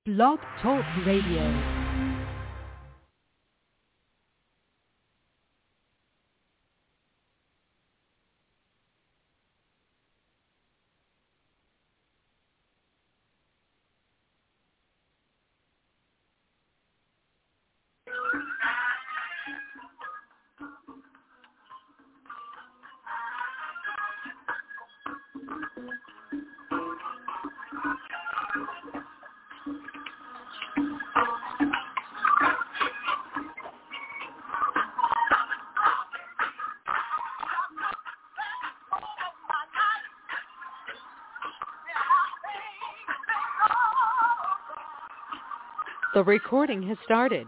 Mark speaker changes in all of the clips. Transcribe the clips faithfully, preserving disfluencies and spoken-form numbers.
Speaker 1: Blog Talk Radio. The recording has started.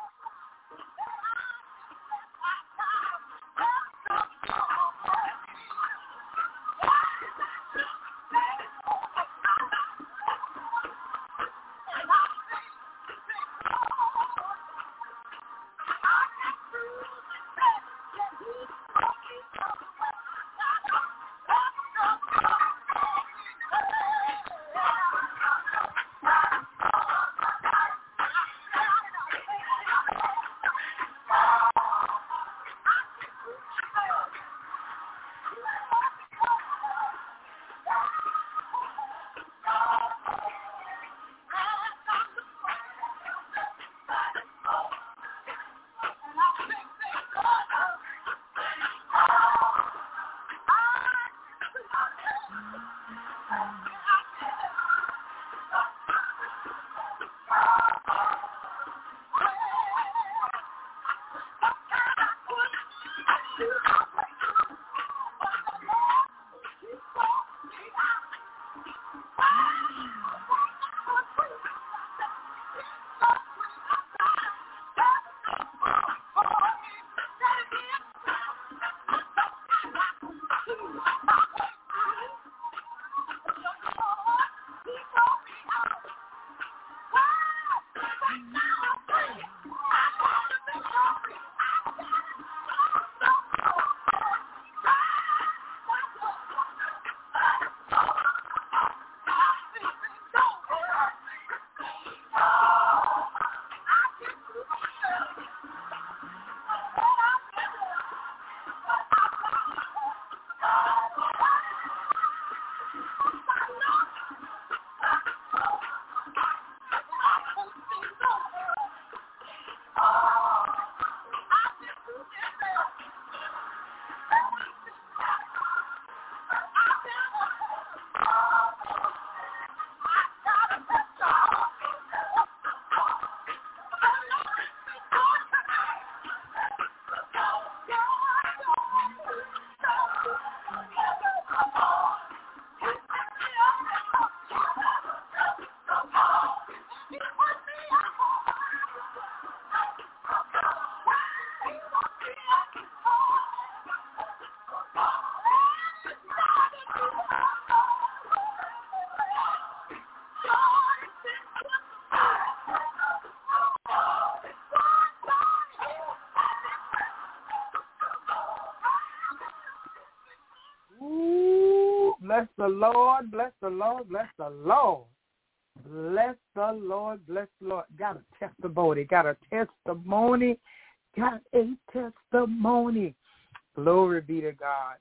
Speaker 2: Bless the Lord, bless the Lord, bless the Lord. Bless the Lord, bless the Lord. Got a testimony, got a testimony, got a testimony. Glory be to God.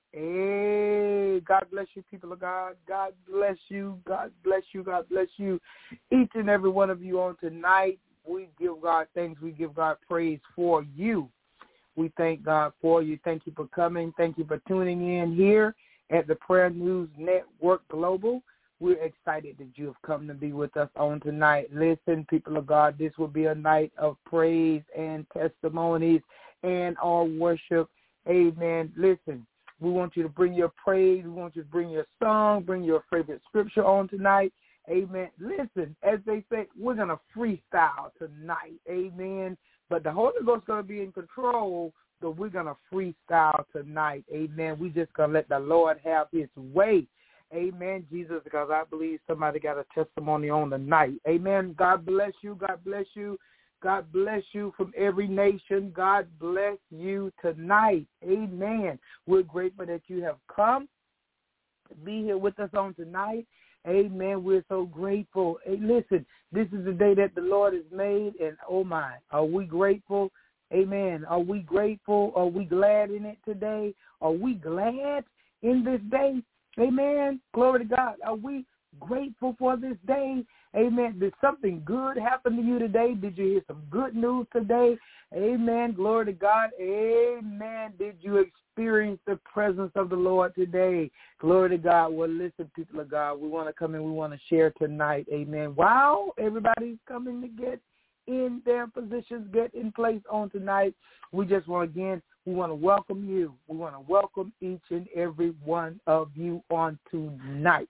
Speaker 2: Hey, God bless you, people of God. God bless you, God bless you, God bless you. Each and every one of you on tonight, we give God thanks, we give God praise for you. We thank God for you. Thank you for coming. Thank you for tuning in here at the Prayer News Network Global. We're excited that you have come to be with us on tonight. Listen, people of God, this will be a night of praise and testimonies and our worship. Amen. Listen, we want you to bring your praise. We want you to bring your song, bring your favorite scripture on tonight. Amen. Listen, as they say, we're going to freestyle tonight. Amen. But the Holy Ghost is going to be in control, so we're going to freestyle tonight. Amen. We just going to let the Lord have his way. Amen, Jesus, because I believe somebody got a testimony on the night. Amen. God bless you. God bless you. God bless you from every nation. God bless you tonight. Amen. We're grateful that you have come to be here with us on tonight. Amen. We're so grateful. Hey, listen, this is the day that the Lord has made, and oh my, are we grateful? Amen. Are we grateful? Are we glad in it today? Are we glad in this day? Amen. Glory to God. Are we grateful for this day? Amen. Did something good happen to you today? Did you hear some good news today? Amen. Glory to God. Amen. Did you experience the presence of the Lord today? Glory to God. Well, listen, people of God, we want to come in. We want to share tonight. Amen. Wow, everybody's coming to get in their positions, get in place on tonight. We just want, again, we want to welcome you. We want to welcome each and every one of you on tonight.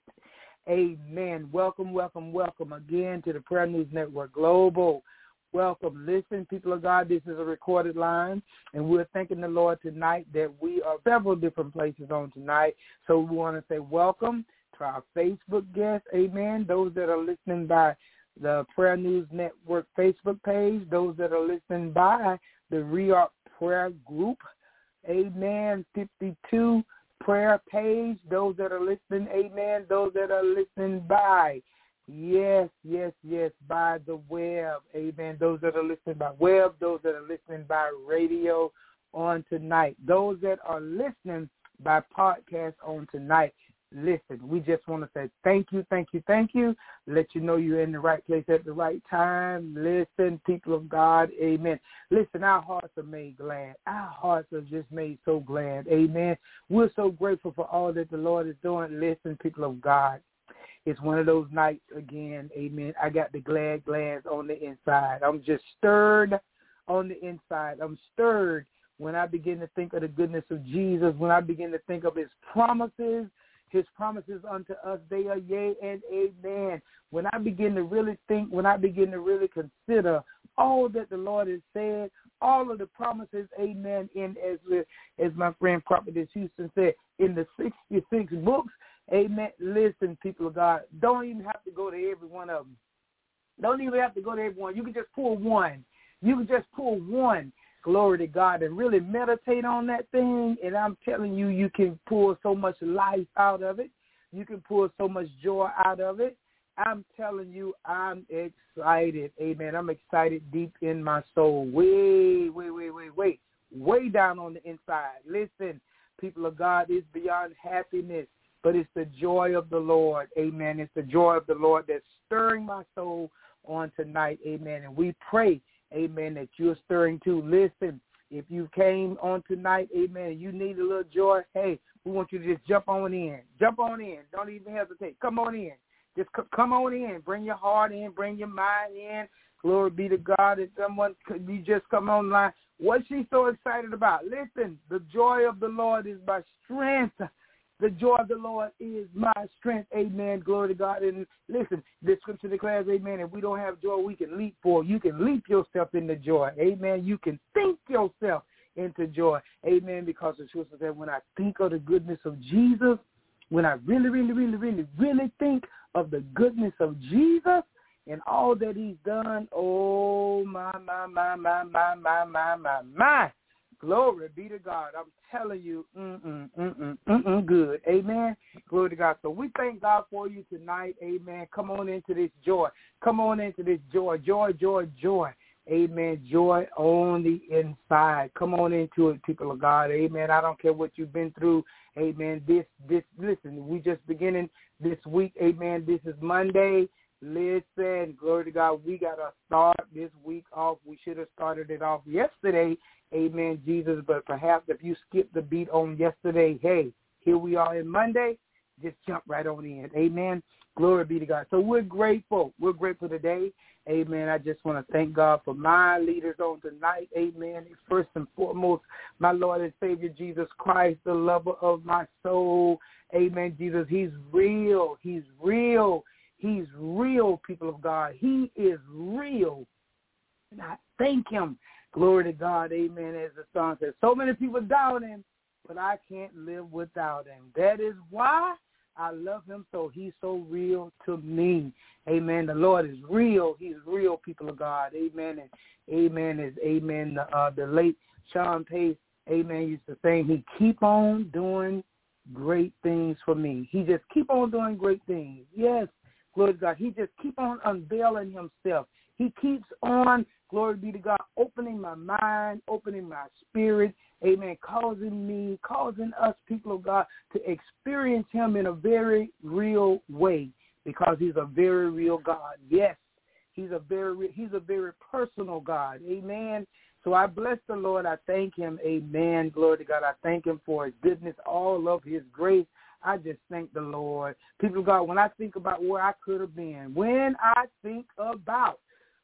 Speaker 2: Amen. Welcome, welcome, welcome again to the Prayer News Network Global. Welcome. Listen, people of God, this is a recorded line, and we're thanking the Lord tonight that we are several different places on tonight. So we want to say welcome to our Facebook guests. Amen. Those that are listening by the Prayer News Network Facebook page, those that are listening by the Reark Prayer Group, amen, fifty-two prayer page, those that are listening, amen, those that are listening by, yes, yes, yes, by the web, amen, those that are listening by web, those that are listening by radio on tonight, those that are listening by podcast on tonight. Listen, we just want to say thank you, thank you, thank you. Let you know you're in the right place at the right time. Listen, people of God, amen. Listen, our hearts are made glad. Our hearts are just made so glad, amen. We're so grateful for all that the Lord is doing. Listen, people of God, it's one of those nights again, amen. I got the glad glands on the inside. I'm just stirred on the inside. I'm stirred when I begin to think of the goodness of Jesus, when I begin to think of his promises. His promises unto us, they are yea and amen. When I begin to really think, when I begin to really consider all that the Lord has said, all of the promises, amen, in as as my friend Prophetess Houston said, in the sixty-six books, amen. Listen, people of God, don't even have to go to every one of them. Don't even have to go to every one. You can just pull one. You can just pull one. Glory to God, and really meditate on that thing, and I'm telling you, you can pull so much life out of it. You can pull so much joy out of it. I'm telling you, I'm excited. Amen. I'm excited deep in my soul. Way, way, way, way, way, way down on the inside. Listen, people of God, it's beyond happiness, but it's the joy of the Lord. Amen. It's the joy of the Lord that's stirring my soul on tonight. Amen. And we pray, amen, that you're stirring too. Listen, if you came on tonight, amen, you need a little joy, hey, we want you to just jump on in. Jump on in. Don't even hesitate. Come on in. Just c- come on in. Bring your heart in. Bring your mind in. Glory be to God. If someone, could you just come online. What's she so excited about? Listen, the joy of the Lord is my strength. The joy of the Lord is my strength. Amen. Glory to God. And listen, the scripture declares, amen, if we don't have joy, we can leap for. You can leap yourself into joy. Amen. You can think yourself into joy. Amen. Because the scripture said, when I think of the goodness of Jesus, when I really, really, really, really, really think of the goodness of Jesus and all that he's done, oh, my, my, my, my, my, my, my, my, my. Glory be to God. I'm telling you, mm-mm, mm-mm, mm-mm, good. Amen. Glory to God. So we thank God for you tonight. Amen. Come on into this joy. Come on into this joy. Joy, joy, joy. Amen. Joy on the inside. Come on into it, people of God. Amen. I don't care what you've been through. Amen. This, this, listen, we just beginning this week. Amen. This is Monday. Listen, glory to God. We got to start this week off. We should have started it off yesterday. Amen, Jesus. But perhaps if you skipped the beat on yesterday, hey, here we are in Monday. Just jump right on in. Amen. Glory be to God. So we're grateful. We're grateful today. Amen. I just want to thank God for my leaders on tonight. Amen. First and foremost, my Lord and Savior, Jesus Christ, the lover of my soul. Amen, Jesus. He's real. He's real. He's real, people of God. He is real. And I thank him. Glory to God. Amen. As the song says, so many people doubt him, but I can't live without him. That is why I love him so. He's so real to me. Amen. The Lord is real. He's real, people of God. Amen. And amen is amen. Uh, the late Sean Pace, amen, used to say, he keep on doing great things for me. He just keep on doing great things. Yes, glory to God. He just keep on unveiling himself. He keeps on, glory be to God, opening my mind, opening my spirit, amen, causing me, causing us, people of God, to experience him in a very real way because he's a very real God. Yes, he's a very, he's a very personal God. Amen. So I bless the Lord. I thank him. Amen. Glory to God. I thank him for his goodness, all of his grace. I just thank the Lord. People of God, when I think about where I could have been, when I think about,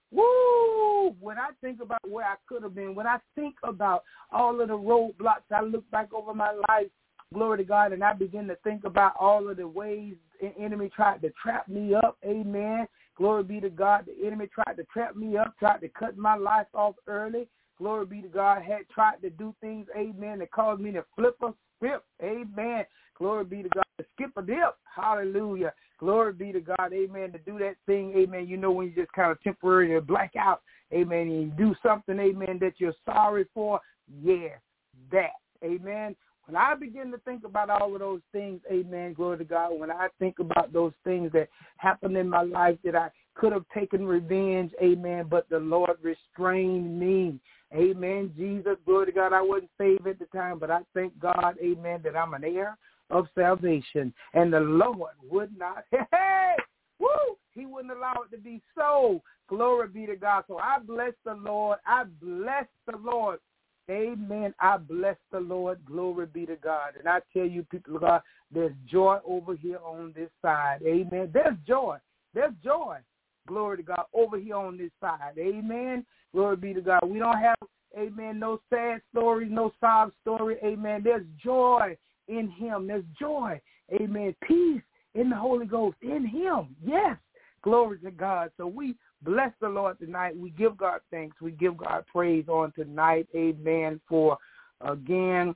Speaker 2: woo, when I think about where I could have been, when I think about all of the roadblocks, I look back over my life, glory to God, and I begin to think about all of the ways the enemy tried to trap me up. Amen. Glory be to God. The enemy tried to trap me up, tried to cut my life off early. Glory be to God, had tried to do things, amen, that caused me to flip a script, amen. Glory be to God, to skip a dip, hallelujah. Glory be to God, amen, to do that thing, amen. You know when you just kind of temporarily black out, amen, and you do something, amen, that you're sorry for, yeah, that, amen. When I begin to think about all of those things, amen, glory to God, when I think about those things that happened in my life that I could have taken revenge, amen, but the Lord restrained me. Amen, Jesus, glory to God. I wasn't saved at the time, but I thank God, amen, that I'm an heir of salvation. And the Lord would not, hey, woo, he wouldn't allow it to be so. Glory be to God. So I bless the Lord. I bless the Lord. Amen. I bless the Lord. Glory be to God. And I tell you, people of God, there's joy over here on this side. Amen. There's joy. There's joy. Glory to God over here on this side. Amen. Glory be to God. We don't have, amen, no sad stories, no sob story. Amen. There's joy in him. There's joy. Amen. Peace in the Holy Ghost in him. Yes. Glory to God. So we bless the Lord tonight. We give God thanks. We give God praise on tonight. Amen. For, again,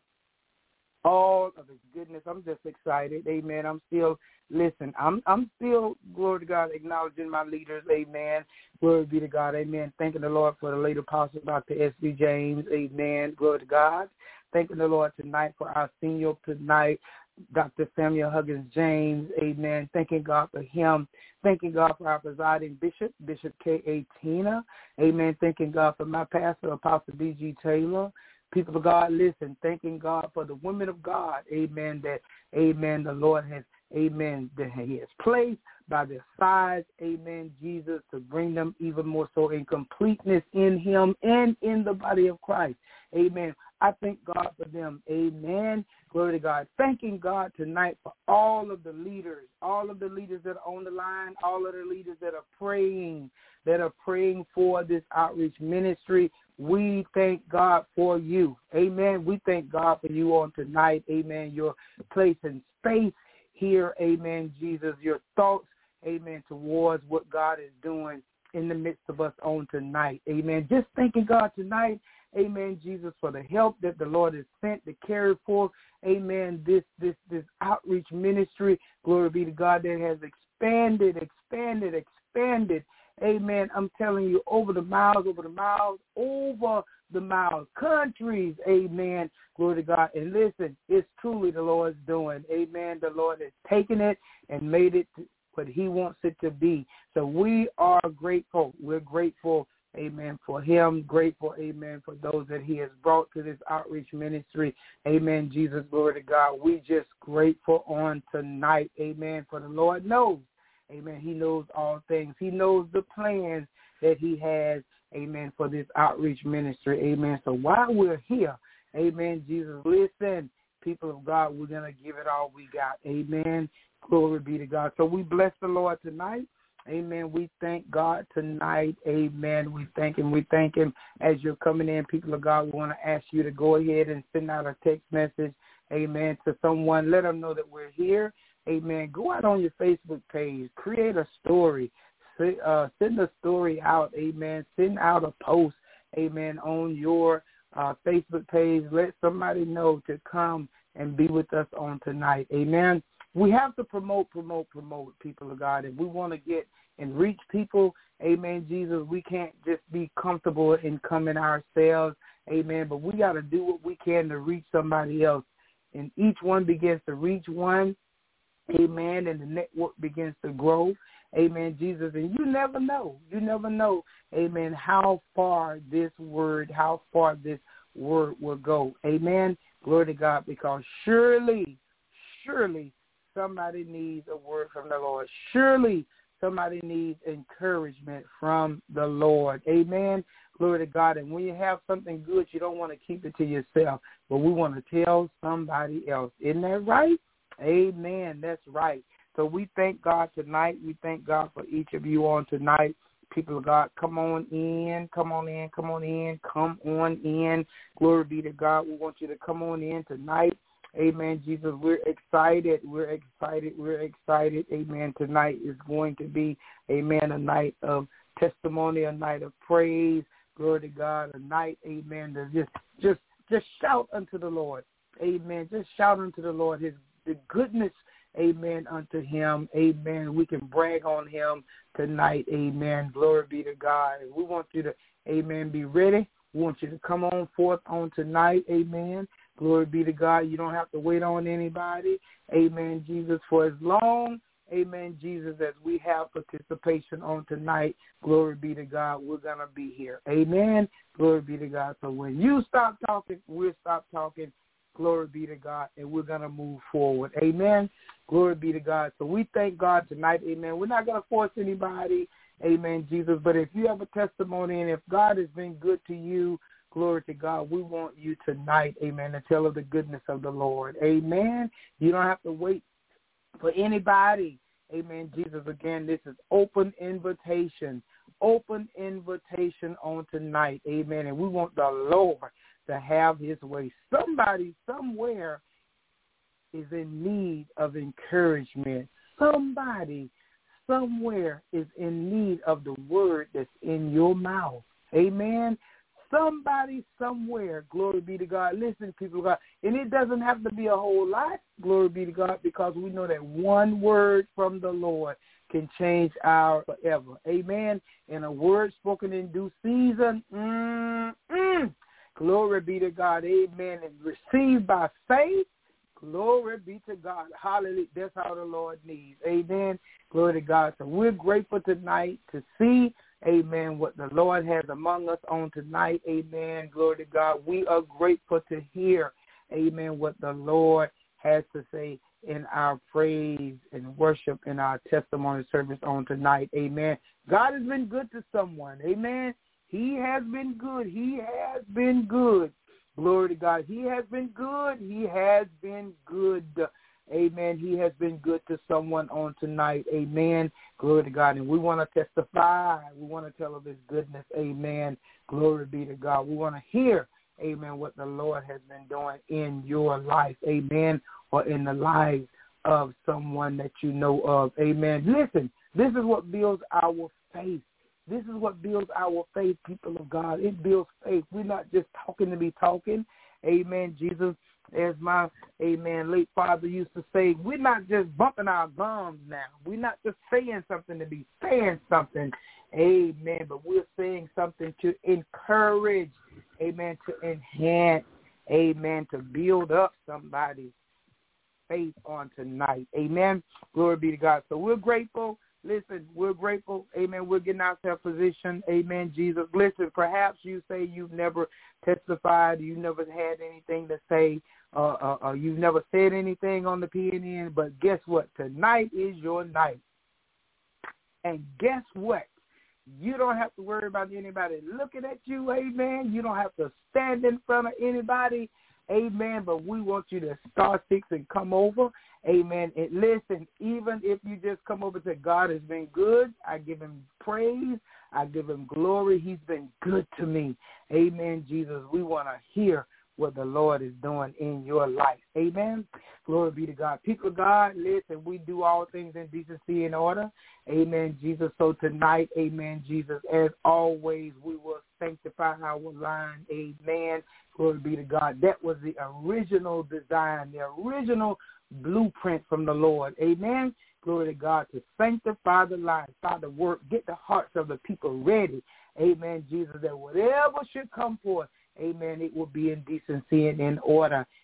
Speaker 2: all of his goodness. I'm just excited. Amen. I'm still, listen, I'm I'm still, glory to God, acknowledging my leaders. Amen. Glory be to God. Amen. Thanking the Lord for the late apostle, Doctor S B James. Amen. Glory to God. Thanking the Lord tonight for our senior tonight, Doctor Samuel Huggins James. Amen. Thanking God for him. Thanking God for our presiding bishop, Bishop K A. Tina. Amen. Thanking God for my pastor, Apostle D G Taylor. People of God, listen, thanking God for the women of God, amen, that, amen, the Lord has, amen, that he has placed by their sides, amen, Jesus, to bring them even more so in completeness in him and in the body of Christ, amen. I thank God for them, amen, glory to God. Thanking God tonight for all of the leaders, all of the leaders that are on the line, all of the leaders that are praying, that are praying for this outreach ministry. We thank God for you. Amen. We thank God for you on tonight. Amen. Your place and space here. Amen. Jesus, your thoughts, amen, towards what God is doing in the midst of us on tonight. Amen. Just thanking God tonight. Amen, Jesus, for the help that the Lord has sent to carry forth, amen, this this this outreach ministry. Glory be to God, that has expanded, expanded, expanded. Amen. I'm telling you, over the miles, over the miles, over the miles, countries. Amen. Glory to God. And listen, it's truly the Lord's doing. Amen. The Lord has taken it and made it what he wants it to be. So we are grateful. We're grateful, amen, for him. Grateful, amen, for those that he has brought to this outreach ministry. Amen. Jesus, glory to God. We just grateful on tonight. Amen. For the Lord knows. Amen. He knows all things. He knows the plans that he has, amen, for this outreach ministry. Amen. So while we're here, amen, Jesus, listen, people of God, we're going to give it all we got. Amen. Glory be to God. So we bless the Lord tonight. Amen. We thank God tonight. Amen. We thank him. We thank him as you're coming in, people of God. We want to ask you to go ahead and send out a text message, amen, to someone. Let them know that we're here. Amen. Go out on your Facebook page. Create a story. Uh, send a story out. Amen. Send out a post. Amen. On your uh, Facebook page. Let somebody know to come and be with us on tonight. Amen. We have to promote, promote, promote, people of God. If we want to get and reach people, amen, Jesus, we can't just be comfortable in coming ourselves. Amen. But we got to do what we can to reach somebody else. and each one begins to reach one, amen, and the network begins to grow, amen, Jesus. And you never know, you never know, amen, how far this word, how far this word will go, amen. Glory to God, because surely, surely somebody needs a word from the Lord. Surely somebody needs encouragement from the Lord. Amen. Glory to God. And when you have something good, you don't want to keep it to yourself, but we want to tell somebody else. Isn't that right? Amen. That's right. So we thank God tonight. We thank God for each of you on tonight. People of God, come on in, come on in, come on in, come on in. Glory be to God. We want you to come on in tonight. Amen, Jesus. We're excited. We're excited. We're excited. Amen. Tonight is going to be, amen, a night of testimony, a night of praise. Glory to God. A night, amen, to just just just shout unto the Lord. Amen. Just shout unto the Lord his the goodness, amen, unto him. Amen. We can brag on him tonight. Amen. Glory be to God. And we want you to, amen, be ready. We want you to come on forth on tonight. Amen. Glory be to God. You don't have to wait on anybody. Amen, Jesus. For as long, amen, Jesus, as we have participation on tonight, glory be to God, we're going to be here. Amen. Glory be to God. So when you stop talking, we'll stop talking. Glory be to God, and we're going to move forward. Amen. Glory be to God. So we thank God tonight. Amen. We're not going to force anybody. Amen, Jesus. But if you have a testimony and if God has been good to you, glory to God, we want you tonight, amen, to tell of the goodness of the Lord. Amen. You don't have to wait for anybody. Amen, Jesus. Again, this is open invitation, open invitation on tonight. Amen. And we want the Lord to have his way. Somebody somewhere is in need of encouragement. Somebody somewhere is in need of the word that's in your mouth. Amen. Somebody somewhere, glory be to God. Listen, people of God, and it doesn't have to be a whole lot, glory be to God, because we know that one word from the Lord can change our forever. Amen. And a word spoken in due season, mm-mm. Glory be to God. Amen. And received by faith. Glory be to God. Hallelujah. That's how the Lord needs. Amen. Glory to God. So we're grateful tonight to see, amen, what the Lord has among us on tonight. Amen. Glory to God. We are grateful to hear, amen, what the Lord has to say in our praise and worship in our testimony service on tonight. Amen. God has been good to someone. Amen. He has been good. He has been good. Glory to God. He has been good. He has been good. Amen. He has been good to someone on tonight. Amen. Glory to God. And we want to testify. We want to tell of his goodness. Amen. Glory be to God. We want to hear, amen, what the Lord has been doing in your life. Amen. Or in the lives of someone that you know of. Amen. Listen, this is what builds our faith. This is what builds our faith, people of God. It builds faith. We're not just talking to be talking. Amen, Jesus. As my, amen, late father used to say, we're not just bumping our gums now. We're not just saying something to be saying something. Amen. But we're saying something to encourage. Amen. To enhance. Amen. To build up somebody's faith on tonight. Amen. Glory be to God. So we're grateful. Listen, we're grateful. Amen. We're getting ourselves positioned. Amen, Jesus. Listen, perhaps you say you've never testified. You've never had anything to say. Uh, uh, uh, you've never said anything on the P N N. But guess what? Tonight is your night. And guess what? You don't have to worry about anybody looking at you. Amen. You don't have to stand in front of anybody. Amen. But we want you to star six and come over. Amen. And listen, even if you just come over and say, God has been good, I give him praise. I give him glory. He's been good to me. Amen, Jesus. We want to hear what the Lord is doing in your life. Amen. Glory be to God. People of God, listen, we do all things in decency and order. Amen, Jesus. So tonight, amen, Jesus, as always, we will sanctify our line. Amen. Glory be to God. That was the original design, the original blueprint from the Lord. Amen. Glory to God, to sanctify the line, Father, work, get the hearts of the people ready. Amen, Jesus, that whatever should come forth, amen, it will be in decency and in order.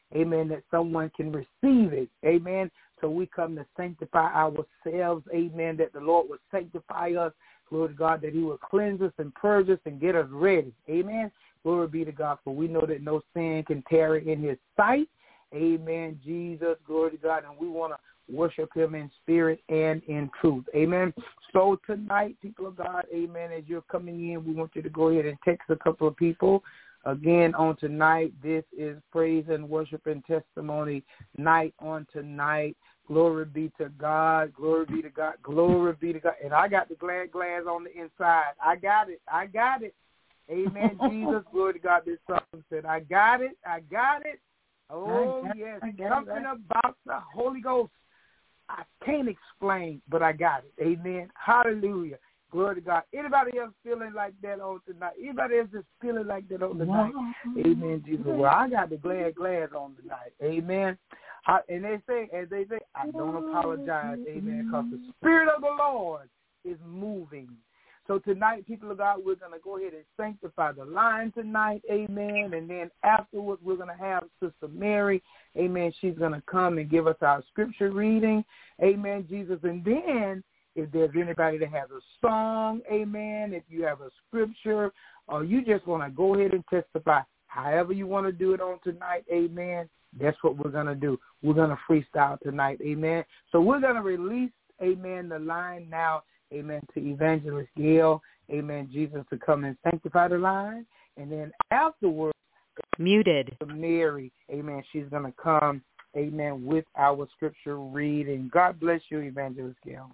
Speaker 2: amen, that someone can receive it, amen. So we come to sanctify ourselves, amen, that the Lord will sanctify us, glory to God, that he will cleanse us and purge us and get us ready, amen. Glory be to God, for we know that no sin can tarry in his sight, amen, Jesus, glory to God, and we want to worship him in spirit and in truth, amen. So tonight, people of God, amen, as you're coming in, we want you to go ahead and text a couple of people. Again, on tonight, this is praise and worship and testimony night on tonight. Glory be to God. Glory be to God. Glory be to God. And I got the glad glass on the inside. I got it. I got it. Amen. Jesus, glory to God. This song said, I got it. I got it. Oh, got, yes. Something it. About the Holy Ghost. I can't explain, but I got it. Amen. Hallelujah. Glory to God. Anybody else feeling like that on tonight? Anybody else just feeling like that on tonight? Amen, Jesus. Well, I got the glad glass on tonight. Amen. I, and they say, as they say, I don't apologize. Amen. Because the Spirit of the Lord is moving. So tonight, people of God, we're going to go ahead and sanctify the line tonight. Amen. And then afterwards, we're going to have Sister Mary. Amen. She's going to come and give us our scripture reading. Amen, Jesus. And then if there's anybody that has a song, amen, if you have a scripture, or you just want to go ahead and testify, however you want to do it on tonight, amen, that's what we're going to do. We're going to freestyle tonight, amen. So we're going to release, amen, the line now, amen, to Evangelist Gail, amen, Jesus, to come and sanctify the line. And then afterwards,
Speaker 1: muted,
Speaker 2: Mary, amen, she's going to come, amen, with our scripture reading. God bless you, Evangelist Gail.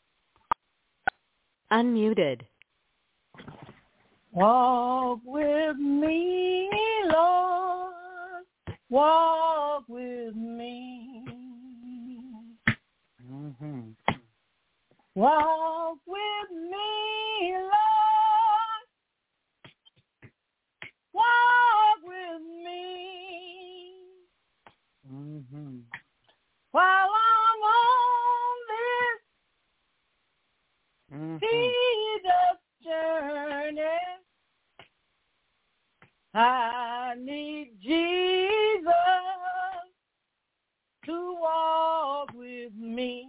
Speaker 1: Unmuted.
Speaker 3: Walk with me, Lord. Walk with me.
Speaker 2: Mm-hmm.
Speaker 3: Walk with me, Lord. Walk with me.
Speaker 2: Mm-hmm.
Speaker 3: While I'm on this
Speaker 2: Mm-hmm.
Speaker 3: Jesus journey, I need Jesus to walk with me.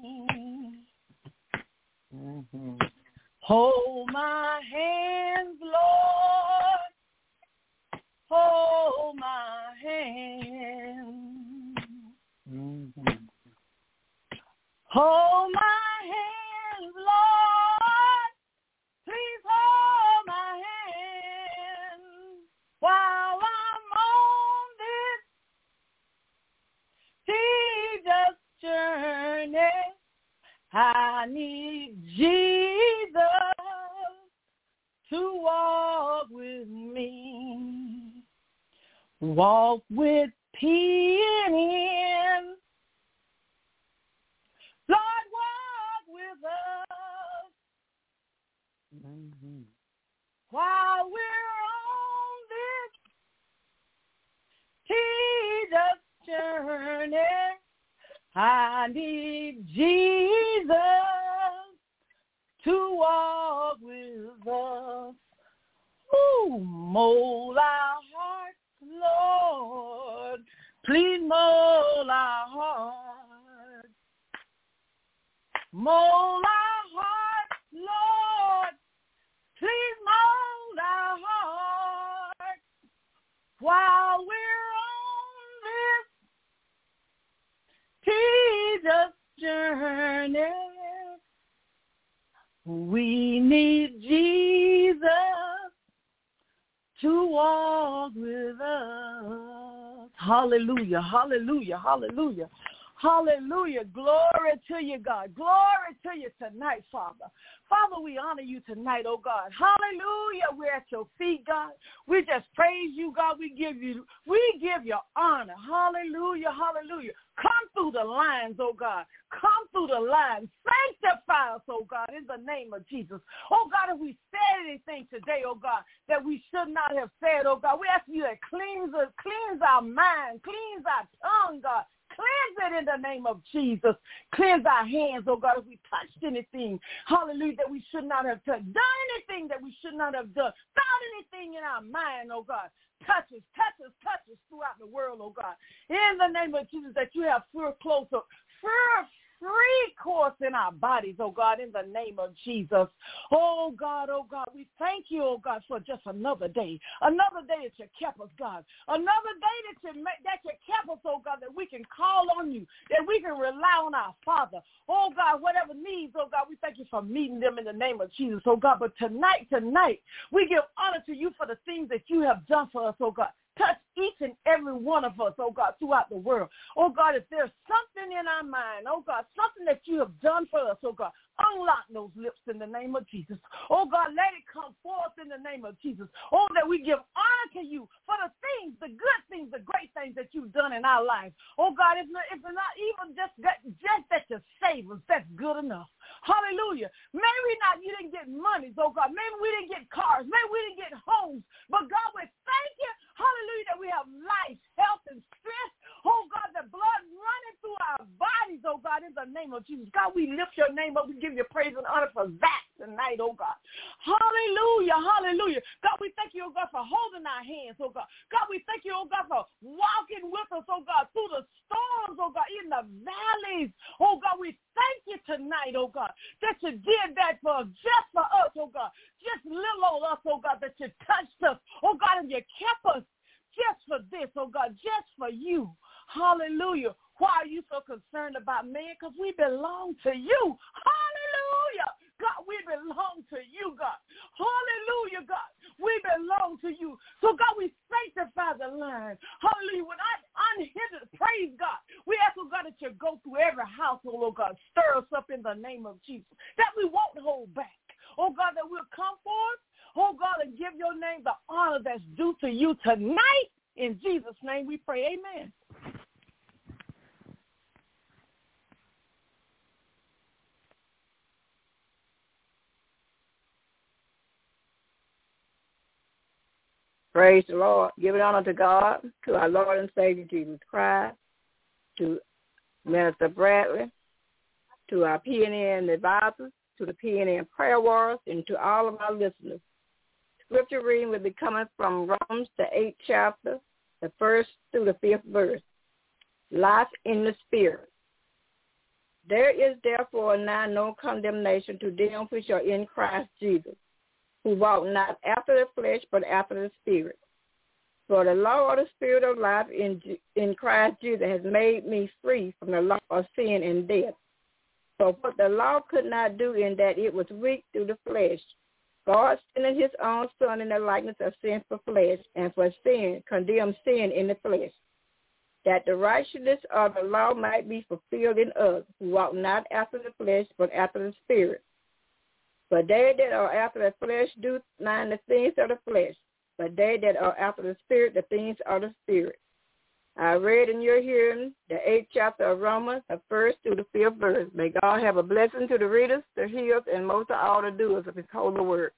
Speaker 2: Mm-hmm.
Speaker 3: Hold my hands, Lord. Hold my hands.
Speaker 2: Mm-hmm.
Speaker 3: Hold my hands, Lord. Please hold my hand while I'm on this Jesus journey. I need Jesus to walk with me. Walk with peace. Lord, walk with us.
Speaker 2: Mm-hmm.
Speaker 3: While we're on this Jesus journey, I need Jesus to walk with us. Ooh, mold our hearts, Lord. Please mold our hearts. Mold our hearts, Lord. Please mold our hearts while we're on this Jesus journey. We need Jesus to walk with us. Hallelujah, hallelujah, hallelujah. Hallelujah. Glory to you, God. Glory to you tonight, Father. Father, we honor you tonight, oh God. Hallelujah. We're at your feet, God. We just praise you, God. We give you, we give you honor. Hallelujah. Hallelujah. Come through the lines, oh God. Come through the lines. Sanctify us, oh God, in the name of Jesus. Oh God, if we said anything today, oh God, that we should not have said, oh God, we ask you to cleanse us, cleanse our mind, cleanse our tongue, God. Cleanse it in the name of Jesus. Cleanse our hands, oh God, if we touched anything, hallelujah, that we should not have touched, done anything that we should not have done, thought anything in our mind, oh God. Touch us, touch us, touch us throughout the world, oh God. In the name of Jesus, that you have fur close up, fur free course in our bodies, oh God, in the name of Jesus. Oh God, oh God, we thank you, oh God, for just another day. Another day that you kept us, God. Another day that you that you kept us, oh God, that we can call on you, that we can rely on our Father. Oh God, whatever needs, oh God, we thank you for meeting them in the name of Jesus, oh God. But tonight, tonight, we give honor to you for the things that you have done for us, oh God. Touch each and every one of us, oh God, throughout the world. Oh God, if there's something in our mind, oh God, something that you have done for us, oh God, unlock those lips in the name of Jesus. Oh God, let it come forth in the name of Jesus. Oh, that we give honor to you for the things, the good things, the great things that you've done in our life. Oh God, if not, if not even just, just that you save us, that's good enough. Hallelujah. Maybe not, you didn't get money, oh God. Maybe we didn't get cars. Maybe we didn't get homes. But God, we thank you, hallelujah, that we have life, health, and strength. Oh God, the blood running through our bodies, oh God, in the name of Jesus. God, we lift your name up. We give you praise and honor for that tonight, oh God. Hallelujah, hallelujah. God, we thank you, oh God, for holding our hands, oh God. God, we thank you, oh God, for walking with us, oh God, through the storms, oh God, in the valleys. Oh God, we thank you tonight, oh God, that you did that for just for us, oh God. Just little old us, oh God, that you touched us, oh God, and you kept us just for this, oh God, just for you. Hallelujah. Why are you so concerned about man? Because we belong to you. Hallelujah. God, we belong to you, God. Hallelujah, God. We belong to you. So, God, we sanctify the line. Hallelujah. When I unhindered, praise God. We ask, oh God, that you go through every household, oh God. Stir us up in the name of Jesus. That we won't hold back. Oh God, that we'll come forth, oh God, and give your name the honor that's due to you tonight. In Jesus' name we pray, amen.
Speaker 4: Praise the Lord. Give it honor to God, to our Lord and Savior Jesus Christ, to Minister Bradley, to our P N N advisors, to the P N N prayer warriors, and to all of our listeners. Scripture reading will be coming from Romans, the eighth chapter, the first through the fifth verse. Life in the Spirit. There is therefore now no condemnation to them which are in Christ Jesus, who walk not after the flesh, but after the Spirit. For the law of the Spirit of life in in Christ Jesus has made me free from the law of sin and death. For what the law could not do in that it was weak through the flesh, God sending his own Son in the likeness of sinful flesh, and for sin, condemned sin in the flesh, that the righteousness of the law might be fulfilled in us, who walk not after the flesh, but after the Spirit. But they that are after the flesh do mind the things of the flesh, but they that are after the Spirit, the things of the Spirit. I read in your hearing the eighth chapter of Romans, the first through the fifth verse. May God have a blessing to the readers, the hearers, and most of all the doers of his holy word.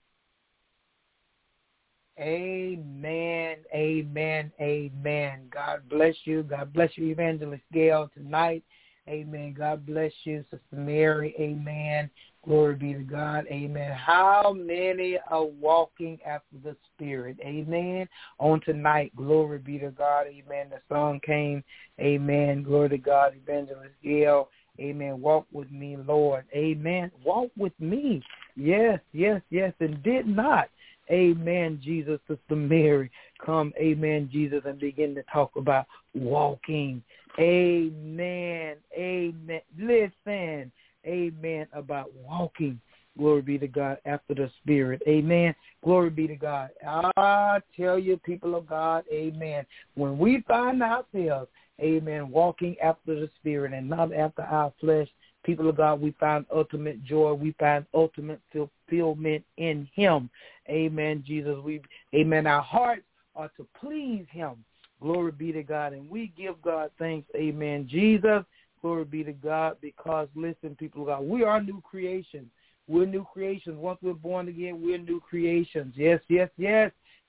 Speaker 2: Amen, amen, amen. God bless you. God bless you, Evangelist Gail, tonight. Amen. God bless you, Sister Mary. Amen. Glory be to God. Amen. How many are walking after the Spirit? Amen. On tonight, glory be to God. Amen. The song came. Amen. Glory to God. Evangelist Gail. Amen. Walk with me, Lord. Amen. Walk with me. Yes, yes, yes. And did not. Amen, Jesus, Sister Mary, come, amen, Jesus, and begin to talk about walking. Amen, amen. Listen, amen, about walking. Glory be to God after the Spirit. Amen. Glory be to God. I tell you, people of God, amen, when we find ourselves, amen, walking after the Spirit and not after our flesh, people of God, we find ultimate joy. We find ultimate fulfillment in him. Amen, Jesus. We, amen. Our hearts are to please him. Glory be to God. And we give God thanks. Amen. Jesus, glory be to God, because, listen, people of God, we are new creations. We're new creations. Once we're born again, we're new creations. Yes, yes, yes.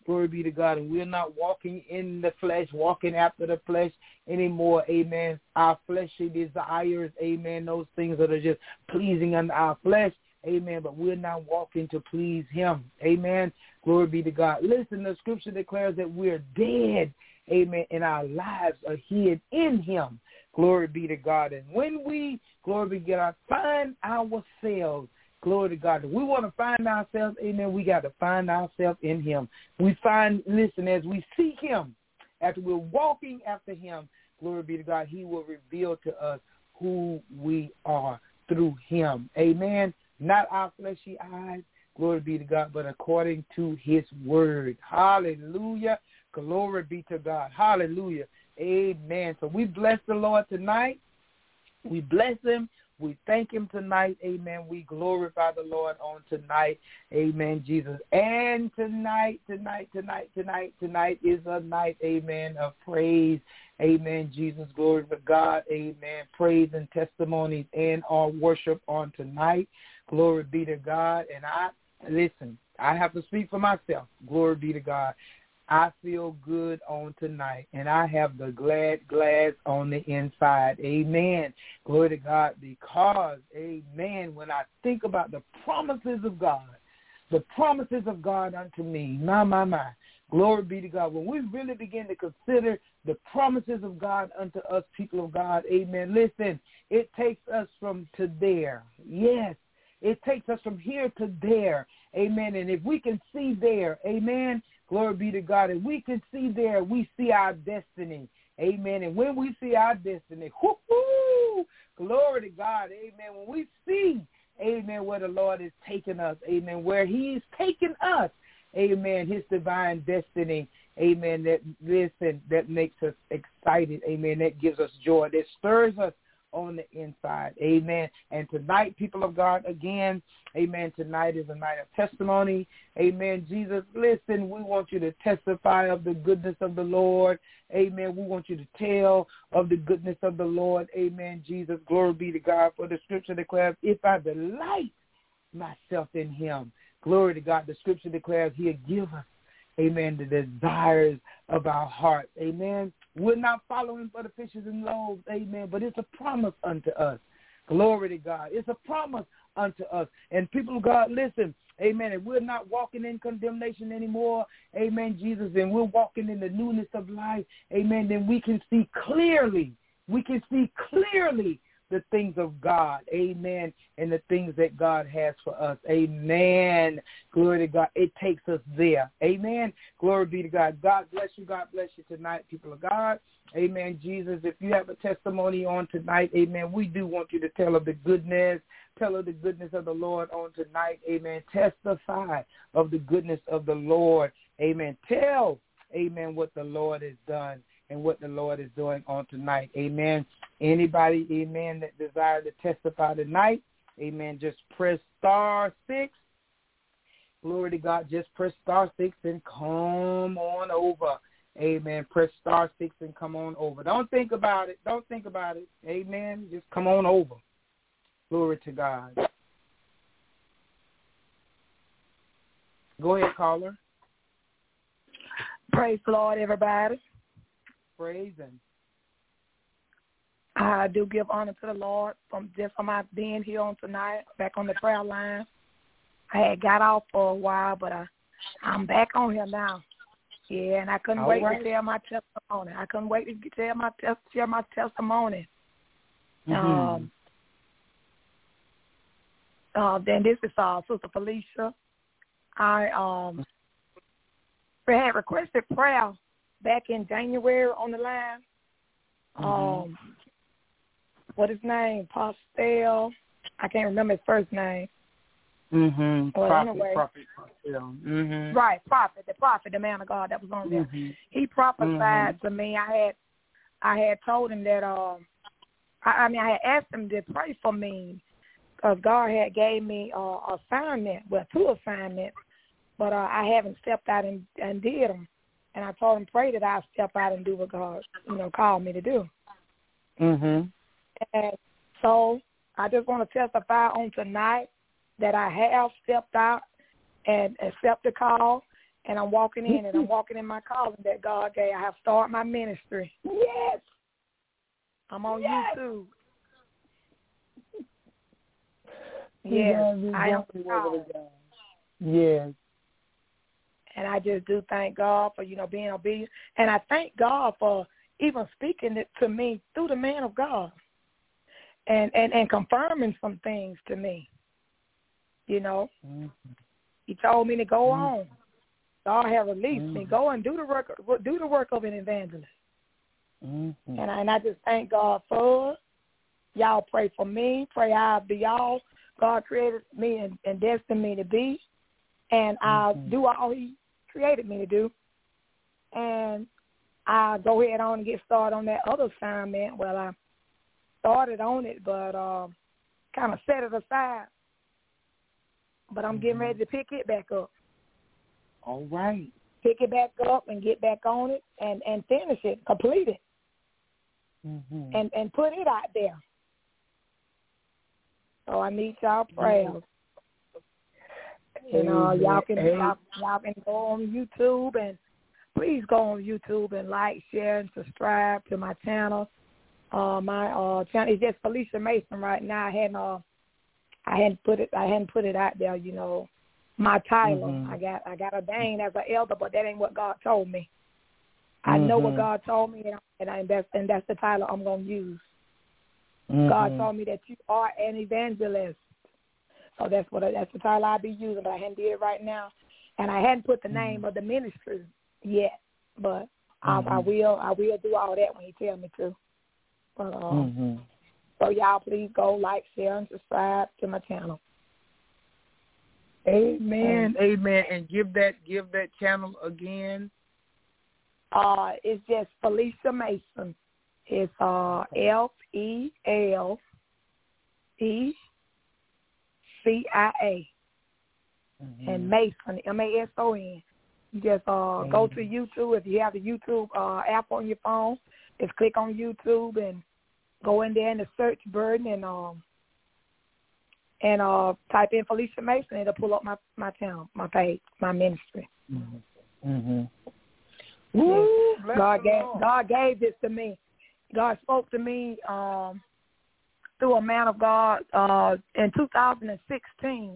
Speaker 2: Glory be to God. And we're not walking in the flesh, walking after the flesh anymore. Amen. Our fleshly desires, amen, those things that are just pleasing unto our flesh. Amen. But we're not walking to please him. Amen. Glory be to God. Listen, the scripture declares that we're dead. Amen. And our lives are hid in him. Glory be to God. And when we, glory be to God, find ourselves, glory to God, if we want to find ourselves, amen, we got to find ourselves in him. We find, listen, as we seek him, after we're walking after him, glory be to God, he will reveal to us who we are through him. Amen. Not our fleshy eyes, glory be to God, but according to his word. Hallelujah. Glory be to God. Hallelujah. Amen. So we bless the Lord tonight. We bless him. We thank him tonight. Amen. We glorify the Lord on tonight. Amen, Jesus. And tonight, tonight, tonight, tonight, tonight is a night, amen, of praise. Amen, Jesus. Glory to God. Amen. Praise and testimonies and our worship on tonight. Glory be to God. And I, listen, I have to speak for myself. Glory be to God. I feel good on tonight, and I have the glad glads on the inside. Amen. Glory to God, because, amen, when I think about the promises of God, the promises of God unto me, my, my, my, glory be to God. When we really begin to consider the promises of God unto us, people of God, amen, listen, it takes us from to there. Yes, it takes us from here to there. Amen. And if we can see there, amen, glory be to God. And we can see there, we see our destiny. Amen. And when we see our destiny, whoo, glory to God. Amen. When we see, amen, where the Lord is taking us, amen, where he is taking us, amen, his divine destiny, amen, that, listen, that makes us excited, amen, that gives us joy, that stirs us on the inside. Amen. And tonight, people of God, again, amen, tonight is a night of testimony. Amen. Jesus, listen, we want you to testify of the goodness of the Lord. Amen. We want you to tell of the goodness of the Lord. Amen. Jesus, glory be to God. For the scripture declares, if I delight myself in him, glory to God, the scripture declares he'll give us, amen, the desires of our hearts. Amen. We're not following for the fishes and loaves, amen, but it's a promise unto us. Glory to God. It's a promise unto us. And people of God, listen, amen, and we're not walking in condemnation anymore, amen, Jesus, and we're walking in the newness of life, amen, then we can see clearly, we can see clearly the things of God, amen, and the things that God has for us, amen. Glory to God. It takes us there, amen. Glory be to God. God bless you. God bless you tonight, people of God, amen. Jesus, if you have a testimony on tonight, amen, we do want you to tell of the goodness, tell of the goodness of the Lord on tonight, amen. Testify of the goodness of the Lord, amen. Tell, amen, what the Lord has done and what the Lord is doing on tonight. Amen. Anybody, amen, that desire to testify tonight, amen, just press star six. Glory to God. Just press star six and come on over. Amen. Press star six and come on over. Don't think about it. Don't think about it. Amen. Just come on over. Glory to God. Go ahead, caller.
Speaker 5: Praise the Lord, everybody.
Speaker 2: Praise him.
Speaker 5: I do give honor to the Lord from just from my being here on tonight, back on the prayer line. I had got off for a while, but I, I'm back on here now. Yeah, and I couldn't
Speaker 2: All
Speaker 5: wait
Speaker 2: right.
Speaker 5: to tell my testimony. I couldn't wait to tell my tes- share my testimony.
Speaker 2: Mm-hmm.
Speaker 5: Um, uh, then this is uh, Sister Felicia. I um had requested prayer back in January on the line.
Speaker 2: Mm-hmm.
Speaker 5: Um, what his name? Postel. I can't remember his first name.
Speaker 2: Mm-hmm.
Speaker 5: Well,
Speaker 2: prophet,
Speaker 5: anyway.
Speaker 2: prophet, prophet. Mm-hmm.
Speaker 5: Right, prophet, the prophet, the man of God that was on there.
Speaker 2: Mm-hmm.
Speaker 5: He prophesied
Speaker 2: mm-hmm.
Speaker 5: to me. I had, I had told him that. Um, I, I mean, I had asked him to pray for me because God had gave me uh, assignment, well, two assignments, but uh, I haven't stepped out and, and did them. And I told him, pray that I step out and do what God, you know, called me to do.
Speaker 2: Mm-hmm.
Speaker 5: And so I just want to testify on tonight that I have stepped out and accept the call, and I'm walking in, and I'm walking in my calling that God gave. I have started my ministry. Yes. I'm on yes. YouTube. Yes, I am proud.
Speaker 2: Yes.
Speaker 5: And I just do thank God for, you know, being obedient. And I thank God for even speaking it to me through the man of God and, and, and confirming some things to me. You know, mm-hmm. He told me to go mm-hmm. on. God has released mm-hmm. me. Go and do the work, do the work of an evangelist. Mm-hmm. And, I, and I just thank God for it. Y'all pray for me. Pray I'll be all God created me and, and destined me to be. And I'll mm-hmm. do all He created me to do. And I'll go ahead on and get started on that other assignment. Well, I started on it, but uh, kind of set it aside. But I'm mm-hmm. getting ready to pick it back up.
Speaker 2: All right.
Speaker 5: Pick it back up and get back on it and, and finish it, complete it, mm-hmm. and, and put it out there. So I need y'all prayers. You know, y'all can y'all, y'all can go on YouTube and please go on YouTube and like, share, and subscribe to my channel. Uh, my uh, channel is just Felicia Mason right now. I hadn't uh, I hadn't put it I hadn't put it out there. You know, my title. Mm-hmm. I got I got ordained as an elder, but that ain't what God told me. I mm-hmm. know what God told me, and, and, I, and that's and that's the title I'm gonna use. Mm-hmm. God told me that you are an evangelist. So that's what that's the title I'll be using, but I hadn't did it right now, and I hadn't put the name mm-hmm. of the ministry yet. But mm-hmm. I, I will I will do all that when He tell me to. But, um, mm-hmm. So y'all please go like, share, and subscribe to my channel.
Speaker 2: Amen, um, amen, and give that give that channel again.
Speaker 5: Uh, it's just Felicia Mason. It's uh F E L E. C I A mm-hmm. and Mason, M A S O N. You just uh, mm-hmm. go to YouTube. If you have the YouTube uh, app on your phone, just click on YouTube and go in there in the search button and um and uh, type in Felicia Mason. It'll pull up my, my channel, my page, my ministry.
Speaker 2: Mm-hmm. Mm-hmm.
Speaker 5: Woo, yes. God gave God gave this to me. God spoke to me. Um, through a man of God uh, in two thousand sixteen.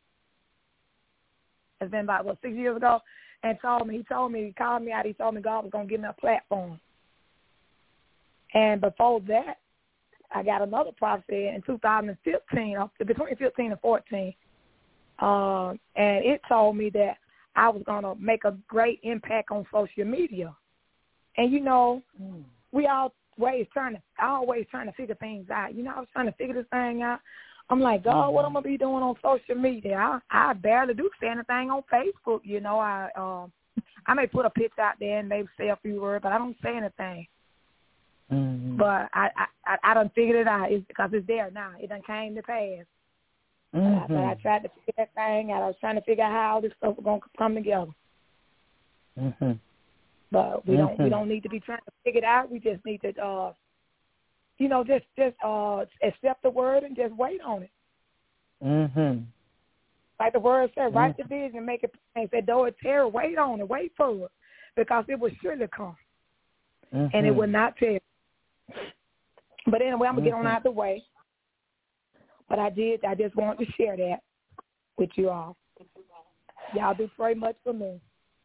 Speaker 5: It's been about, what, six years ago, and told me, he told me, he called me out, he told me God was going to give me a platform. And before that, I got another prophecy in two thousand fifteen, between fifteen and fourteen, uh, and it told me that I was going to make a great impact on social media. And, you know, mm. we all Ways trying to, always trying to figure things out. You know, I was trying to figure this thing out. I'm like, God, what am I gonna be doing on social media? I, I barely do say anything on Facebook. You know, I um, I may put a picture out there and maybe say a few words, but I don't say anything. Mm-hmm. But I, I, I done figured it out. It's because it's there now. It done came to pass. Mm-hmm. But I, but I tried to figure that thing out. I was trying to figure out how all this stuff was gonna come together. Mm-hmm. But we mm-hmm. don't we don't need to be trying to figure it out. We just need to, uh, you know, just just uh, accept the word and just wait on it. Mm-hmm. Like the word said, mm-hmm. write the vision, make it plain. Said, though it terror, wait on it, wait for it, because it will surely come, mm-hmm. and it will not tear. But anyway, I'm gonna mm-hmm. get on out of the way. But I did. I just wanted to share that with you all. Y'all do pray much for me.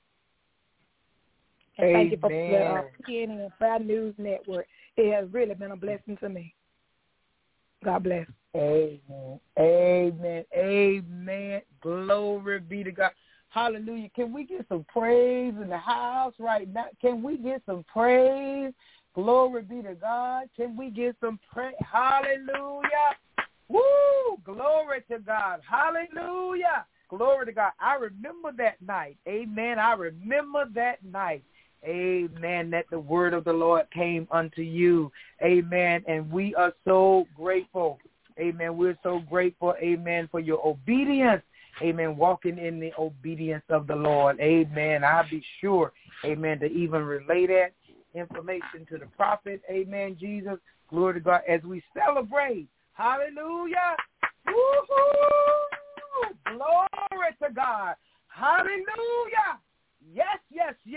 Speaker 5: And thank you for uh, P N N Prayer News Network. It has really been a blessing to me. God bless.
Speaker 2: Amen. Amen. Amen. Glory be to God. Hallelujah. Can we get some praise in the house right now? Can we get some praise? Glory be to God. Can we get some praise? Hallelujah. Woo! Glory to God. Hallelujah. Glory to God. I remember that night. Amen. I remember that night. Amen, that the word of the Lord came unto you. Amen, and we are so grateful. Amen, we're so grateful, amen, for your obedience. Amen, walking in the obedience of the Lord. Amen, I'll be sure, amen, to even relay that information to the prophet. Amen, Jesus. Glory to God as we celebrate. Hallelujah. Woo-hoo! Glory to God. Hallelujah.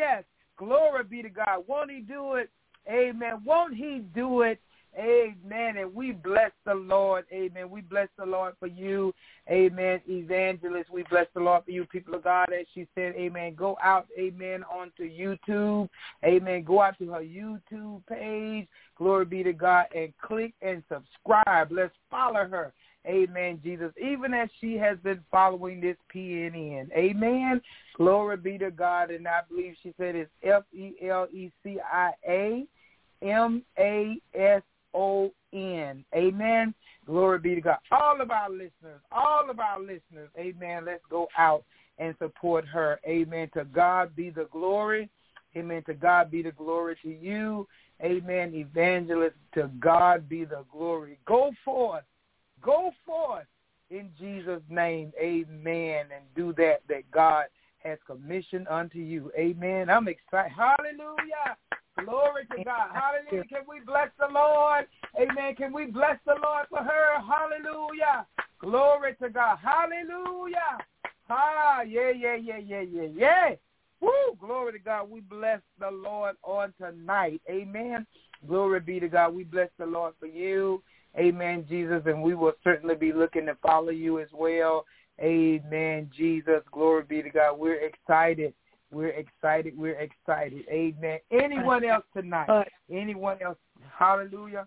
Speaker 2: yes. Glory be to God. Won't he do it? Amen. Won't he do it? Amen. And we bless the Lord. Amen. We bless the Lord for you. Amen. Evangelist, we bless the Lord for you, people of God. As she said, amen. Go out, amen, onto YouTube. Amen. Go out to her YouTube page. Glory be to God. And click and subscribe. Let's follow her. Amen, Jesus. Even as she has been following this P N N. Amen. Glory be to God. And I believe she said it's F E L E C I A M A S O N. Amen. Glory be to God. All of our listeners, all of our listeners, amen, let's go out and support her. Amen. To God be the glory. Amen. To God be the glory to you. Amen. Evangelist, to God be the glory. Go forth. Go forth in Jesus' name. Amen. And do that that God has commissioned unto you. Amen. I'm excited. Hallelujah. Glory to God. Hallelujah. Can we bless the Lord? Amen. Can we bless the Lord for her? Hallelujah. Glory to God. Hallelujah. Ah, yeah, yeah, yeah, yeah, yeah, yeah. Woo. Glory to God. We bless the Lord on tonight. Amen. Glory be to God. We bless the Lord for you. Amen, Jesus. And we will certainly be looking to follow you as well. Amen, Jesus. Glory be to God. We're excited. We're excited. We're excited. Amen. Anyone else tonight? Anyone else? Hallelujah.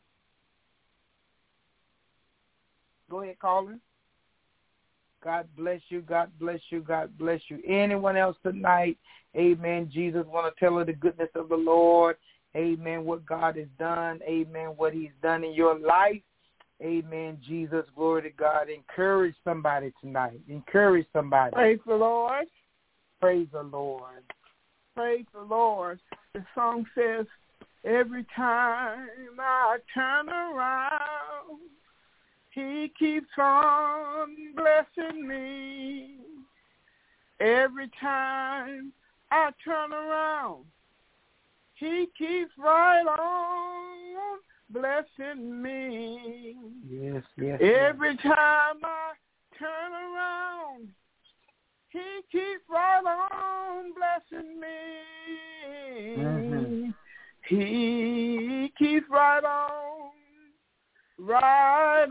Speaker 2: Go ahead, Colin. God bless you. God bless you. God bless you. Anyone else tonight? Amen. Jesus, want to tell her the goodness of the Lord. Amen. What God has done. Amen. What he's done in your life. Amen. Jesus, glory to God. Encourage somebody tonight. Encourage somebody.
Speaker 6: Praise the Lord.
Speaker 2: Praise the Lord.
Speaker 6: Praise the Lord. The song says, every time I turn around, he keeps on blessing me. Every time I turn around, he keeps right on blessing me.
Speaker 2: Yes, yes.
Speaker 6: Every
Speaker 2: yes.
Speaker 6: time I turn around, he keeps right on blessing me.
Speaker 2: Mm-hmm.
Speaker 6: He keeps right on, right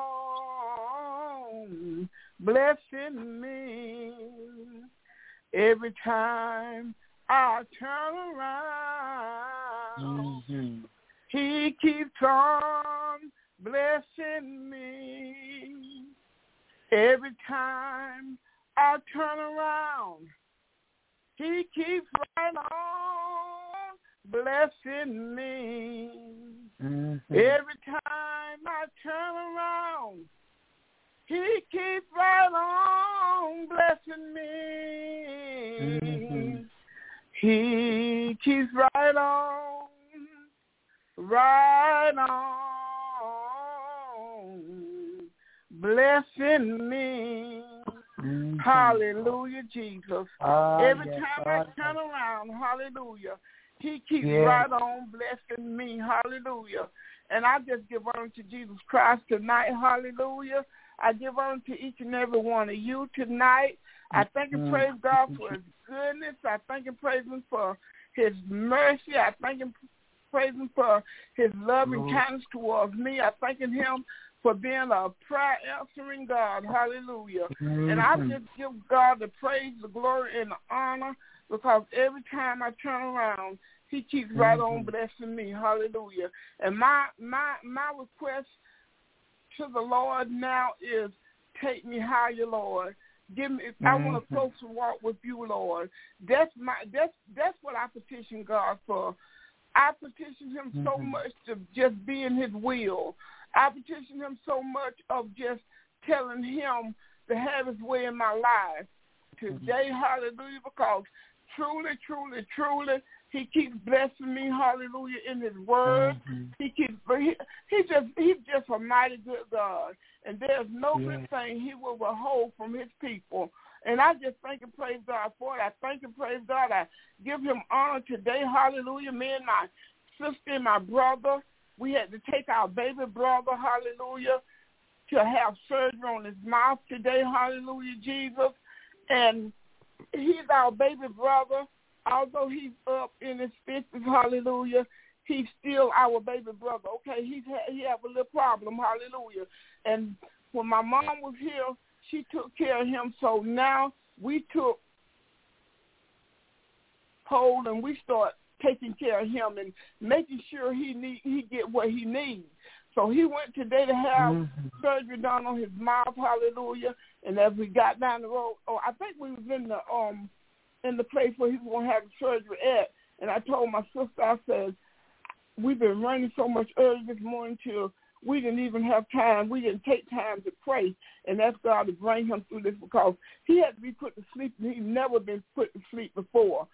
Speaker 6: on blessing me. Every time I turn around,
Speaker 2: mm-hmm.
Speaker 6: he keeps on blessing me. Every time I turn around, he keeps right on blessing me.
Speaker 2: Mm-hmm.
Speaker 6: Every time I turn around, he keeps right on blessing me.
Speaker 2: Mm-hmm.
Speaker 6: He keeps right on, right on blessing me.
Speaker 2: Mm-hmm.
Speaker 6: Hallelujah, Jesus.
Speaker 2: Ah,
Speaker 6: Every
Speaker 2: yes,
Speaker 6: time
Speaker 2: ah,
Speaker 6: I
Speaker 2: yes.
Speaker 6: turn around, hallelujah, he keeps
Speaker 2: yes.
Speaker 6: right on blessing me. Hallelujah. And I just give honor to Jesus Christ tonight. Hallelujah. I give honor to each and every one of you tonight. I thank and praise God for his goodness. I thank and praise him for his mercy. I thank and praise him for his love and kindness towards me. I thank him for being a prayer answering God. Hallelujah.
Speaker 2: Mm-hmm.
Speaker 6: And I just give God the praise, the glory, and the honor, because every time I turn around, he keeps mm-hmm. right on blessing me. Hallelujah. And my my my request to the Lord now is, take me higher, Lord. Give me. Mm-hmm. I want a closer walk with you, Lord. That's my. That's that's what I petition God for. I petition him mm-hmm. so much to just be in his will. I petition him so much of just telling him to have his way in my life today. Mm-hmm. Hallelujah, because truly, truly, truly, he keeps blessing me. Hallelujah, in his word. Mm-hmm. He keeps. He, he just. He's just a mighty good God, and there's no yeah. good thing he will withhold from his people. And I just thank and praise God for it. I thank and praise God. I give him honor today. Hallelujah. Me and my sister and my brother, we had to take our baby brother, hallelujah, to have surgery on his mouth today. Hallelujah, Jesus. And he's our baby brother. Uh, although he's up in his fifties, hallelujah, he's still our baby brother. Okay, he's ha- he have a little problem, hallelujah. And when my mom was here, she took care of him. So now we took hold and we start taking care of him and making sure he need he get what he needs. So he went today to have mm-hmm. surgery done on his mouth, hallelujah. And as we got down the road, oh, I think we was in the um in the place where he was going to have the surgery at. And I told my sister, I said, we've been running so much early this morning till we didn't even have time. We didn't take time to pray and ask God to bring him through this because he had to be put to sleep and he'd never been put to sleep before.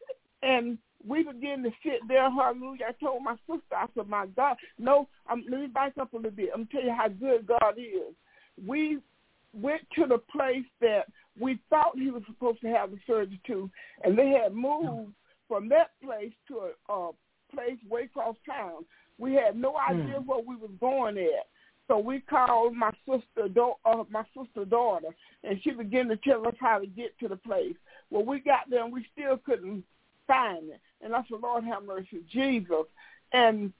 Speaker 6: And we began to sit there, hallelujah. I told my sister, I said, my God, no, I'm, let me back up a little bit. I'm going to tell you how good God is. We went to the place that we thought he was supposed to have the surgery to, and they had moved from that place to a, a place way across town. We had no idea mm. where we was going at. So we called my sister, uh, my sister's daughter, and she began to tell us how to get to the place. Well, we got there, and we still couldn't find it. And I said, Lord have mercy, Jesus. And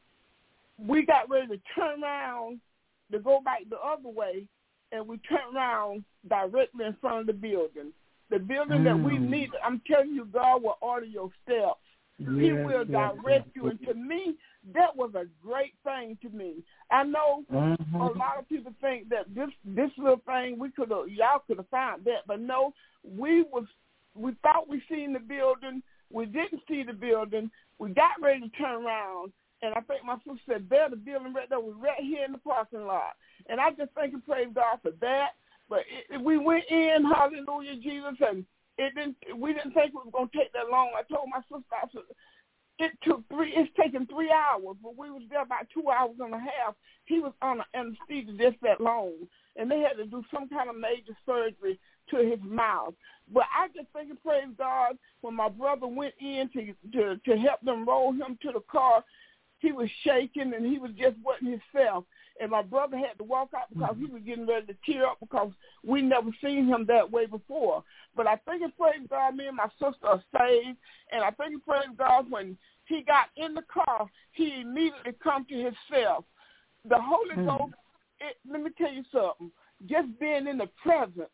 Speaker 6: we got ready to turn around to go back the other way, and we turned around directly in front of the building. The building mm. that we needed. I'm telling you, God will order your steps. Yes, he will direct yes, you. And to me, that was a great thing to me. I know mm-hmm. a lot of people think that this this little thing, we could have, y'all could have found that. But no, we was we thought we seen the building. We didn't see the building. We got ready to turn around, and I think my sister said, there, the building right there was right here in the parking lot. And I just thank and praise God for that. But it, we went in, hallelujah, Jesus, and it didn't. We didn't think it was going to take that long. I told my sister, I said, it took three, it's taken three hours, but we was there about two hours and a half. He was on anesthesia just that long, and they had to do some kind of major surgery to his mouth. But I just think and praise God, when my brother went in to, to, to help them roll him to the car, he was shaking and he was just wasn't himself. And my brother had to walk out because he was getting ready to tear up because we never seen him that way before. But I think and praise God, me and my sister are saved. And I think and praise God, when he got in the car, he immediately come to himself. The Holy mm. Ghost, it, let me tell you something, just being in the presence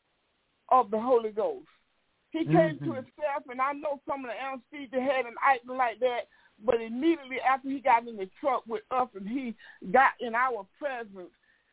Speaker 6: of the Holy Ghost. He came mm-hmm. to himself, and I know some of the anesthesia had him acting like that, but immediately after he got in the truck with us and he got in our presence,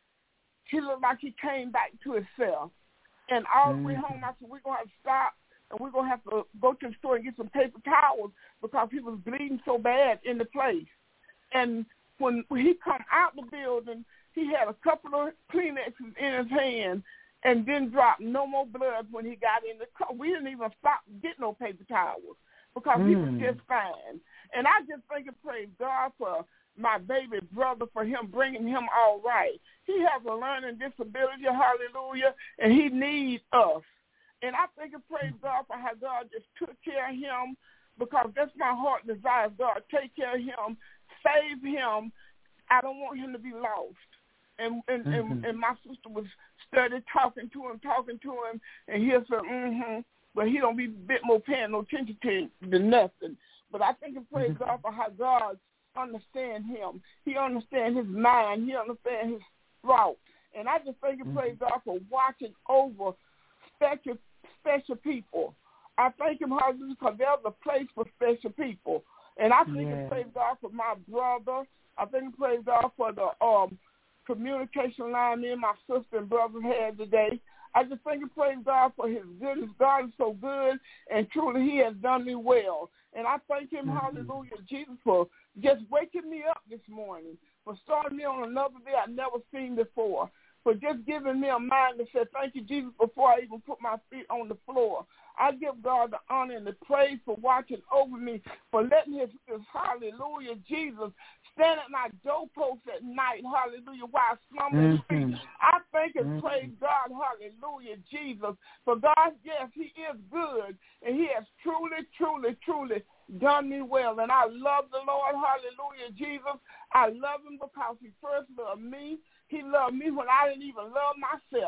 Speaker 6: he looked like he came back to himself. And all the way home, I said, we're going to have to stop, and we're going to have to go to the store and get some paper towels because he was bleeding so bad in the place. And when he come out the building, he had a couple of Kleenexes in his hand and didn't drop no more blood when he got in the car. We didn't even stop get no paper towels because mm. he was just fine. And I just think and praise God for my baby brother, for him bringing him all right. He has a learning disability, hallelujah, and he needs us. And I think and praise God for how God just took care of him, because that's my heart desire. God, take care of him, save him. I don't want him to be lost. And and, mm-hmm. and and my sister was studying, talking to him, talking to him, and he said, mm-hmm, but he don't be a bit more paying no attention to than nothing. But I think and praise mm-hmm. God for how God understands him. He understands his mind. He understands his thought. And I just think and mm-hmm. praise God for watching over special, special people. I thank him, hallelujah, because there's a place for special people. And I think yeah. and praise God for my brother. I think and praise God for the um communication line me and my sister and brother had today. I just thank and praise God for his goodness. God is so good, and truly he has done me well. And I thank him, mm-hmm. hallelujah, Jesus, for just waking me up this morning, for starting me on another day I've never seen before, for just giving me a mind to say thank you, Jesus, before I even put my feet on the floor. I give God the honor and the praise for watching over me, for letting his, his hallelujah, Jesus, stand at my doorpost at night, hallelujah, while I slumber and sleep. I thank and mm-hmm. praise God, hallelujah, Jesus. For God, yes, he is good, and he has truly, truly, truly done me well. And I love the Lord, hallelujah, Jesus. I love him because he first loved me. He loved me when I didn't even love myself.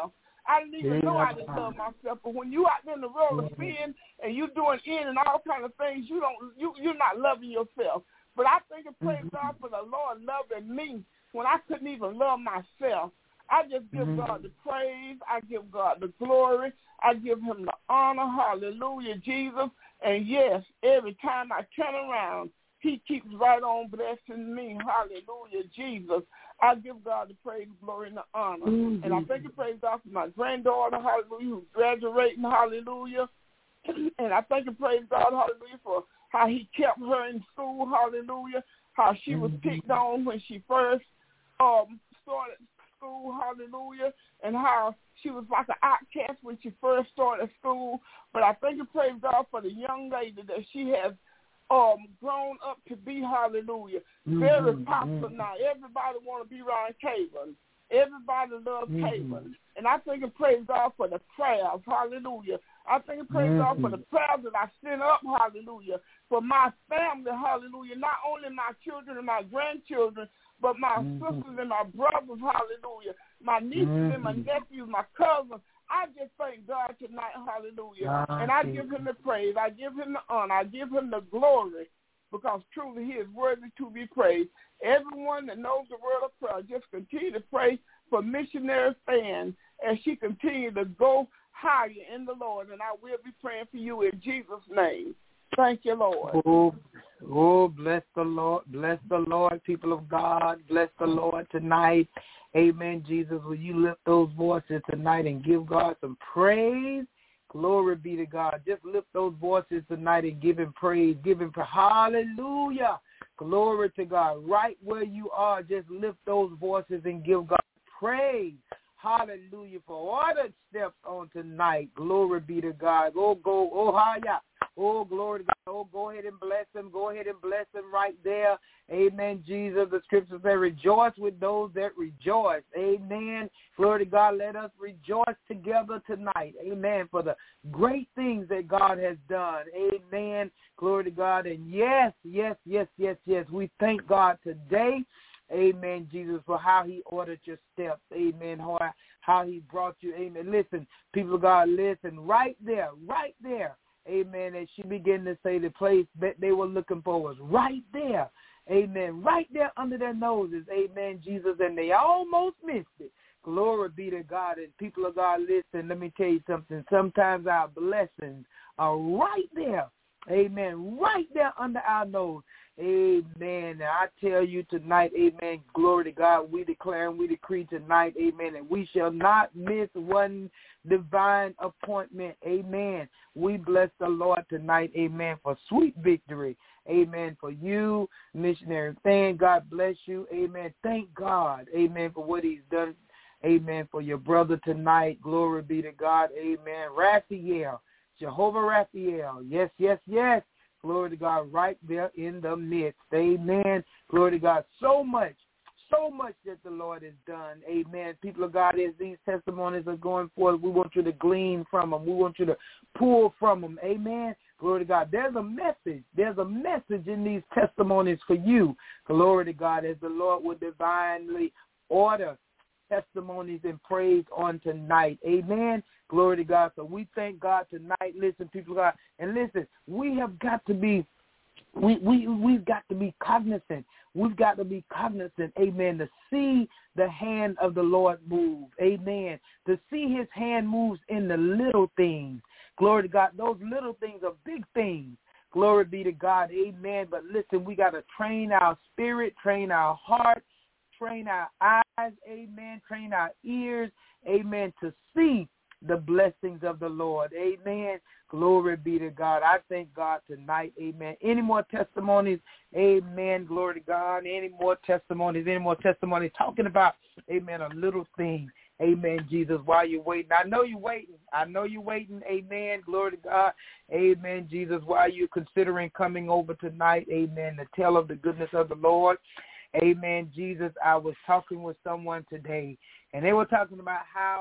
Speaker 6: I didn't even know I didn't love myself. But when you out there in the world of sin and you doing in and all kind of things, you don't you you're not loving yourself. But I think and praise God for the Lord loving me when I couldn't even love myself. I just give mm-hmm. God the praise. I give God the glory. I give him the honor. Hallelujah, Jesus. And yes, every time I turn around, he keeps right on blessing me. Hallelujah, Jesus. I give God the praise, glory, and the honor. Mm-hmm. And I thank and praise God for my granddaughter, hallelujah, who's graduating, hallelujah. And I thank and praise God, hallelujah, for how he kept her in school, hallelujah, how she was picked on when she first um, started school, hallelujah, and how she was like an outcast when she first started school. But I thank and praise God for the young lady that she has um, grown up to be, hallelujah, mm-hmm. very popular mm-hmm. now. Everybody want to be around Kaven. Everybody loves mm-hmm. Kaven. And I thank and praise God for the prayers, hallelujah. I thank and praise mm-hmm. God for the prayers that I sent up, hallelujah, for my family, hallelujah, not only my children and my grandchildren, but my mm-hmm. sisters and my brothers, hallelujah, my nieces mm-hmm. and my nephews, my cousins. I just thank God tonight, hallelujah. Ah, and I give him the praise. I give him the honor. I give him the glory because truly he is worthy to be praised. Everyone that knows the word of prayer, just continue to pray for missionary fans as she continues to go higher in the Lord. And I will be praying for you in Jesus' name. Thank you, Lord.
Speaker 2: Oh, oh, bless the Lord. Bless the Lord, people of God. Bless the Lord tonight. Amen, Jesus. Will you lift those voices tonight and give God some praise? Glory be to God. Just lift those voices tonight and give him praise. Give him praise. Hallelujah. Glory to God. Right where you are, just lift those voices and give God praise. Hallelujah for ordered steps on tonight. Glory be to God. Oh, go, oh, hiya. Oh, glory to God. Oh, go ahead and bless him. Go ahead and bless him right there. Amen, Jesus. The scriptures say, rejoice with those that rejoice. Amen. Glory to God. Let us rejoice together tonight. Amen. For the great things that God has done. Amen. Glory to God. And yes, yes, yes, yes, yes. We thank God today. Amen, Jesus, for how he ordered your steps. Amen. How, how he brought you. Amen. Listen, people of God, listen. Right there, right there. Amen. And she began to say the place that they were looking for was right there. Amen. Right there under their noses. Amen, Jesus. And they almost missed it. Glory be to God. And people of God, listen, let me tell you something. Sometimes our blessings are right there. Amen. Right there under our nose. Amen. And I tell you tonight, amen, glory to God, we declare and we decree tonight, amen, that we shall not miss one divine appointment. Amen. We bless the Lord tonight, amen, for sweet victory. Amen. For you, missionary fan, God bless you. Amen. Thank God, amen, for what he's done. Amen. For your brother tonight. Glory be to God. Amen. Raphael, Jehovah Raphael. Yes, yes, yes. Glory to God, right there in the midst. Amen. Glory to God. So much, so much that the Lord has done. Amen. People of God, as these testimonies are going forth, we want you to glean from them. We want you to pull from them. Amen. Glory to God. There's a message. There's a message in these testimonies for you. Glory to God, as the Lord will divinely order testimonies and praise on tonight. Amen. Glory to God. So we thank God tonight. Listen, people of God. And listen, we have got to be, we, we, we've got to be cognizant. We've got to be cognizant, amen, to see the hand of the Lord move. Amen. To see his hand moves in the little things. Glory to God. Those little things are big things. Glory be to God. Amen. But listen, we got to train our spirit, train our heart, train our eyes, amen, train our ears, amen, to see the blessings of the Lord. Amen. Glory be to God. I thank God tonight. Amen. Any more testimonies? Amen. Glory to God. Any more testimonies? Any more testimonies? Talking about, amen, a little thing. Amen, Jesus, while you're waiting. I know you're waiting. I know you're waiting. Amen. Glory to God. Amen, Jesus, while you're considering coming over tonight. Amen. To tell of the goodness of the Lord. Amen, Jesus. I was talking with someone today, and they were talking about how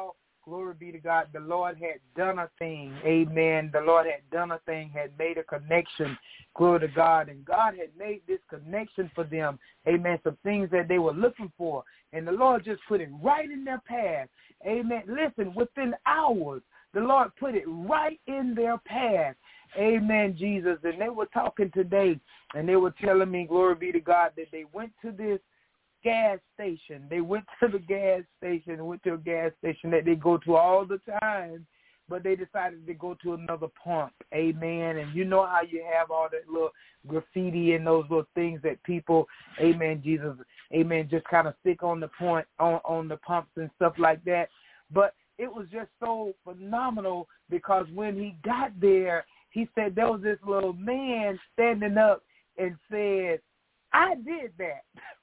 Speaker 2: glory be to God, the Lord had done a thing, amen. The Lord had done a thing, had made a connection, glory to God, and God had made this connection for them, amen, some things that they were looking for, and the Lord just put it right in their path, amen. Listen, within hours, the Lord put it right in their path, amen, Jesus, and they were talking today, and they were telling me, glory be to God, that they went to this gas station. They went to the gas station, went to a gas station that they go to all the time, but they decided to go to another pump, amen. And you know how you have all that little graffiti and those little things that people, amen, Jesus, amen, just kind of stick on the point, on, on the pumps and stuff like that. But it was just so phenomenal because when he got there, he said there was this little man standing up and said, I did that.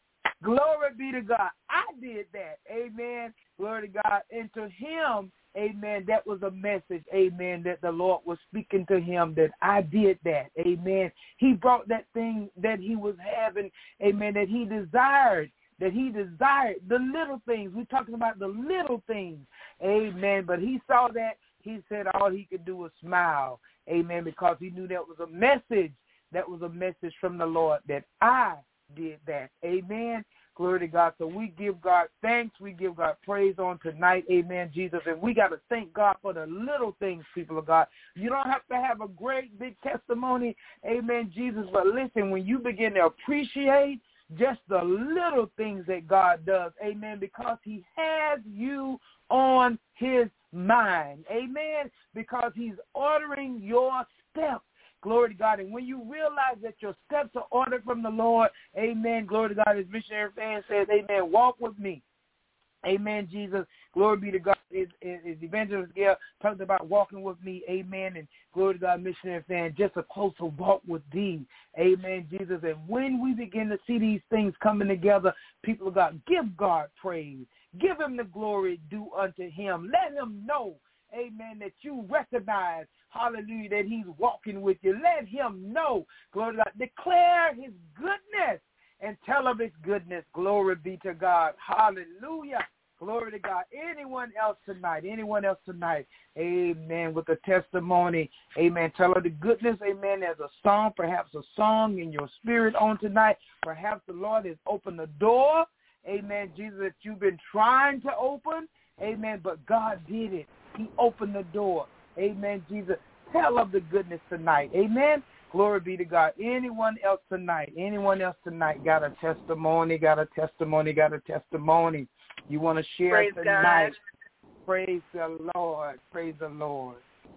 Speaker 2: Glory be to God. I did that. Amen. Glory to God. And to him, amen, that was a message, amen, that the Lord was speaking to him, that I did that. Amen. He brought that thing that he was having, amen, that he desired, that he desired, the little things. We're talking about the little things. Amen. But he saw that. He said all he could do was smile. Amen. Because he knew that was a message. That was a message from the Lord that I did that. Amen. Glory to God. So we give God thanks. We give God praise on tonight. Amen, Jesus. And we got to thank God for the little things, people of God. You don't have to have a great big testimony. Amen, Jesus. But listen, when you begin to appreciate just the little things that God does, amen, because he has you on his mind. Amen. Because he's ordering your steps. Glory to God. And when you realize that your steps are ordered from the Lord, amen, glory to God, as missionary fan says, amen, walk with me. Amen, Jesus. Glory be to God. As, as Evangelist Gail talked about walking with me, amen, and glory to God, missionary fan, just a closer walk with thee. Amen, Jesus. And when we begin to see these things coming together, people of God, give God praise. Give him the glory due unto him. Let him know, amen, that you recognize, hallelujah, that he's walking with you. Let him know, glory to God. Declare his goodness and tell of his goodness. Glory be to God. Hallelujah. Glory to God. Anyone else tonight, anyone else tonight, amen, with a testimony, amen, tell of the goodness, amen, there's a song, perhaps a song in your spirit on tonight. Perhaps the Lord has opened the door, amen, Jesus, that you've been trying to open, amen, but God did it. He opened the door. Amen, Jesus. Tell of the goodness tonight. Amen. Glory be to God. Anyone else tonight, anyone else tonight got a testimony, got a testimony, got a testimony. You want to share
Speaker 7: Praise
Speaker 2: tonight.
Speaker 7: God.
Speaker 2: Praise the Lord. Praise the Lord.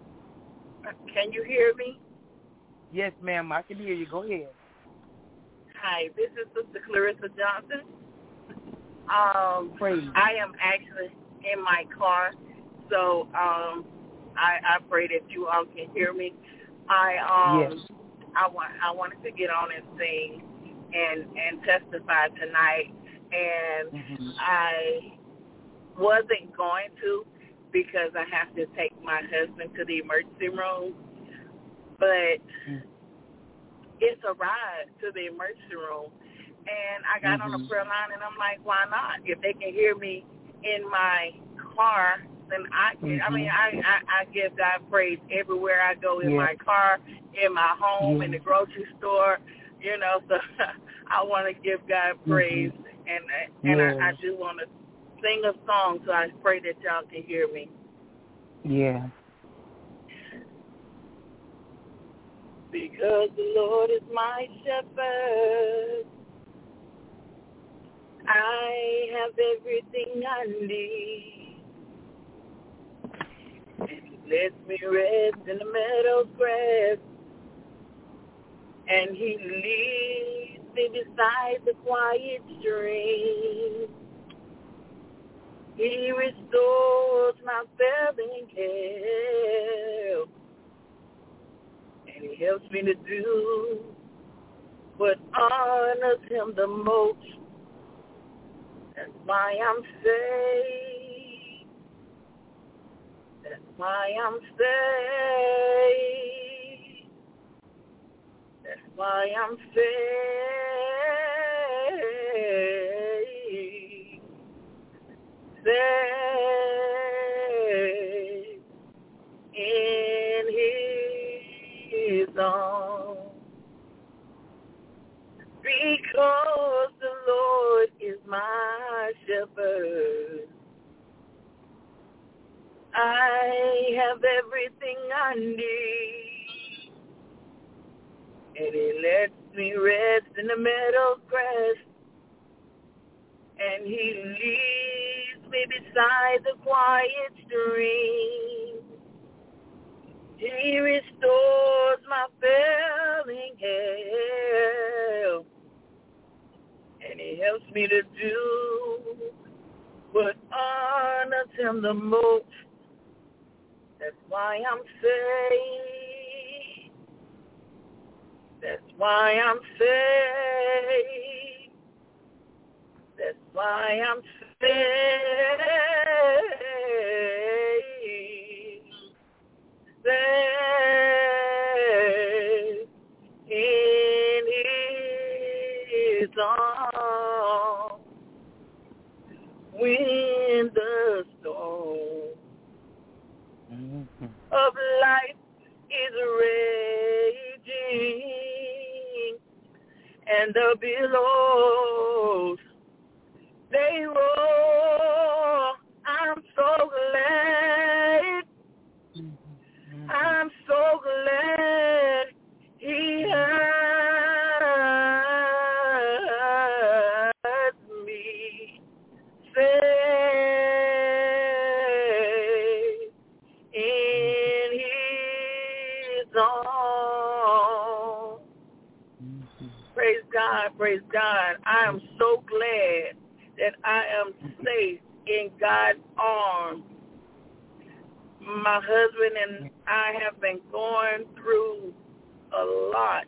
Speaker 7: Can you hear me?
Speaker 2: Yes, ma'am. I can hear you. Go ahead.
Speaker 7: Hi, this is Sister Clarissa Johnson. Um,
Speaker 2: Praise.
Speaker 7: I am actually in my car, so um, I, I pray that you all can hear me. I um,
Speaker 2: yes.
Speaker 7: I want I wanted to get on and sing and and testify tonight, and
Speaker 2: mm-hmm.
Speaker 7: I wasn't going to because I have to take my husband to the emergency room, but mm-hmm. it's a ride to the emergency room, and I got mm-hmm. on the prayer line, and I'm like, why not? If they can hear me in my car, then I can. Mm-hmm. I mean, I, I, I give God praise everywhere I go, in yeah. my car, in my home, yeah. in the grocery store, you know, so I want to give God praise, mm-hmm. and and yeah. I, I do want to sing a song, so I pray that y'all can hear me.
Speaker 2: Yeah.
Speaker 7: Because the Lord is my shepherd, I have everything I need. And he lets me rest in the meadow's grass, and he leads me beside the quiet stream. He restores my failing health, and he helps me to do what honors him the most. That's why I'm saved. That's why I'm saved. That's why I'm saved. Saved. shepherd. I have everything I need, and he lets me rest in the meadow grass, and he leads me beside the quiet stream. He restores my failing health, and he helps me to do what honors him the most. That's why I'm saved. That's why I'm saved. That's why I'm saved. Saved in his arms. When the storm mm-hmm. of life is raging and the billows they roar, I'm so glad, mm-hmm. I'm so glad he has me saved in his arms. Mm-hmm. Praise God, praise God. I am so glad that I am safe in God's arms. My husband and I have been going through a lot.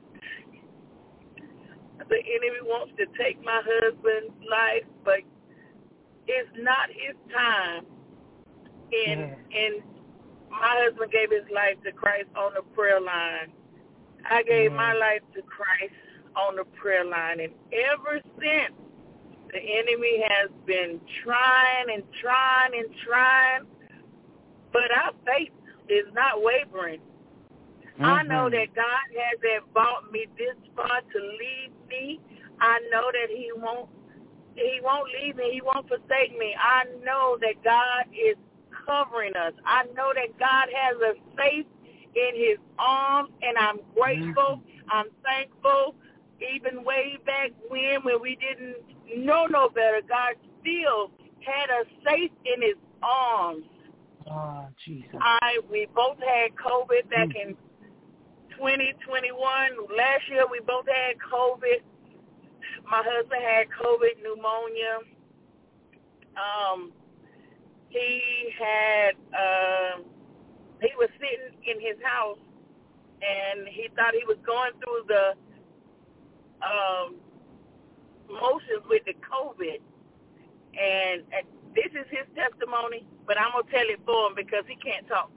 Speaker 7: The enemy wants to take my husband's life, but it's not his time. And, yeah. and my husband gave his life to Christ on the prayer line. I gave yeah. my life to Christ on the prayer line. And ever since, the enemy has been trying and trying and trying, but our faith is not wavering. Mm-hmm. I know that God hasn't brought me this far to leave me. I know that he won't He won't leave me. He won't forsake me. I know that God is covering us. I know that God has us safe in his arms, and I'm grateful. Mm-hmm. I'm thankful. Even way back when, when we didn't know no better, God still had us safe in his arms.
Speaker 2: Oh, Jesus.
Speaker 7: I, we both had COVID back mm-hmm. in twenty twenty-one. Last year, we both had COVID. My husband had COVID pneumonia. Um, he had, uh, he was sitting in his house, and he thought he was going through the um, motions with the COVID. And, and this is his testimony, but I'm going to tell it for him because he can't talk.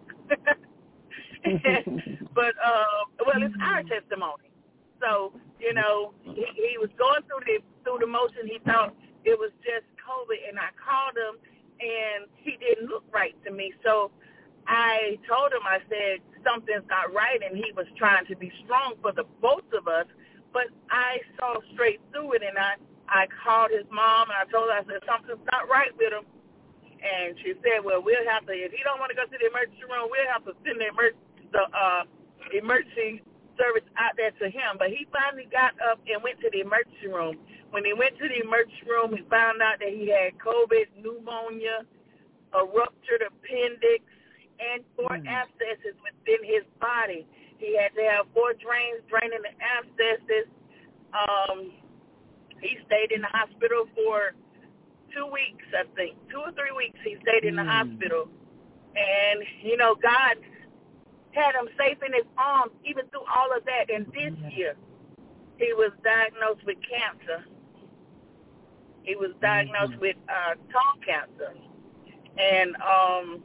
Speaker 7: But, uh, well, it's our testimony. So, you know, he, he was going through the through the motion. He thought it was just COVID, and I called him, and he didn't look right to me. So I told him, I said, something's not right, and he was trying to be strong for the both of us. But I saw straight through it, and I, I called his mom, and I told her, I said, something's not right with him. And she said, well, we'll have to, if he don't want to go to the emergency room, we'll have to send the, emer- the uh, emergency service out there to him. But he finally got up and went to the emergency room. When he went to the emergency room, he found out that he had COVID, pneumonia, a ruptured appendix, and four mm. abscesses within his body. He had to have four drains draining the abscesses. Um, he stayed in the hospital for two weeks, I think. Two or three weeks he stayed in the mm. hospital. And, you know, God had him safe in his arms even through all of that. And this year, he was diagnosed with cancer. He was diagnosed mm-hmm. with uh, tongue cancer. And um,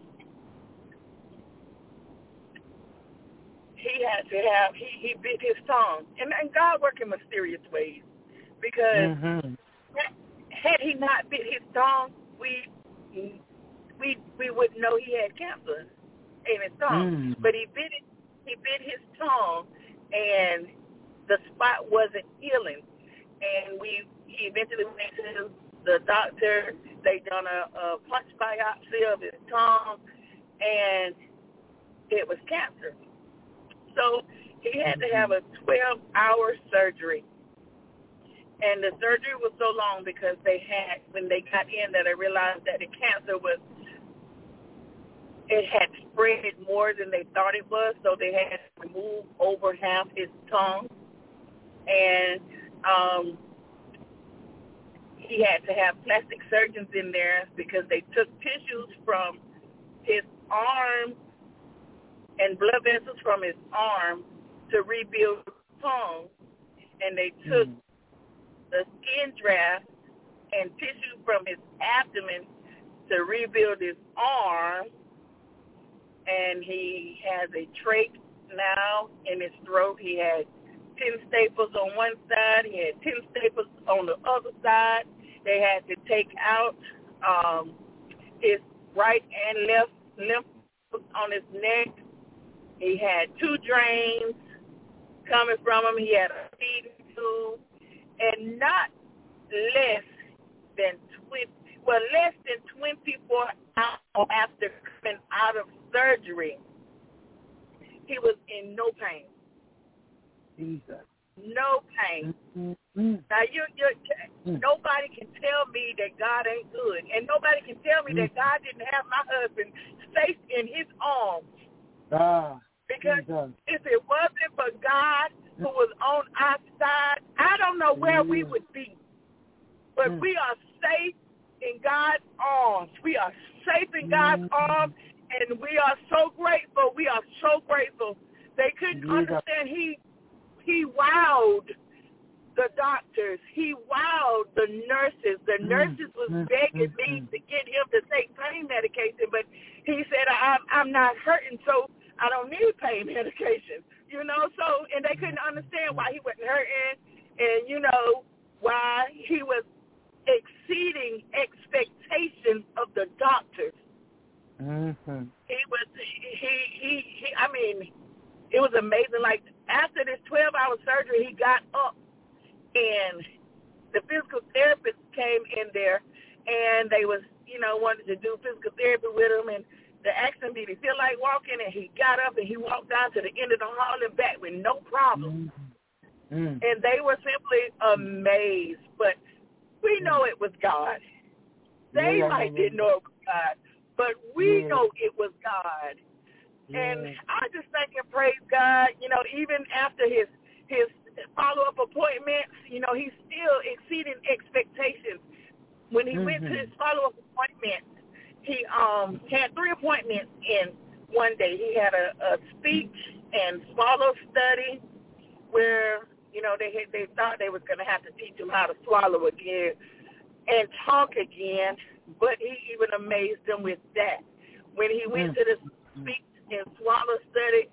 Speaker 7: he had to have, he, he bit his tongue. And, and God worked in mysterious ways. Because mm-hmm. had he not bit his tongue, we we we wouldn't know he had cancer in his tongue. Mm. But he bit it, he bit his tongue, and the spot wasn't healing. And we he eventually went to the doctor, they done a, a punch biopsy of his tongue, and it was cancer. So he had to have a twelve-hour surgery. And the surgery was so long because they had, when they got in there, they realized that the cancer was, it had spread more than they thought it was, so they had to remove over half his tongue. And um, he had to have plastic surgeons in there because they took tissues from his arm and blood vessels from his arm to rebuild his tongue, and they took mm. the skin graft and tissue from his abdomen to rebuild his arm, and he has a trach now in his throat. He had ten staples on one side. He had ten staples on the other side. They had to take out um, his right and left lymph on his neck. He had two drains coming from him. He had a feeding tube, and not less than twenty, well, less than twenty-four hours after coming out of surgery, he was in no pain.
Speaker 2: Jesus.
Speaker 7: No pain.
Speaker 2: Mm-hmm.
Speaker 7: Now, you, you, mm-hmm. nobody can tell me that God ain't good, and nobody can tell me mm-hmm. that God didn't have my husband safe in his arms.
Speaker 2: Ah,
Speaker 7: because
Speaker 2: Jesus.
Speaker 7: If it wasn't for God who was on our side, I don't know where mm-hmm. we would be. But mm-hmm. we are safe in God's arms. We are safe in God's mm-hmm. arms, and we are so grateful. We are so grateful. They couldn't Jesus. understand. He He wowed the doctors. He wowed the nurses. The nurses was begging me to get him to take pain medication, but he said, I'm, I'm not hurting, so I don't need pain medication. You know, so, and they couldn't understand why he wasn't hurting, and, you know, why he was exceeding expectations of the doctors.
Speaker 2: Mm-hmm. He
Speaker 7: was, he, he, he, I mean, it was amazing. Like, after this twelve-hour surgery, he got up, and the physical therapist came in there, and they was, you know, wanted to do physical therapy with him, and they asked him, did he feel like walking, and he got up, and he walked down to the end of the hall and back with no problem. Mm-hmm. And they were simply amazed, but we know it was God. They yeah, might yeah, yeah. didn't know it was God, but we yeah. know it was God. And I just thank and praise God, you know, even after his his follow-up appointment, you know, he's still exceeding expectations. When he mm-hmm. went to his follow-up appointment, he um had three appointments in one day. He had a, a speech and swallow study where, you know, they had, they thought they was going to have to teach him how to swallow again and talk again, but he even amazed them with that. When he went mm-hmm. to the speech and swallow study,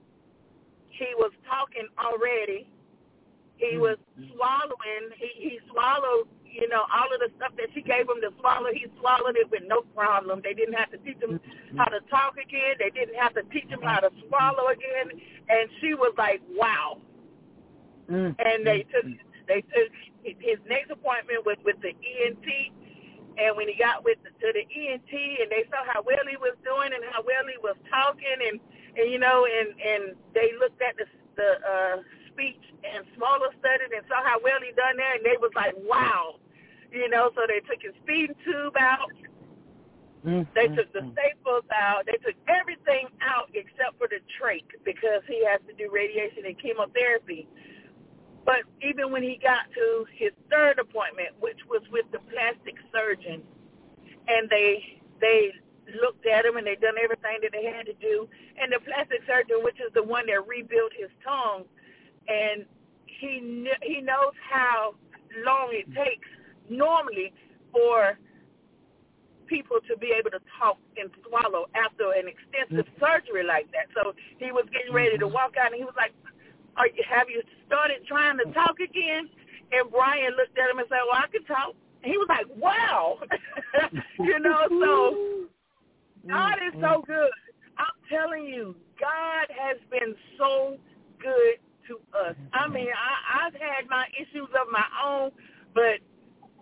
Speaker 7: he was talking already. He was swallowing. He, he swallowed, you know, all of the stuff that she gave him to swallow. He swallowed it with no problem. They didn't have to teach him how to talk again. They didn't have to teach him how to swallow again. And she was like, wow. Mm-hmm. And they took they took his next appointment was with the E N T. And when he got with the, to the E N T, and they saw how well he was doing and how well he was talking, and, and you know, and, and they looked at the, the uh, speech and smaller study and saw how well he done there, and they was like, wow, you know. So they took his feeding tube out, mm-hmm. they took the staples out, they took everything out except for the trach because he has to do radiation and chemotherapy. But even when he got to his third appointment, which was with the plastic surgeon, and they they looked at him and they done everything that they had to do, and the plastic surgeon, which is the one that rebuilt his tongue, and he he knows how long it takes normally for people to be able to talk and swallow after an extensive surgery like that. So he was getting ready to walk out, and he was like, Are you, have you started trying to talk again? And Brian looked at him and said, well, I can talk. And he was like, wow. you know, so God is so good. I'm telling you, God has been so good to us. I mean, I, I've had my issues of my own, but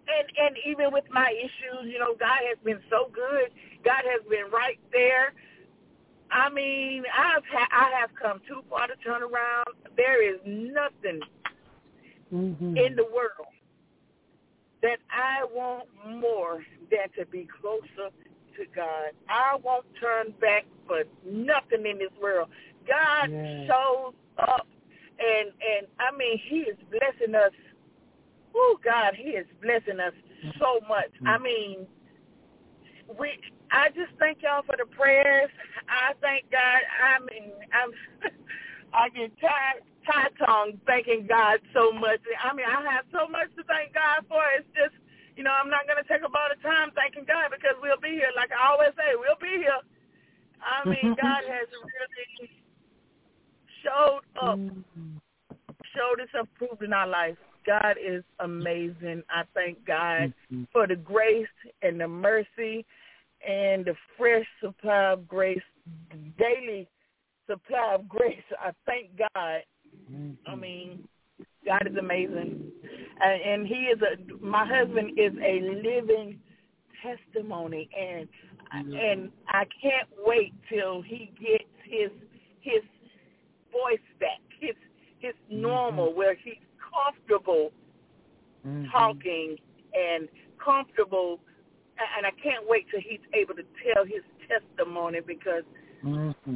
Speaker 7: and, and even with my issues, you know, God has been so good. God has been right there. I mean, I've ha- I have come too far to turn around. There is nothing mm-hmm. in the world that I want more than to be closer to God. I won't turn back for nothing in this world. God yeah. shows up, and, and I mean, he is blessing us. Oh, God, he is blessing us so much. Mm-hmm. I mean, we. I just thank y'all for the prayers. I thank God. I mean, I'm, I get tired, tired tongue thanking God so much. I mean, I have so much to thank God for. It's just, you know, I'm not going to take up all the time thanking God because we'll be here. Like I always say, we'll be here. I mean, God has really showed up, showed himself proved in our life. God is amazing. I thank God mm-hmm. for the grace and the mercy and the fresh supply of grace, daily supply of grace. I thank God. Mm-hmm. I mean, God is amazing. And, and he is a, my husband is a living testimony, and mm-hmm. and I can't wait till he gets his his voice back, his his normal, mm-hmm. where he's comfortable mm-hmm. talking and comfortable. And I can't wait till he's able to tell his testimony because mm-hmm.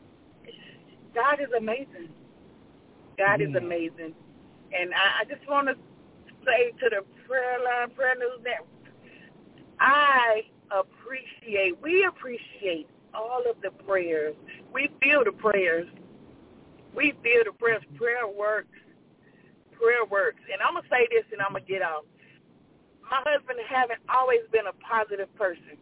Speaker 7: God is amazing. God yeah. is amazing. And I, I just want to say to the Prayer Line, Prayer News Network, I appreciate, we appreciate all of the prayers. We feel the prayers. We feel the prayers. Prayer works. Prayer works. And I'm going to say this and I'm going to get off. My husband haven't always been a positive person.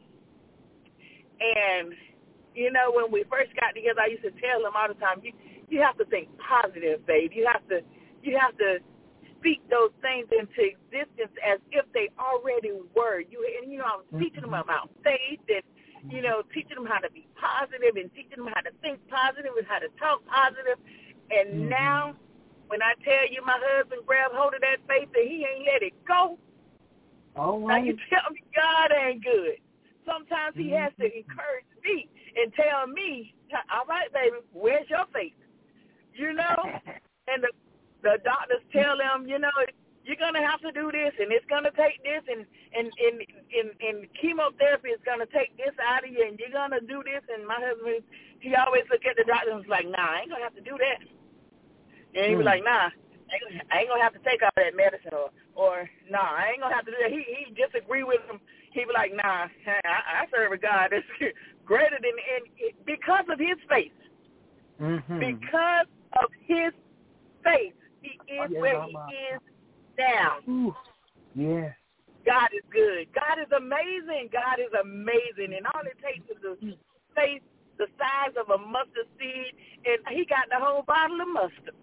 Speaker 7: And, you know, when we first got together, I used to tell him all the time, you, you have to think positive, babe. You have to you have to speak those things into existence as if they already were. You and, you know, I was teaching him about faith and, you know, teaching him how to be positive and teaching him how to think positive and how to talk positive. And mm-hmm. now, when I tell you my husband grabbed hold of that faith and he ain't let it go, all right. Now you tell me God ain't good. Sometimes he has to encourage me and tell me, all right, baby, where's your faith? You know? And the the doctors tell him, you know, you're going to have to do this and it's going to take this and, and, and, and, and chemotherapy is going to take this out of you and you're going to do this. And my husband, he always look at the doctor and was like, nah, I ain't going to have to do that. And he was like, nah. I ain't going to have to take all that medicine or, or nah, I ain't going to have to do that. He he disagree with him. He be like, nah, I, I serve a God that's greater than, and because of his faith, mm-hmm. because of his faith, he is oh, yeah, where mama. he is now.
Speaker 2: Ooh. Yes.
Speaker 7: God is good. God is amazing. God is amazing. And all it takes is a faith the size of a mustard seed, and he got the whole bottle of mustard.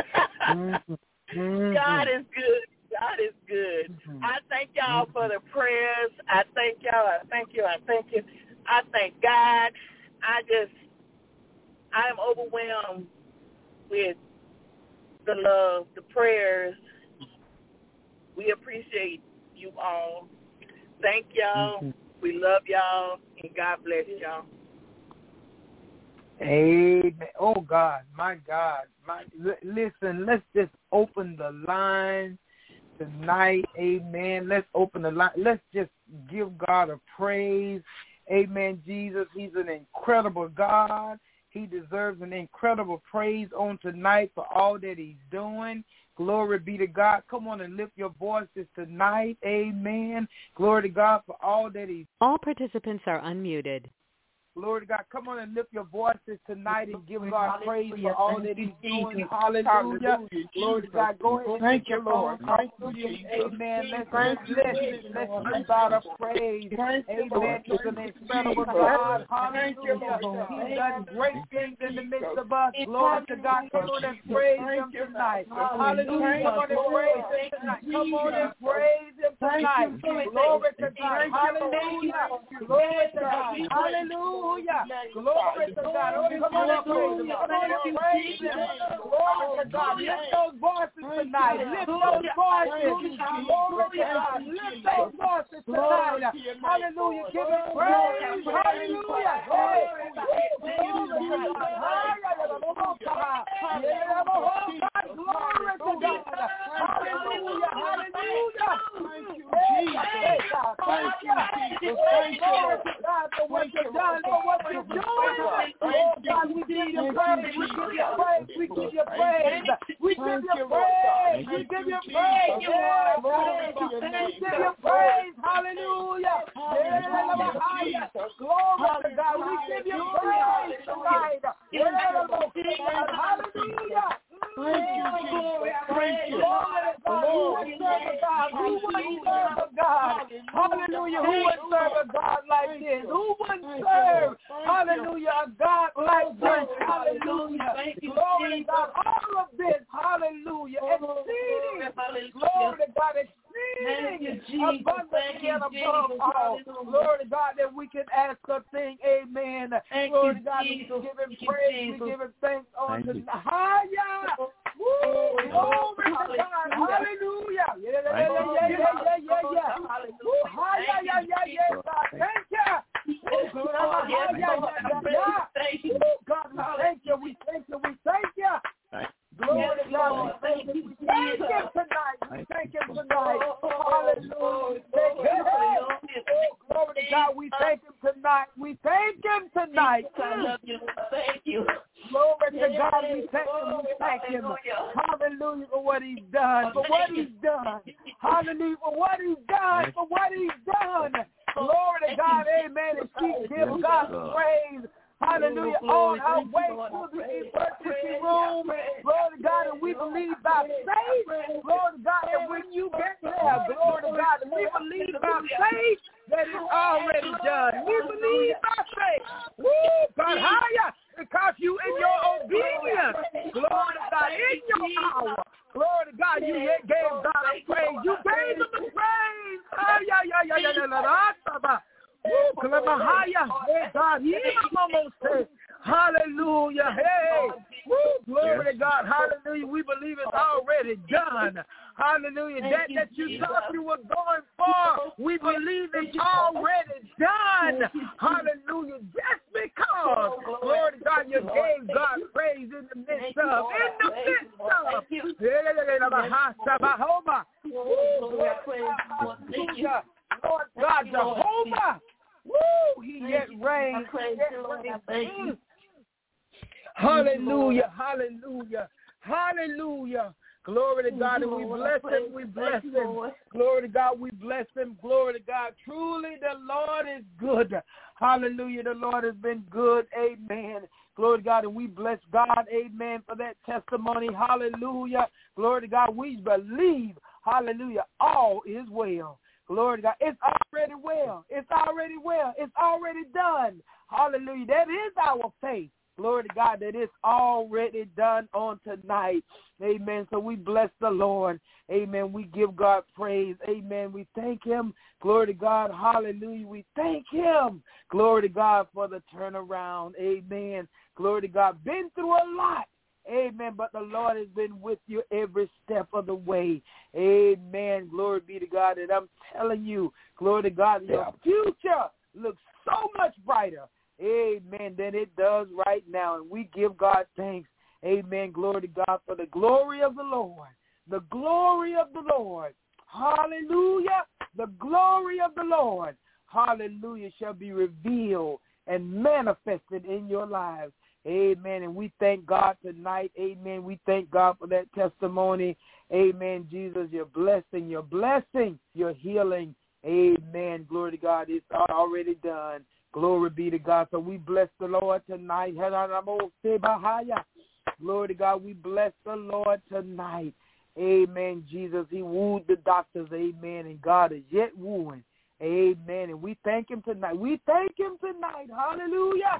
Speaker 7: mm-hmm. God is good. God is good. Mm-hmm. I thank y'all for the prayers. I thank y'all. I thank you. I thank you. I thank God. I just, I am overwhelmed with the love, the prayers. We appreciate you all. Thank y'all. Mm-hmm. We love y'all, and God bless y'all.
Speaker 2: Amen. Oh, God, my God. My, l- listen, let's just open the line tonight. Amen. Let's open the line. Let's just give God a praise. Amen, Jesus. He's an incredible God. He deserves an incredible praise on tonight for all that he's doing. Glory be to God. Come on and lift your voices tonight. Amen. Glory to God for all that he's doing.
Speaker 1: All participants are unmuted.
Speaker 2: Glory to God. Come on and lift your voices tonight and give God praise for all that he's doing. Hallelujah. Glory to God. Go ahead.
Speaker 6: Thank you, Lord. Thank you, Jesus.
Speaker 2: Amen. Let's let's let's give God a praise. Amen. He's an incredible God. Hallelujah. He's done great things in the midst of us. Glory to God. Come on and praise him tonight. Hallelujah. Come on and praise him tonight. Come on and praise him tonight. Glory to God. Hallelujah. Glory to God. Hallelujah. Glory to God. Oh, come on and praise Him. Come on and praise Him. Glory to God. Lift those voices tonight. Lift those voices. Glory to God. Lift those voices tonight. Hallelujah. Give Him praise. Hallelujah. Hey. Glory to God. Glory to God. Hallelujah. Hallelujah.
Speaker 6: Thank you, Jesus. Thank you, Jesus. Thank you, Lord.
Speaker 2: God, for what you've done, for what you're doing. Oh, God, we give you praise. We give you praise. We give you praise. We give you praise. We give you praise. We give you praise. Hallelujah. Glory to God. We give you praise tonight. Hallelujah.
Speaker 6: Thank you, Jesus. Thank you.
Speaker 2: Lord, who wouldn't serve a God? Hallelujah. Who would serve a God like this? Who wouldn't serve, hallelujah, a God like this? Hallelujah. Glory to God. All of this, hallelujah. Exceeding. Glory to God. Exceeding. Abundantly and above all. Glory to God that we can ask a thing. Amen. Glory to God. We give Him praise. We give Him thanks on tonight. Hallelujah. Woo! Glory to God. Hallelujah. Yeah, yeah, yeah, yeah, yeah, yeah, yeah, yeah. Woo! Yeah, yeah, yeah, yeah, God. Thank you. Woo! God, yeah, yeah, yeah, yeah. Woo! God, we thank you. We thank you. We thank you. Glory to God. We thank you. We thank Him tonight. We thank Him tonight. Hallelujah. Thank you. Glory to God. We thank Him tonight. We thank Him tonight.
Speaker 8: I love you. Thank you.
Speaker 2: Glory to God. We thank Him. We thank Him. Hallelujah for what He's done. For what He's done. Hallelujah for what He's done. For what He's done. Glory to God. Amen. And keep giving God praise. Hallelujah. On our way to the emergency room. Glory to God. And we believe by faith. Glory to God. And when you get there, glory to God. And we believe by faith that it's already done. We believe by faith. Woo! God, higher. Because you in your obedience. Glory to God. In your power. Glory to God. You yet gave God a praise. You gave Him a praise. Ah, yeah, yeah, yeah, yeah, yeah, yeah, yeah. Woo, Kalamahaya. Hey, God, say, hallelujah. Hey, woo, glory to God. Hallelujah. We believe it's already done. Hallelujah. That that you thought you were going for, we believe it's already done. Hallelujah. Just because, glory to God, you gave God praise in the midst of, in the midst of. Hallelujah. Lord God, Jehovah. Woo! He yet reigns. Mm. Hallelujah. Hallelujah. Hallelujah. Glory to God. And we bless Him. We bless Him. Glory to God. We bless Him. Glory to God. Truly the Lord is good. Hallelujah. The Lord has been good. Amen. Glory to God. And we bless God. Amen. For that testimony. Hallelujah. Glory to God. We believe. Hallelujah. All is well. Glory to God. It's already well. It's already well. It's already done. Hallelujah. That is our faith. Glory to God that it's already done on tonight. Amen. So we bless the Lord. Amen. We give God praise. Amen. We thank Him. Glory to God. Hallelujah. We thank Him. Glory to God for the turnaround. Amen. Glory to God. Been through a lot. Amen. But the Lord has been with you every step of the way. Amen. Glory be to God. And I'm telling you, glory to God, your future looks so much brighter. Amen. Than it does right now. And we give God thanks. Amen. Glory to God for the glory of the Lord. The glory of the Lord. Hallelujah. The glory of the Lord. Hallelujah shall be revealed and manifested in your lives. Amen. And we thank God tonight. Amen. We thank God for that testimony. Amen. Jesus, your blessing, your blessing, your healing. Amen. Glory to God. It's already done. Glory be to God. So we bless the Lord tonight. Glory to God. We bless the Lord tonight. Amen. Jesus, He wooed the doctors. Amen. And God is yet wooing. Amen. And we thank Him tonight. We thank Him tonight. Hallelujah.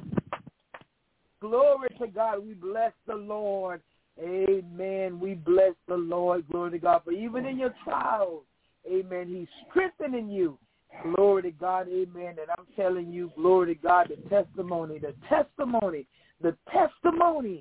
Speaker 2: Glory to God. We bless the Lord. Amen. We bless the Lord. Glory to God. For even in your trials, Amen. He's strengthening you. Glory to God, amen. And I'm telling you, glory to God, the testimony, the testimony, the testimony,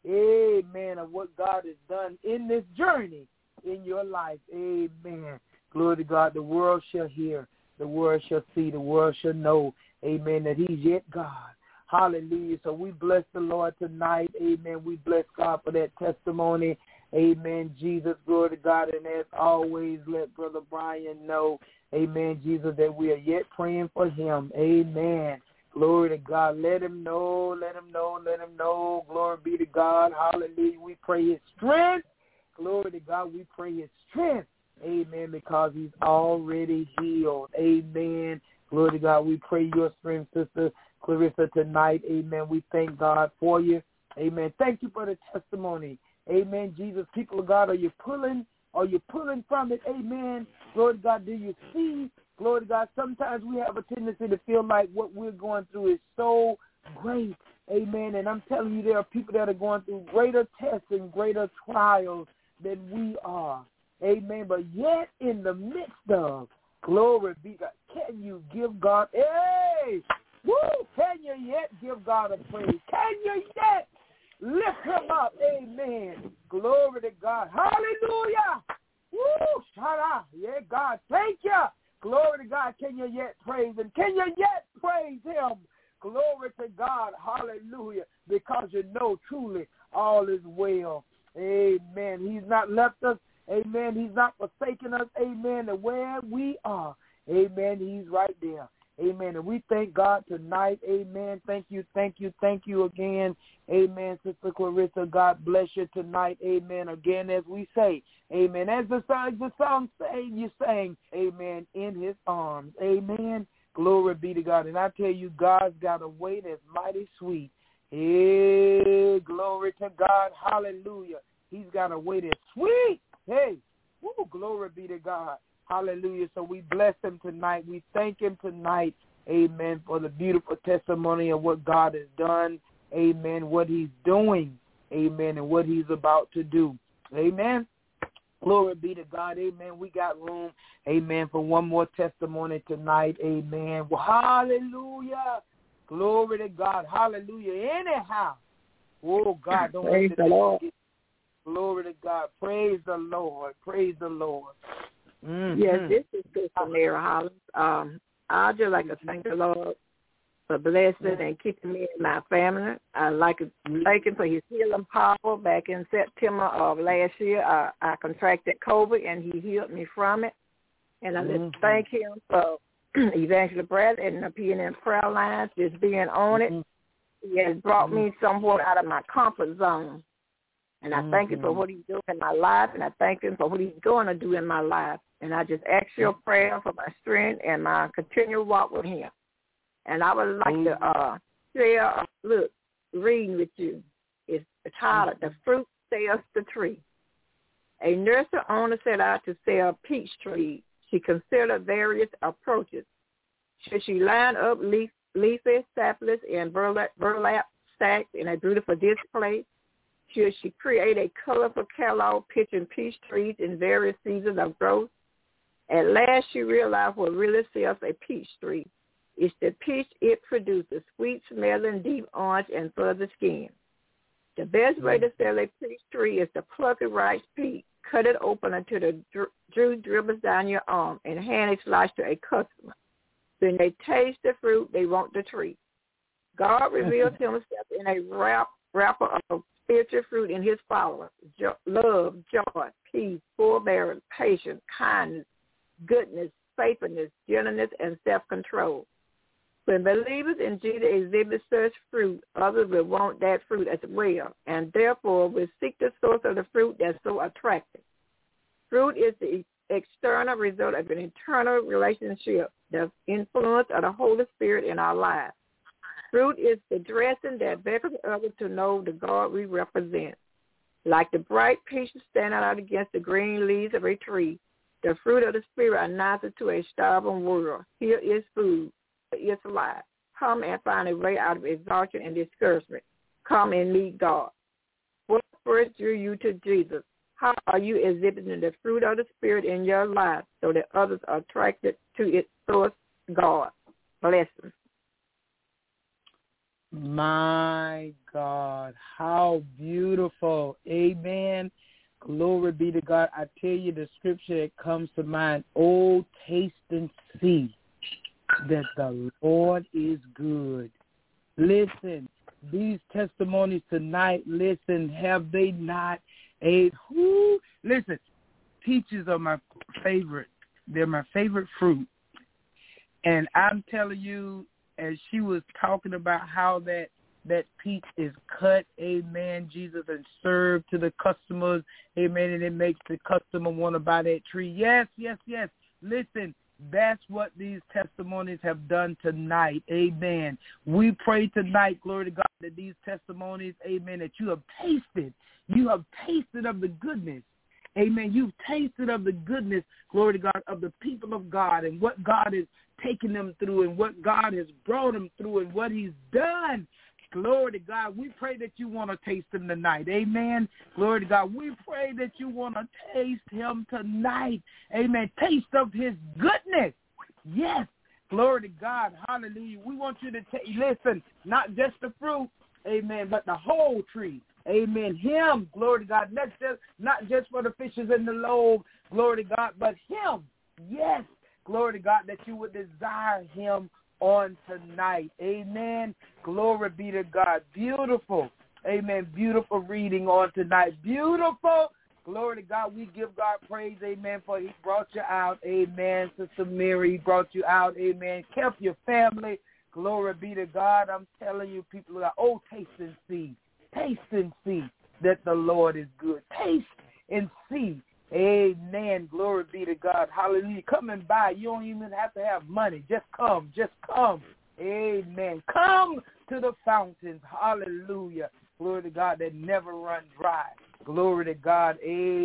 Speaker 2: amen, of what God has done in this journey in your life. Amen. Glory to God. The world shall hear, the world shall see, the world shall know, amen, that he's yet God. Hallelujah. So we bless the Lord tonight. Amen. We bless God for that testimony. Amen. Jesus, glory to God. And as always, let Brother Brian know, amen, Jesus, that we are yet praying for him. Amen. Glory to God. Let him know, let him know, let him know. Glory be to God. Hallelujah. We pray his strength. Glory to God. We pray his strength. Amen. Because he's already healed. Amen. Glory to God. We pray your strength, Sister Clarissa, tonight. Amen. We thank God for you. Amen. Thank you for the testimony. Amen. Jesus, people of God, are you pulling? Are you pulling from it? Amen. Glory to God. Do you see? Glory to God. Sometimes we have a tendency to feel like what we're going through is so great. Amen. And I'm telling you, there are people that are going through greater tests and greater trials than we are. Amen. But yet in the midst of, glory be God, can you give God, hey, woo, can you yet give God a praise? Can you yet lift him up? Amen. Glory to God. Hallelujah. Woo, shout out. Yeah, God, thank you. Glory to God. Can you yet praise him? Can you yet praise him? Glory to God. Hallelujah. Because you know truly all is well. Amen. He's not left us. Amen. He's not forsaken us. Amen. And where we are, amen, he's right there. Amen. And we thank God tonight. Amen. Thank you, thank you, thank you again. Amen, Sister Clarissa. God bless you tonight. Amen. Again, as we say, amen. As the song, the song say, you sang, amen, in his arms. Amen. Glory be to God. And I tell you, God's got a way that's mighty sweet. Hey, glory to God. Hallelujah. He's got a way that's sweet. Hey, woo, glory be to God. Hallelujah. So we bless him tonight. We thank him tonight, amen, for the beautiful testimony of what God has done, amen, what he's doing, amen, and what he's about to do. Amen. Glory be to God. Amen. We got room, amen, for one more testimony tonight. Amen. Well, hallelujah. Glory to God. Hallelujah. Anyhow. Oh, God. Don't
Speaker 4: Praise the Lord.
Speaker 2: Glory to God. Praise the Lord. Praise the Lord. Mm-hmm.
Speaker 4: Yes, this is Sister Mary Hollins. Um, I'd just like to thank the Lord for blessing and keeping me and my family. I'd like to thank him for his healing power. Back in September of last year, uh, I contracted COVID, and he healed me from it. And I mm-hmm. just thank him for Evangelist Brad and the P N M prayer lines, just being on it. He has brought mm-hmm. me somewhat out of my comfort zone. And I mm-hmm. thank him for what he's doing in my life, and I thank him for what he's going to do in my life. And I just ask your prayer for my strength and my continual walk with him. And I would like mm-hmm. to uh, share a look, reading with you. It's titled, The Fruit Sells the Tree. A nursery owner set out to sell peach trees. She considered various approaches. Should she line up leaf, leafy saplings in burlap, burlap sacks in a beautiful display? Should she create a colorful catalog picturing peach trees in various seasons of growth? At last, she realized what really sells a peach tree. It's the peach it produces, sweet-smelling, deep orange, and fuzzy skin. The best way to sell a peach tree is to pluck a ripe peach, cut it open until the juice dribbles down your arm, and hand a slice to a customer. When they taste the fruit, they want the tree. God reveals himself in a wrap, wrapper of spiritual fruit in his followers: jo- love, joy, peace, forbearance, patience, kindness, goodness, faithfulness, gentleness, and self-control. When believers in Jesus exhibit such fruit, others will want that fruit as well, and therefore will seek the source of the fruit that's so attractive. Fruit is the external result of an internal relationship, the influence of the Holy Spirit in our lives. Fruit is the dressing that beckons others to know the God we represent. Like the bright peaches standing out against the green leaves of a tree, the fruit of the Spirit announces to a starving world, here is food, here is life. Come and find a way out of exhaustion and discouragement. Come and meet God. What first drew you to Jesus? How are you exhibiting the fruit of the Spirit in your life so that others are attracted to its source, God? Blessings.
Speaker 2: My God, how beautiful. Amen. Glory be to God. I tell you the scripture that comes to mind, oh, taste and see that the Lord is good. Listen, these testimonies tonight, listen, have they not a who? Listen, peaches are my favorite. They're my favorite fruit. And I'm telling you, as she was talking about how that that peach is cut, amen, Jesus, and served to the customers, amen, and it makes the customer want to buy that tree. Yes, yes, yes. Listen, that's what these testimonies have done tonight, amen. We pray tonight, glory to God, that these testimonies, amen, that you have tasted, you have tasted of the goodness. Amen. You've tasted of the goodness, glory to God, of the people of God and what God has taken them through and what God has brought them through and what he's done. Glory to God. We pray that you want to taste him tonight. Amen. Glory to God. We pray that you want to taste him tonight. Amen. Taste of his goodness. Yes. Glory to God. Hallelujah. We want you to taste, listen, not just the fruit, amen, but the whole tree. Amen. Him, glory to God, not just, not just for the fishes in the lobe, glory to God, but him. Yes, glory to God, that you would desire him on tonight. Amen. Glory be to God. Beautiful. Amen. Beautiful reading on tonight. Beautiful. Glory to God. We give God praise. Amen. For he brought you out. Amen. Sister Mary, he brought you out. Amen. Kept your family. Glory be to God. I'm telling you, people are, oh, taste and see. Taste and see that the Lord is good. Taste and see. Amen. Glory be to God. Hallelujah. Coming by. You don't even have to have money. Just come. Just come. Amen. Come to the fountains. Hallelujah. Glory to God that never run dry. Glory to God.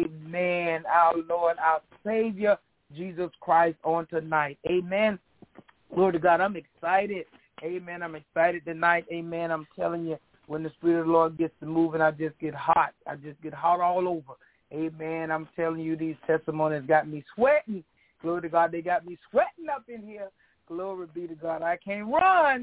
Speaker 2: Amen. Our Lord, our Savior, Jesus Christ on tonight. Amen. Glory to God. I'm excited. Amen. I'm excited tonight. Amen. I'm telling you, when the Spirit of the Lord gets to moving, I just get hot. I just get hot all over. Amen. I'm telling you, these testimonies got me sweating. Glory to God. They got me sweating up in here. Glory be to God. I can't run.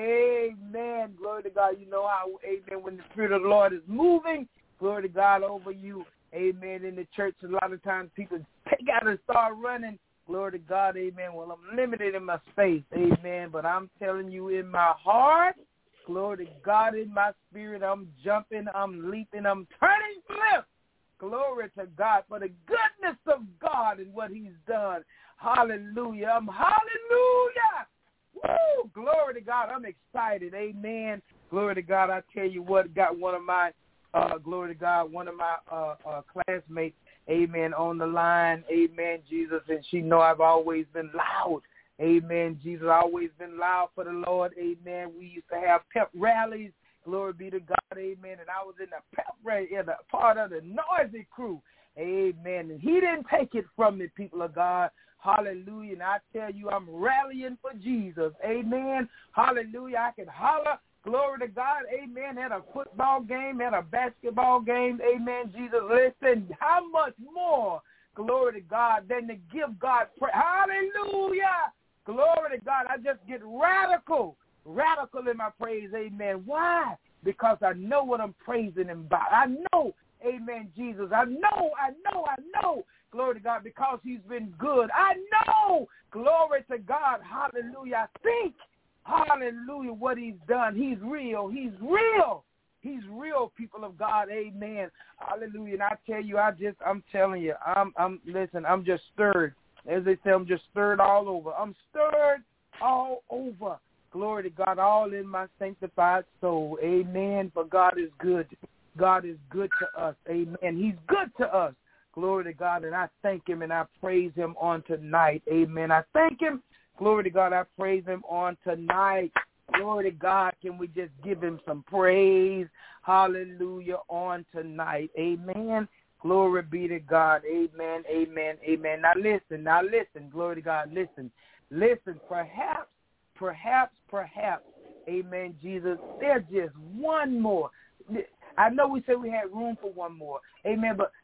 Speaker 2: Amen. Glory to God. You know how, amen, when the Spirit of the Lord is moving, glory to God over you. Amen. In the church, a lot of times people take out and start running. Glory to God. Amen. Well, I'm limited in my space. Amen. But I'm telling you, in my heart, glory to God, in my spirit, I'm jumping, I'm leaping, I'm turning flips. Glory to God for the goodness of God and what he's done. Hallelujah. I'm hallelujah. Woo! Glory to God. I'm excited. Amen. Glory to God. I tell you what, got one of my, uh, glory to God, one of my uh, uh, classmates, amen, on the line. Amen, Jesus. And she know I've always been loud. Amen, Jesus, always been loud for the Lord. Amen. We used to have pep rallies. Glory be to God. Amen. And I was in the pep rally, in the part of the noisy crew. Amen. And he didn't take it from me, people of God. Hallelujah. And I tell you, I'm rallying for Jesus. Amen. Hallelujah. I can holler. Glory to God. Amen. At a football game, at a basketball game. Amen. Jesus, listen, how much more, glory to God, than to give God praise. Hallelujah. Glory to God. I just get radical, radical in my praise. Amen. Why? Because I know what I'm praising him by. I know, amen, Jesus. I know, I know, I know. Glory to God, because he's been good. I know, glory to God. Hallelujah. I think, hallelujah, what he's done. He's real. He's real. He's real, people of God. Amen. Hallelujah. And I tell you, I just, I'm telling you, I'm, I'm, listen, I'm just stirred. As they say, I'm just stirred all over. I'm stirred all over. Glory to God, all in my sanctified soul. Amen. For God is good. God is good to us. Amen. He's good to us. Glory to God. And I thank him and I praise him on tonight. Amen. I thank him. Glory to God. I praise him on tonight. Glory to God. Can we just give him some praise? Hallelujah on tonight. Amen. Glory be to God. Amen, amen, amen. Now listen, now listen. Glory to God. Listen, listen. Perhaps, perhaps, perhaps, amen, Jesus, there's just one more. I know we said we had room for one more. Amen, but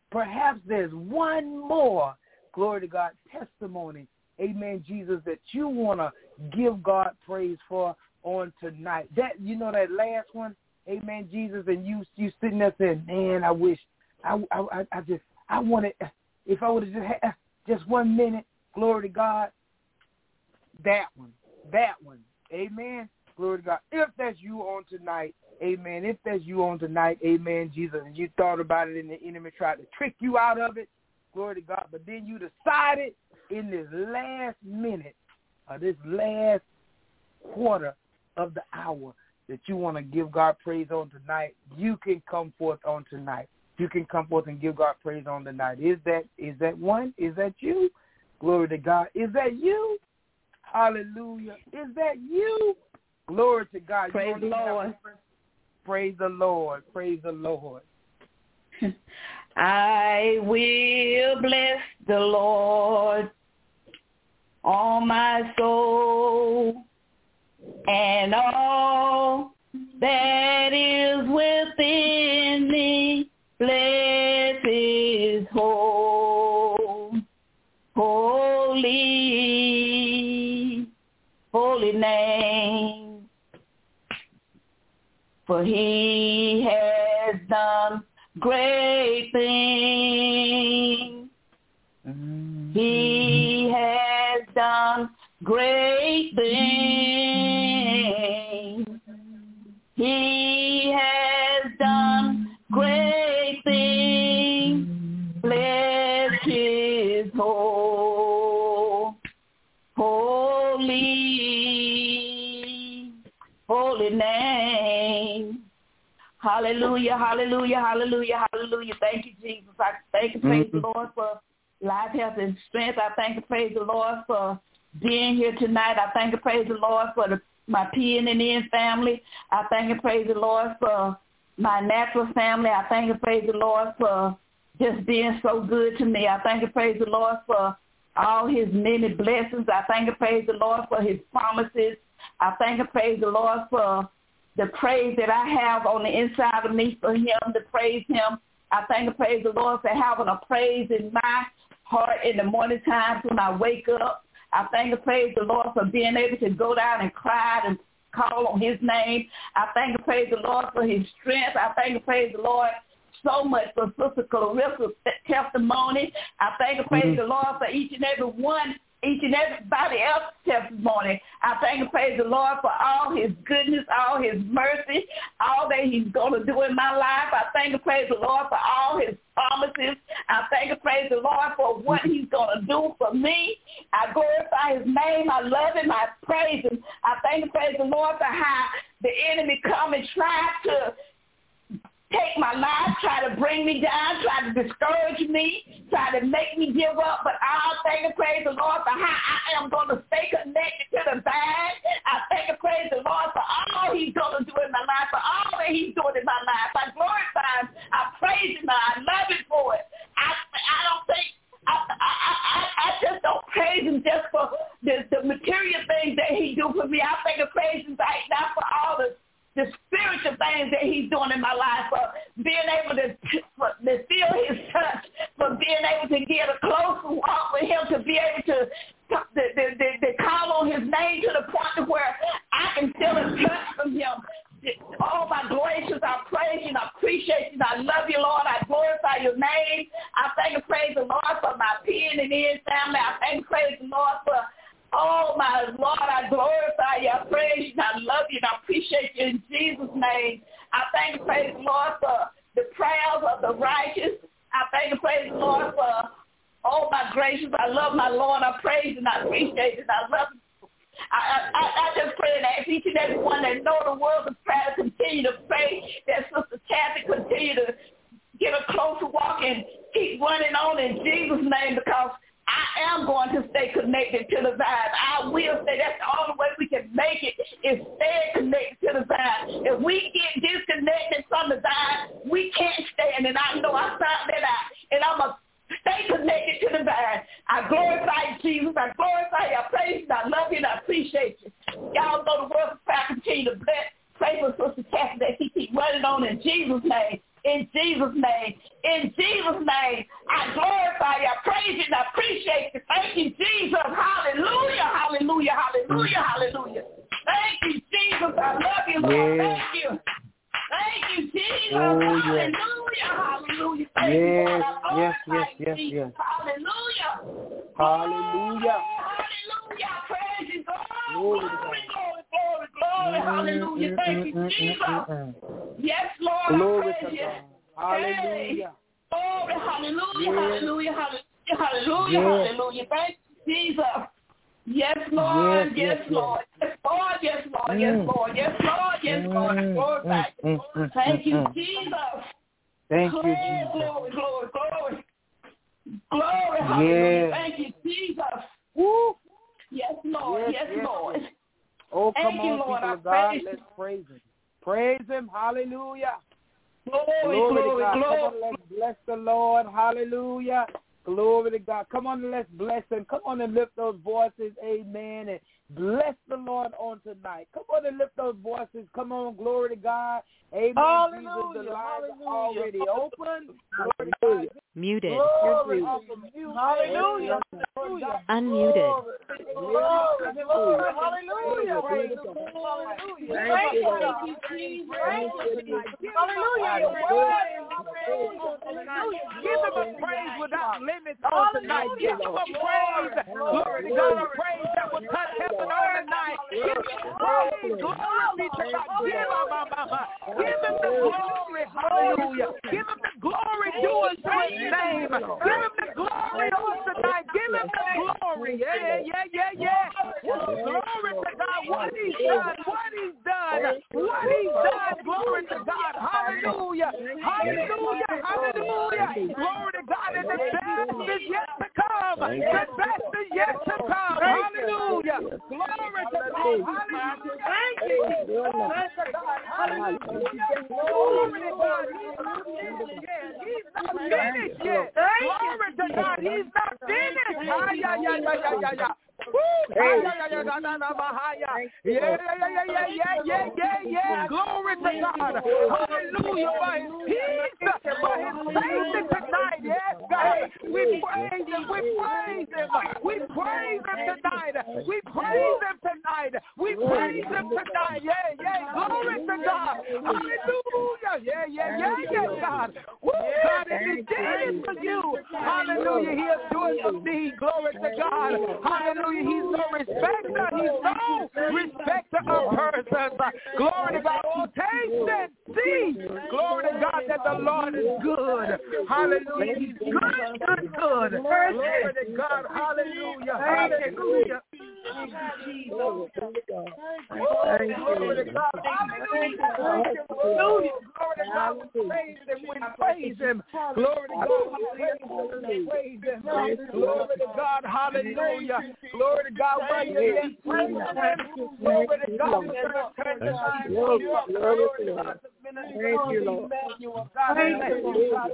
Speaker 2: perhaps there's one more, glory to God, testimony, amen, Jesus, that you want to give God praise for on tonight. That, you know, that last one, amen, Jesus, and you you sitting there saying, man, I wish, I, I, I just, I wanted, if I would have just had just one minute, glory to God, that one, that one, amen, glory to God. If that's you on tonight, amen, if that's you on tonight, amen, Jesus, and you thought about it and the enemy tried to trick you out of it, glory to God, but then you decided in this last minute, or this last quarter of the hour, that you want to give God praise on tonight, you can come forth on tonight. You can come forth and give God praise on tonight. Is that is that one? Is that you? Glory to God. Is that you? Hallelujah. Is that you? Glory to God.
Speaker 8: Praise the Lord.
Speaker 2: Praise the Lord. Praise the Lord.
Speaker 8: I will bless the Lord, all my soul, and all that is within me. Bless his whole, holy, holy name. For he has done great things. Mm-hmm. He has done great things. He has done great things. Bless his whole, holy, holy name. Hallelujah, hallelujah, hallelujah, hallelujah. Thank you, Jesus. I thank and praise mm-hmm. the Lord for life, health, and strength. I thank and praise the Lord for being here tonight. I thank and praise the Lord for the, my P N N family. I thank and praise the Lord for my natural family. I thank and praise the Lord for just being so good to me. I thank and praise the Lord for all his many blessings. I thank and praise the Lord for his promises. I thank and praise the Lord for the praise that I have on the inside of me for him, to praise him. I thank and praise the Lord for having a praise in my heart in the morning times when I wake up. I thank and praise the Lord for being able to go down and cry and call on his name. I thank and praise the Lord for his strength. I thank and praise the Lord so much for Sister Clarissa's testimony. I thank and praise mm-hmm. the Lord for each and every one, each and everybody else's testimony. I thank and praise the Lord for all his goodness, all his mercy, all that he's going to do in my life. I thank and praise the Lord for all his promises. I thank and praise the Lord for what he's going to do for me. I glorify his name. I love him. I praise him. I thank and praise the Lord for how the enemy come and try to take my life, try to bring me down, try to discourage me, try to make me give up. But I thank and praise the Lord for how I am going to stay connected to the vine. I thank and praise the Lord for all he's going to do in my life, for all that he's doing in my life. I glorify him. I praise him. I love him for it. I, I don't think I, I, I, I just don't praise him just for the, the material things that he do for me. I thank and praise him right now for all the the spiritual things that he's doing in my life, for being able to, for, to feel his touch, for being able to get a closer walk with him, to be able to, to, to, to, to call on his name to the point of where I can feel a touch from him. Oh, my gracious, I praise you and I appreciate you and I love you, Lord. I glorify your name. I thank and praise the Lord for my P N N family. I thank and praise the Lord for oh, my Lord, I glorify you, I praise you, and I love you, and I appreciate you in Jesus' name. I thank and praise the Lord for the prayers of the righteous. I thank and praise the Lord for, oh, my gracious, I love my Lord, I praise you, and I appreciate you, and I love you. I, I, I just pray and ask each and every one that know the words of prayer to continue to pray, that Sister Kathy continue to get a closer walk and keep running on in Jesus' name, because I am going to stay connected to the vine. I will say that's the only way we can make it is stay connected to the vine. If we get disconnected from the vine, we can't stand. And I know I found that out. And I'm going to stay connected to the vine. I glorify you, Jesus. I glorify you. I praise you. I love you. And I appreciate you. Y'all know the word of prayer. Continue to bless. Pray for Sister Kathy that she keep running on in Jesus' name. In Jesus' name, In Jesus' name, I glorify you, I praise you, and I appreciate you. Thank you, Jesus. Hallelujah, hallelujah, hallelujah, hallelujah. Thank you, Jesus. I love you, Lord.
Speaker 2: Yes.
Speaker 8: Thank you. Thank you, Jesus.
Speaker 2: Oh,
Speaker 8: hallelujah,
Speaker 2: yes.
Speaker 8: hallelujah. Thank
Speaker 2: Yes,
Speaker 8: you, Lord. I
Speaker 2: yes,
Speaker 8: glorify
Speaker 2: yes,
Speaker 8: you,
Speaker 2: yes,
Speaker 8: Jesus.
Speaker 2: yes.
Speaker 8: Hallelujah.
Speaker 2: Hallelujah.
Speaker 8: Hallelujah. Praise you, God.
Speaker 2: Glory
Speaker 8: Glory,
Speaker 2: to
Speaker 8: glory,
Speaker 2: God.
Speaker 8: glory, glory. Hallelujah.
Speaker 2: Mm,
Speaker 8: Thank
Speaker 2: mm,
Speaker 8: you,
Speaker 2: mm,
Speaker 8: Jesus.
Speaker 2: mm, mm, mm.
Speaker 8: Yes, Lord.
Speaker 2: Glory
Speaker 8: I
Speaker 2: to
Speaker 8: praise you.
Speaker 2: God. Hallelujah.
Speaker 8: Glory, hallelujah,
Speaker 2: Yes.
Speaker 8: hallelujah, hallelujah, hallelujah,
Speaker 2: Yes.
Speaker 8: hallelujah. Thank you, Jesus. Yes, Lord.
Speaker 2: Yes,
Speaker 8: Yes,
Speaker 2: yes,
Speaker 8: Lord. Yes, Lord. Yes, Lord.
Speaker 2: Mm.
Speaker 8: Yes, Lord. Yes, Lord. Yes, Lord.
Speaker 2: Mm,
Speaker 8: Glorify you.
Speaker 2: mm, mm,
Speaker 8: Thank you,
Speaker 2: mm, mm.
Speaker 8: Jesus.
Speaker 2: Thank you,
Speaker 8: Glory,
Speaker 2: Jesus.
Speaker 8: glory, glory, glory. Glory, hallelujah.
Speaker 2: Yes.
Speaker 8: Thank you, Jesus.
Speaker 2: Woo.
Speaker 8: Yes, Lord.
Speaker 2: Yes,
Speaker 8: Yes,
Speaker 2: yes,
Speaker 8: Lord.
Speaker 2: yes. Oh, come
Speaker 8: Thank you,
Speaker 2: on,
Speaker 8: Lord.
Speaker 2: people
Speaker 8: I
Speaker 2: of God.
Speaker 8: praise
Speaker 2: Let's
Speaker 8: you.
Speaker 2: praise him. Praise him. Hallelujah.
Speaker 8: Glory,
Speaker 2: Glory
Speaker 8: glory,
Speaker 2: to God. Come
Speaker 8: glory.
Speaker 2: on, let's bless the Lord. Hallelujah. Glory to God. Come on, let's bless him. Come on and lift those voices. Amen. And bless the Lord on tonight. Come on and lift those voices. Come on. Glory to God. Amen.
Speaker 3: Hallelujah.
Speaker 2: Jesus, the lines are
Speaker 3: Hallelujah.
Speaker 2: already open. Glory to God.
Speaker 1: Muted.
Speaker 2: Glory off of mute.
Speaker 3: Hallelujah.
Speaker 2: Hallelujah.
Speaker 1: Unmuted.
Speaker 3: Glory, glory, hallelujah.
Speaker 2: Praise
Speaker 3: Hallelujah.
Speaker 4: Thank
Speaker 3: Thank
Speaker 4: you,
Speaker 3: you,
Speaker 4: Lord.
Speaker 3: God.
Speaker 4: Thank you, Jesus.
Speaker 3: Hallelujah. You're worthy.
Speaker 2: Give him a praise without limits on tonight. Give him a praise. Glory to God. A praise that will touch heaven on tonight. Give him praise. Glory be to God. Give him, give him the glory. Hallelujah. Give him the glory due his great name. Give him the glory on tonight. Give him the glory. Yeah, yeah, yeah, yeah. Glory to God. What he's done. What he's done. What he's done. Glory to God. Hallelujah. Hallelujah. Hallelujah. Glory to God. And the best is yet to come. The best is yet to come. Hallelujah. Glory to God. Hallelujah. Thank you. Glory to God. Hallelujah. Glory to God. He's not finished yet. Glory to God. He's not finished. Ay, ay, ay, ay, ay, ay, ay. Yeah, yeah, yeah, yeah, yeah, yeah, yeah, yeah, yeah. Glory to God. Hallelujah. For his peace, for his safety tonight. Yes, God. We praise him. We praise him. We praise him tonight. We praise him tonight. We praise him tonight. Yeah, yeah. Glory to God. Hallelujah. Yeah, yeah, yeah, yeah, God. Woo, God, if he did it for you, hallelujah, he'll do it for me. Glory to God. Hallelujah. He's no respecter. He's no respecter of persons. Glory to God. Oh, taste and see. Glory to God that the Lord is good. Hallelujah. He's good, good, good. Glory to God. Hallelujah. Hallelujah. Thank you, Jesus. Glory to God. Hallelujah. Glory to God. We praise him. We praise him. Glory to God. We praise him. Glory to God. Hallelujah. Glory to God. Glory to God. Glory to God. Thank you, Lord. Thank you, God. Thank you, God.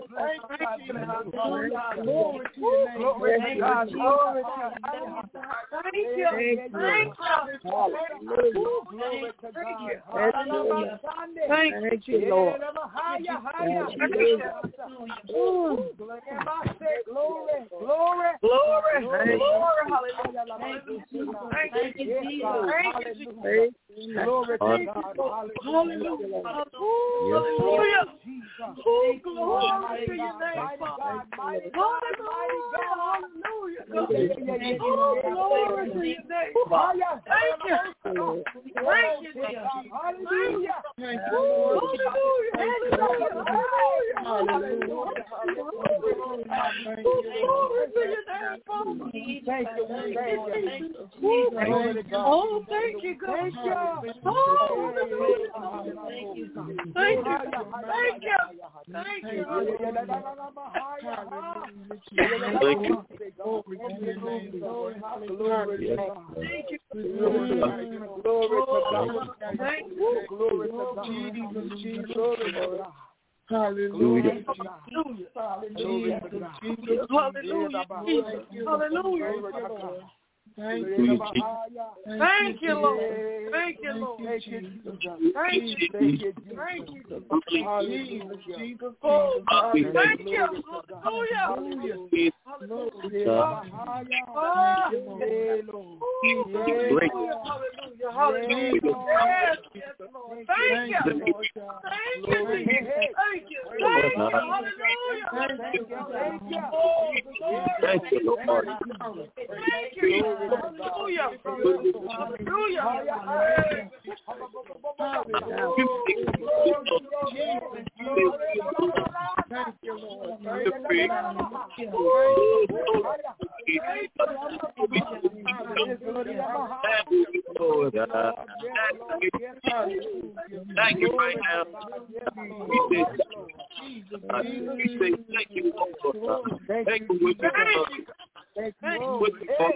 Speaker 2: Glory to your name. Glory to God. Glory to God. Thank you. Thank you. Glory to God. Thank you, Lord. Glory, glory, glory, glory, hallelujah. Thank you, Jesus. Thank you, Jesus. Thank you, Jesus. Glory to God. Hallelujah. Hallelujah. Oh, glory to your name, Father. Mighty God, mighty God. Hallelujah. Oh, glory to your name. Thank you. Thank you, Jesus. Hallelujah. Hallelujah. Hallelujah. Hallelujah. Glory to your name, Father. Thank you. Oh, thank you, God. Thank you. Oh, thank you. Thank you. Thank you. Thank you. Thank you. Glory to your name. Glory to God. Thank you. Glory to God. Thank you. Glory to God. Glory to God. Hallelujah. Hallelujah. Hallelujah. Hallelujah. Hallelujah.
Speaker 3: Thank you, thank you, Lord. Thank you, Lord.
Speaker 2: Thank you, Jesus.
Speaker 3: Thank you,
Speaker 2: Thank you,
Speaker 3: thank you.
Speaker 2: Hallelujah.
Speaker 3: Jesus. Oh, God, thank you. Hallelujah. Hallelujah. Hallelujah. Hallelujah. Yes, yes, Lord. Thank you. Thank you. Thank you. Thank you. Thank you. Hallelujah.
Speaker 2: Thank you. Thank you.
Speaker 9: Thank you, Lord.
Speaker 3: Thank you. Hallelujah. Hallelujah.
Speaker 2: Thank you, Lord.
Speaker 9: Thank you right now. We say thank you, Lord. Thank you for what you've done. Thank you for what you've done.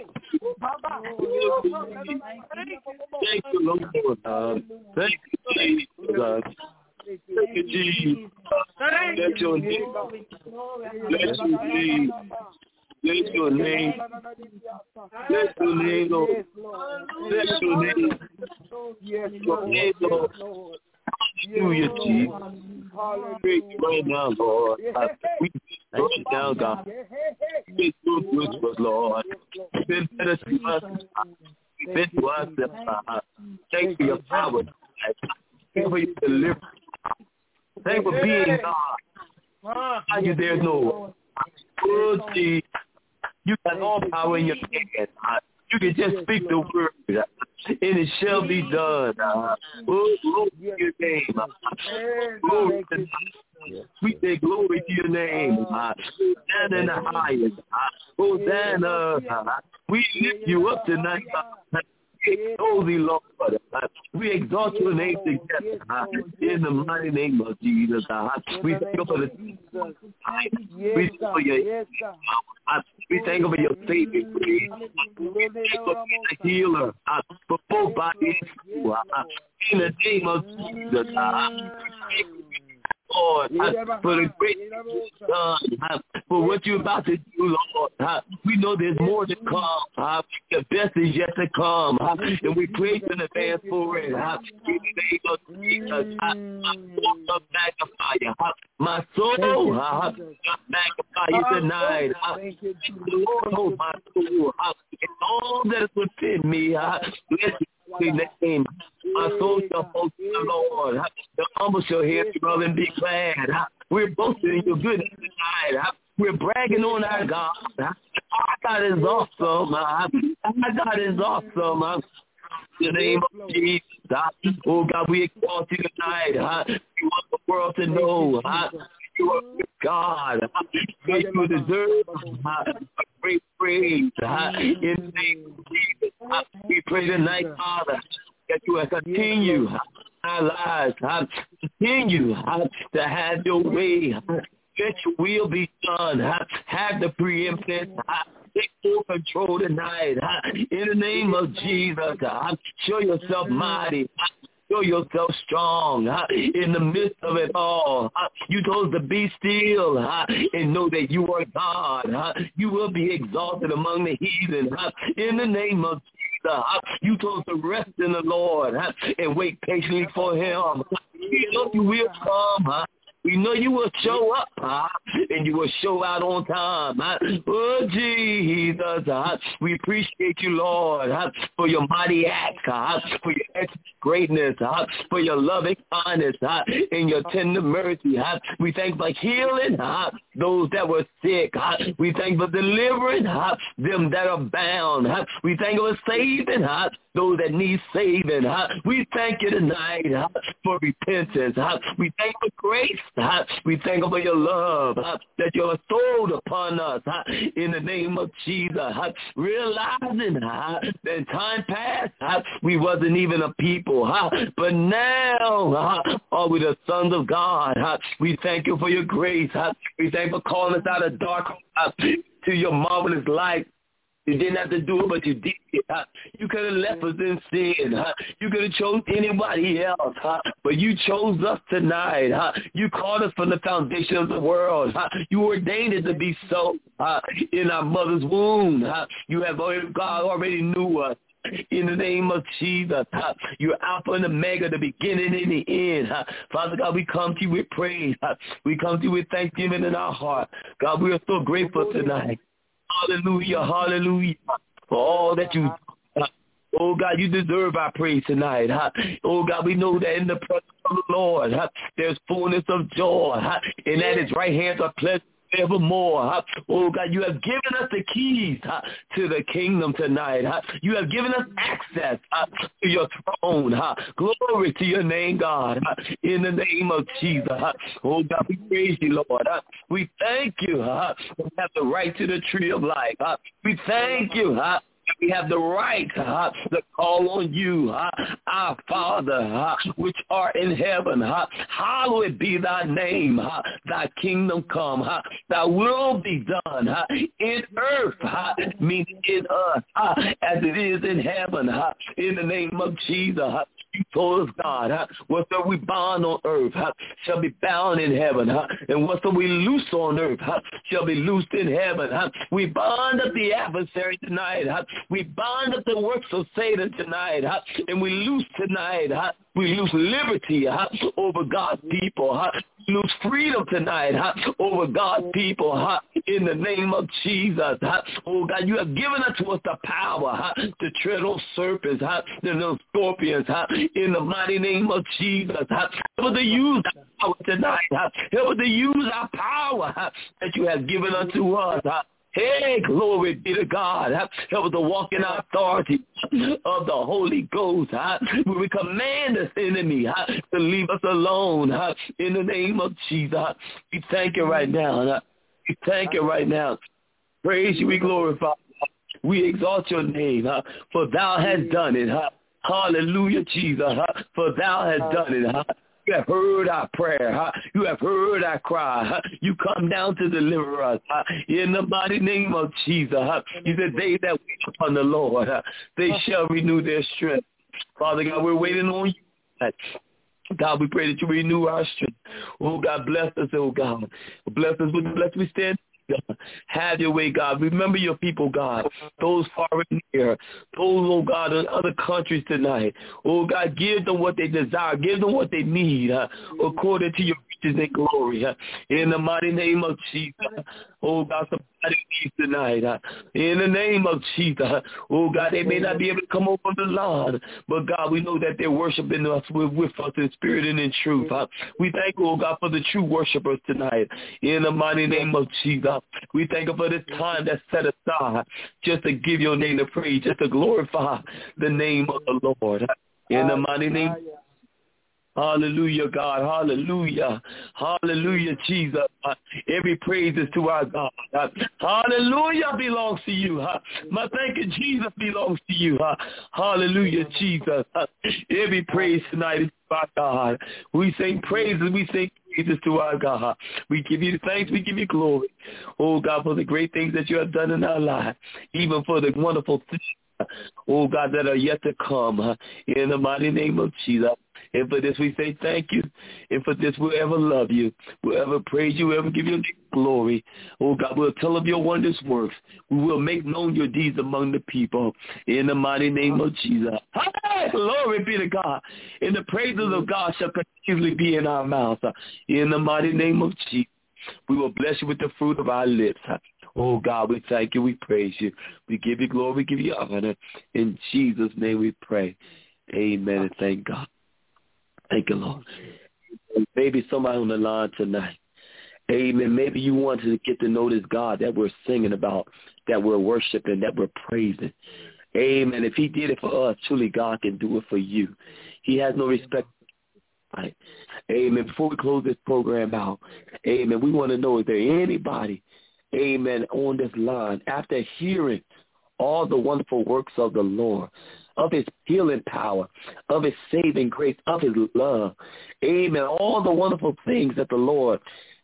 Speaker 9: Thank you, Lord. Thank you, Jesus. Thank you, Jesus. Let your name, let your name, let your name, let your name, Lord. Let your name,
Speaker 2: Yes,
Speaker 9: your name, Lord. Hallelujah, Jesus. Great right now, Lord. We thank you now, God. It's so good to us, Lord. You've been better to us. You've been to us. Thank you for your power. Thank you for your deliverance. Thank you for being God. How you there, no? Oh, Jesus. You got all power in your hand. You can just speak the word, and it shall be done. Oh, glory to your name. Glory to we say glory to your name. Stand in the highest. Hosanna. We lift you up tonight. Holy Lord, we exalt your name together in the mighty name of Jesus. We thank you for the we thank you for your we thank you for your saving grace. We thank you for being a healer for both bodies in the name of Jesus. Lord, for the great Son, for what you're about to do, Lord. We know there's more to come. The best is yet to come, and we praise in advance for it. In the name of Jesus, my soul magnify you. My soul magnify you tonight. Lord, oh my soul, and all that is within me, bless you. Name. My soul shall boast in the Lord. The humble shall hear you, brother, and be glad. We're boasting in your goodness tonight. We're bragging on our God. Our God is awesome. Our God is awesome. In the name of Jesus. Oh, God, we exalt you tonight. You want the world to know you are God. You deserve a great praise. In the name of Jesus, we pray tonight, Father, that you will continue our lives. Continue to have your way. Let your will be done. Have the preeminence. Take full control tonight. In the name of Jesus, show yourself mighty. Show yourself strong in the midst of it all. You told us to be still and know that you are God. You will be exalted among the heathen. In the name of Jesus, you told us to rest in the Lord and wait patiently for him. We know you will come. We know you will show up, huh? And you will show out on time. Huh? Oh, Jesus, huh? We appreciate you, Lord, huh? For your mighty acts, huh? For your excellent greatness, huh? For your loving kindness, huh? And your tender mercy. Huh? We thank for healing huh? those that were sick. Huh? We thank for delivering huh? them that are bound. Huh? We thank for saving huh? those that need saving. Huh? We thank you tonight huh? for repentance. Huh? We thank you for grace. Uh, we thank you for your love uh, that you have bestowed upon us uh, in the name of Jesus. Uh, realizing uh, that in time past uh, we wasn't even a people, uh, but now uh, are we the sons of God. Uh, we thank you for your grace. Uh, we thank you for calling us out of dark uh, to your marvelous light. You didn't have to do it, but you did it. Huh? You could have left us in sin. Huh? You could have chose anybody else, huh? But you chose us tonight. Huh? You called us from the foundation of the world. Huh? You ordained it to be so huh? in our mother's womb. Huh? You have already, God already knew us. In the name of Jesus, huh? You're Alpha and Omega, the beginning and the end. Huh? Father God, we come to you with praise. Huh? We come to you with thanksgiving in our heart. God, we are so grateful tonight. Hallelujah, hallelujah, for all that you uh, oh, God, you deserve our praise tonight. Huh? Oh, God, we know that in the presence of the Lord, huh, there's fullness of joy, huh? and at his right hand are pleasure evermore. Huh? Oh, God, you have given us the keys huh, to the kingdom tonight. Huh? You have given us access huh, to your throne. Huh? Glory to your name, God, huh? in the name of Jesus. Huh? Oh, God, we praise you, Lord. Huh? We thank you. Huh? We have the right to the tree of life. Huh? We thank you. Huh? We have the right uh, to call on you, uh, our Father, uh, which art in heaven. Uh, hallowed be thy name. Uh, thy kingdom come. Uh, thy will be done uh, in earth, uh, meaning in us, uh, as it is in heaven. Uh, in the name of Jesus. Uh, You told us, God, huh? whatsoever we bind on earth huh? shall be bound in heaven, huh? and whatsoever we loose on earth huh? shall be loosed in heaven. Huh? We bind up the adversary tonight. Huh? We bind up the works of Satan tonight, huh? and we loose tonight. Huh? We lose liberty huh? over God's people. Huh? We lose freedom tonight huh? over God's people. Huh? In the name of Jesus. Huh? Oh, God, you have given unto us the power huh? to tread on serpents huh? and those scorpions. Huh? In the mighty name of Jesus. Huh? Help us to use our power tonight. Huh? Help us to use our power huh? that you have given unto us. Huh? Hey, glory be to God. Huh? Help us to walk in our authority of the Holy Ghost. Huh? Where we command this enemy huh? to leave us alone. Huh? In the name of Jesus. Huh? We thank you right now. Huh? We thank you right now. Praise you. We glorify. We exalt your name. Huh? For thou hast done it. Huh? Hallelujah, Jesus. Huh? For thou hast done it. Huh? You have heard our prayer. Huh? You have heard our cry. Huh? You come down to deliver us. Huh? In the mighty name of Jesus. Huh? You said, they that wait upon the Lord, huh? they shall renew their strength. Father God, we're waiting on you. God, we pray that you renew our strength. Oh, God, bless us, oh, God. Bless us with the blessed we stand. God. Have your way, God. Remember your people, God. Those far and near. Those, oh God, in other countries tonight. Oh God, give them what they desire. Give them what they need uh, according to your riches and glory. Uh, in the mighty name of Jesus. Oh God, somebody needs tonight. Uh, in the name of Jesus. Oh God, they may not be able to come over the line, but God, we know that they're worshiping us with, with us in spirit and in truth. Uh, we thank you, oh God, for the true worshipers tonight. In the mighty name of Jesus. We thank you for this time that's set aside just to give your name the praise, just to glorify the name of the Lord. In the mighty name. Hallelujah, God. Hallelujah. Hallelujah, Jesus. Uh, every praise is to our God. Uh, hallelujah belongs to you. Uh, my thank you, Jesus, belongs to you. Uh, hallelujah, Jesus. Uh, every praise tonight is to our God. We sing praises. We sing praises to our God. We give you thanks. We give you glory. Oh, God, for the great things that you have done in our lives, even for the wonderful things, oh, God, that are yet to come. Uh, in the mighty name of Jesus. And for this we say thank you. And for this we'll ever love you. We'll ever praise you. We'll ever give you glory. Oh, God, we'll tell of your wondrous works. We will make known your deeds among the people. In the mighty name of Jesus. Hey, glory be to God. And the praises of God shall continually be in our mouths. In the mighty name of Jesus. We will bless you with the fruit of our lips. Oh, God, we thank you. We praise you. We give you glory. We give you honor. In Jesus' name we pray. Amen and thank God. Thank you, Lord. Maybe somebody on the line tonight. Amen. Maybe you want to get to know this God that we're singing about, that we're worshiping, that we're praising. Amen. If he did it for us, truly God can do it for you. He has no respect. Right. Amen. Before we close this program out, amen, we want to know, is there anybody, amen, on this line, after hearing all the wonderful works of the Lord, of his healing power, of his saving grace, of his love, amen, all the wonderful things that the Lord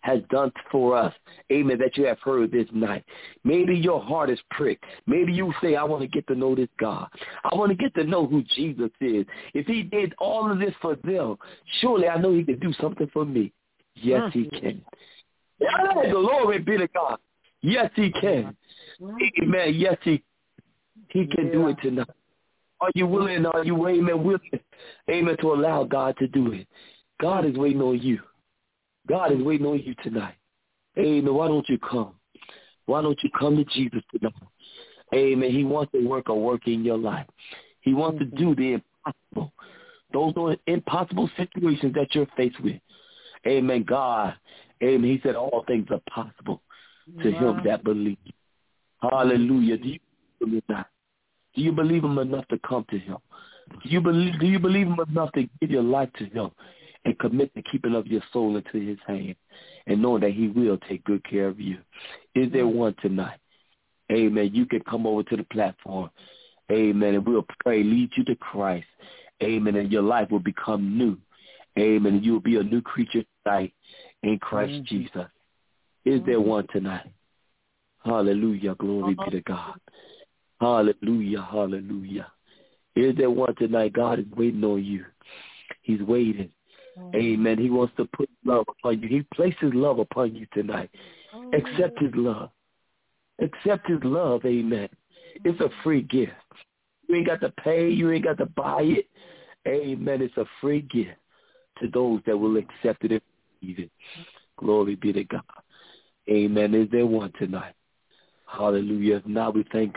Speaker 9: has done for us, amen, that you have heard this night. Maybe your heart is pricked. Maybe you say, I want to get to know this God. I want to get to know who Jesus is. If he did all of this for them, surely I know he can do something for me. Yes, he can. Yeah, glory be to God. Yes, he can. Amen. Yes, he, he can do it tonight. Are you willing? Are you, amen, willing, amen, to allow God to do it? God is waiting on you. God is waiting on you tonight. Amen. Why don't you come? Why don't you come to Jesus tonight? Amen. He wants to work a work in your life. He wants to do the impossible. Those are impossible situations that you're faced with. Amen. God, amen. He said all things are possible to him that believes. Hallelujah. Do you believe that? Do you believe him enough to come to him? Do you believe, do you believe him enough to give your life to him and commit the keeping of your soul into his hand and knowing that he will take good care of you? Is there one tonight? Amen. You can come over to the platform. Amen. And we'll pray, lead you to Christ. Amen. And your life will become new. Amen. And you will be a new creature tonight in Christ mm-hmm. Jesus. Is there one tonight? Hallelujah. Glory be to God. Hallelujah. Hallelujah. Is there one tonight? God is waiting on you. He's waiting. Mm-hmm. Amen. He wants to put love upon you. He places love upon you tonight. Mm-hmm. Accept his love. Accept his love. Amen. It's a free gift. You ain't got to pay. You ain't got to buy it. Amen. It's a free gift to those that will accept it and receive it. Glory be to God. Amen. Is there one tonight? Hallelujah. Now we thank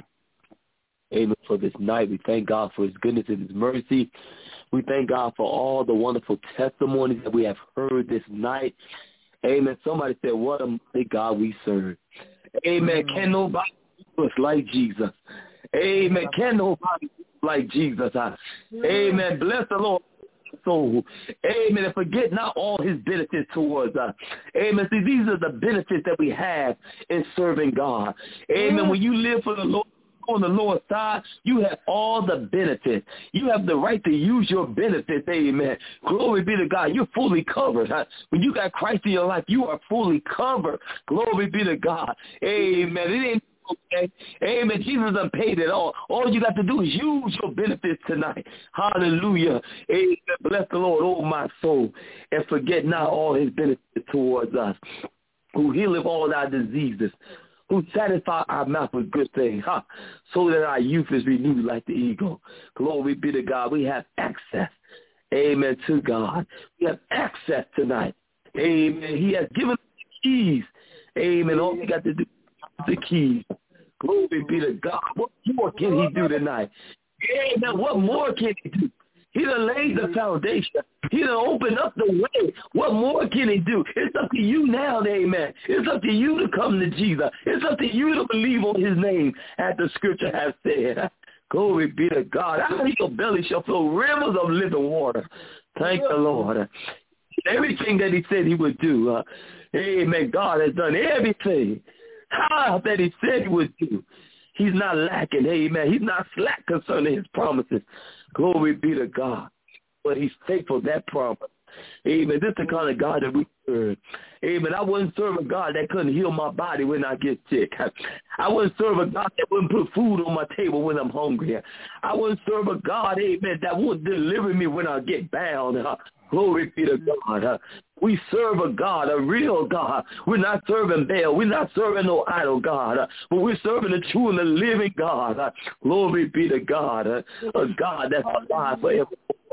Speaker 9: Amen for this night. We thank God for his goodness and his mercy. We thank God for all the wonderful testimonies that we have heard this night. Amen. Somebody said, what a mighty God we serve. Amen. Mm-hmm. Can nobody do us like Jesus? Amen. Can nobody do us like Jesus? Mm-hmm. Amen. Bless the Lord. Soul. Amen. And forget not all his benefits towards us. Amen. See, these are the benefits that we have in serving God. Amen. Mm-hmm. When you live for the Lord, on the Lord's side, you have all the benefits. You have the right to use your benefits. Amen. Glory be to God. You're fully covered. Huh? When you got Christ in your life, you are fully covered. Glory be to God. Amen. It ain't okay. Amen. Jesus done paid it all. All you got to do is use your benefits tonight. Hallelujah. Amen. Bless the Lord, oh my soul, and forget not all his benefits towards us, who healeth all our diseases, who satisfy our mouth with good things, huh? So that our youth is renewed like the eagle. Glory be to God. We have access, amen, to God. We have access tonight. Amen. He has given us the keys. Amen. All we got to do is the keys. Glory be to God. What more can he do tonight? Amen. What more can he do? He done laid the foundation. He done opened up the way. What more can he do? It's up to you now, amen. It's up to you to come to Jesus. It's up to you to believe on his name, as the scripture has said. Glory be to God. Out of your belly shall flow rivers of living water. Thank the Lord. Everything that he said he would do. Uh, amen. God has done everything uh, that he said he would do. He's not lacking, amen. He's not slack concerning his promises. Glory be to God. But he's faithful, that promise. Amen. This is the kind of God that we serve. Amen. I wouldn't serve a God that couldn't heal my body when I get sick. I wouldn't serve a God that wouldn't put food on my table when I'm hungry. I wouldn't serve a God, amen, that wouldn't deliver me when I get bound. Glory be to God. We serve a God, a real God. We're not serving Baal. We're not serving no idol God. But we're serving the true and the living God. Glory be to God. A God that's alive forever.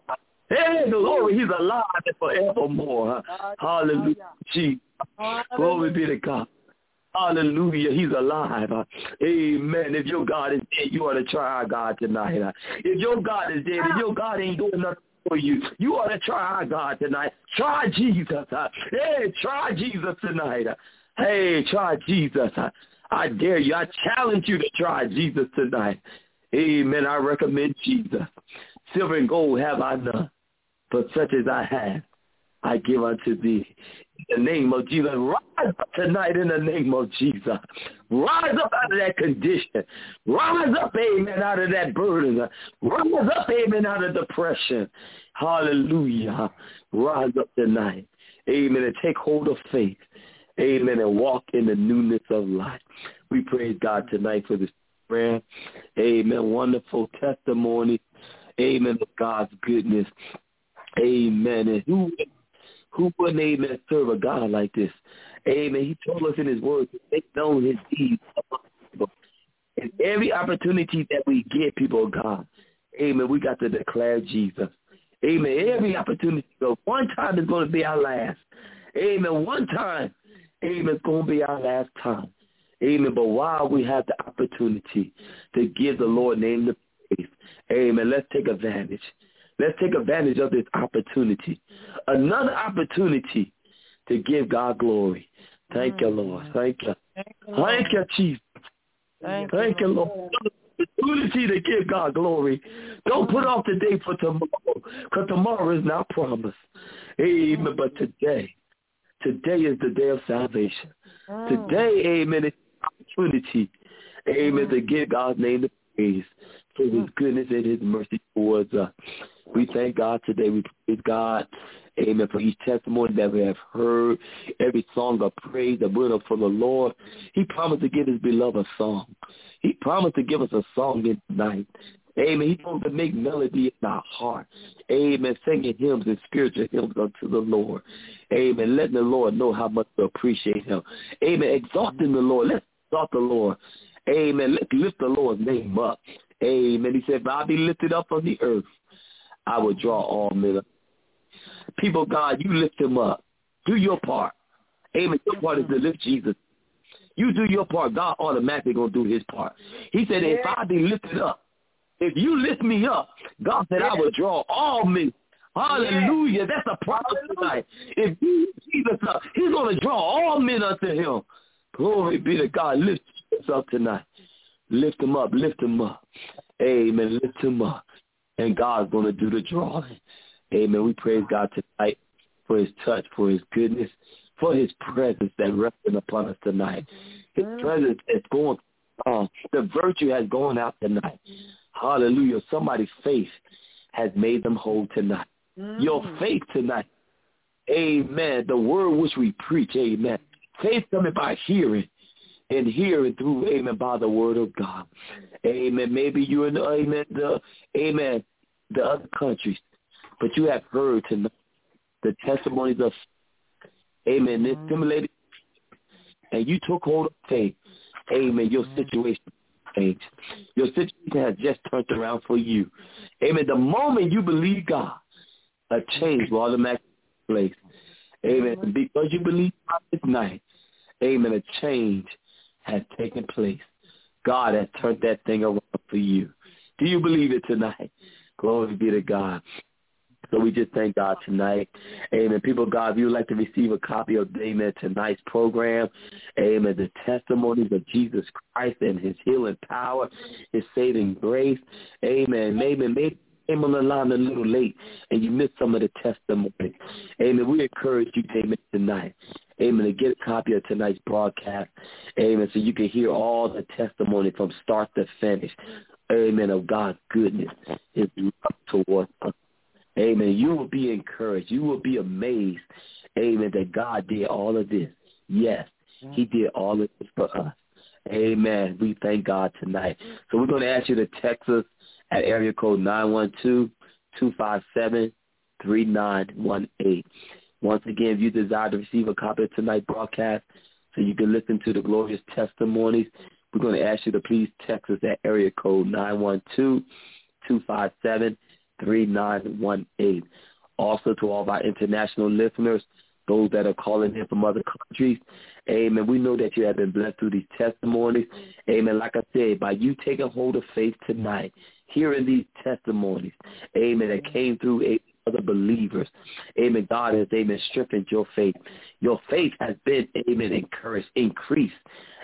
Speaker 9: Hey, glory, he's alive forevermore. Hallelujah. Jesus. Glory be to God. Hallelujah. He's alive. Amen. If your God is dead, you ought to try our God tonight. If your God is dead, if your God ain't doing nothing for you, you ought to try our God tonight. Try Jesus. Hey, try Jesus tonight. Hey, try Jesus. I dare you. I challenge you to try Jesus tonight. Amen. I recommend Jesus. Silver and gold have I none, but such as I have, I give unto thee. In the name of Jesus, rise up tonight in the name of Jesus. Rise up out of that condition. Rise up, amen, out of that burden. Rise up, amen, out of depression. Hallelujah. Rise up tonight. Amen. And take hold of faith. amen, and walk in the newness of life. We praise God tonight for this prayer. Amen. Wonderful testimony. Amen. Of God's goodness. Amen. And who, who wouldn't, amen, serve a God like this? Amen. He told us in his word to make known his deeds. And every opportunity that we get, people of God, amen, we got to declare Jesus. Amen. Every opportunity. So one time is going to be our last. Amen. One time, amen, it's going to be our last time. Amen. But while we have the opportunity to give the Lord name the praise, amen, let's take advantage. Let's take advantage of this opportunity. Another opportunity to give God glory. Thank you, Lord. Thank you. Thank you, Jesus. Thank, Thank you, Lord. Opportunity to give God glory. Don't put off the day for tomorrow, because tomorrow is not promised. Amen. But today, today is the day of salvation. Today, amen, is the opportunity, amen, to give God's name the praise for his goodness and his mercy towards us. We thank God today. We praise God, amen, for each testimony that we have heard, every song of praise that we're for the Lord. He promised to give his beloved a song. He promised to give us a song tonight. Amen. He wants to make melody in our heart. Amen. Singing hymns and spiritual hymns unto the Lord. Amen. Letting the Lord know how much we appreciate him. Amen. Exalting the Lord. Let's exalt the Lord. Amen. Let's lift the Lord's name up. Amen. He said, if I be lifted up on the earth, I will draw all men up. People, God, you lift him up. Do your part. Amen. Your part is to lift Jesus. You do your part. God automatically going to do his part. He said, if I be lifted up, if you lift me up, God said, I will draw all men. Hallelujah. That's a promise tonight. If you lift Jesus up, he's going to draw all men unto him. Glory be to God. Lift us up tonight. Lift him up. Lift him up. Amen. Lift him up. And God's going to do the drawing. Amen. We praise God tonight for his touch, for his goodness, for his presence that resting upon us tonight. His presence is going on. The virtue has gone out tonight. Hallelujah. Somebody's faith has made them whole tonight. Mm. Your faith tonight. Amen. The word which we preach. Amen. Faith coming by hearing, and hearing through, amen, by the word of God. Amen. Maybe you're in the, amen, the, amen, the other countries, but you have heard tonight the testimonies of, amen, this stimulated, and you took hold of faith. Amen. Your situation changed. Your situation has just turned around for you. Amen. The moment you believe God, a change will automatically take place. Amen. And because you believe God this night, amen, a change has taken place. God has turned that thing around for you. Do you believe it tonight? Glory be to God. So we just thank God tonight. Amen. People of God, if you would like to receive a copy of, amen, tonight's program, amen, the testimonies of Jesus Christ and his healing power, his saving grace, amen, maybe, maybe came on the line a little late and you missed some of the testimony. Amen. We encourage you, amen, tonight. Amen. To get a copy of tonight's broadcast. Amen. So you can hear all the testimony from start to finish. Amen. Of God's goodness, his love towards us. Amen. You will be encouraged. You will be amazed. Amen. That God did all of this. Yes, he did all of this for us. Amen. We thank God tonight. So we're going to ask you to text us at area code nine one two, two five seven, three nine one eight. Once again, if you desire to receive a copy of tonight's broadcast so you can listen to the glorious testimonies, we're going to ask you to please text us at area code nine one two, two five seven, three nine one eight. Also to all of our international listeners, those that are calling in from other countries, amen, we know that you have been blessed through these testimonies. Amen. Like I said, by you taking hold of faith tonight, hearing these testimonies, amen, that came through a other believers. Amen. God has, amen, strengthened your faith. Your faith has been, amen, encouraged, increased.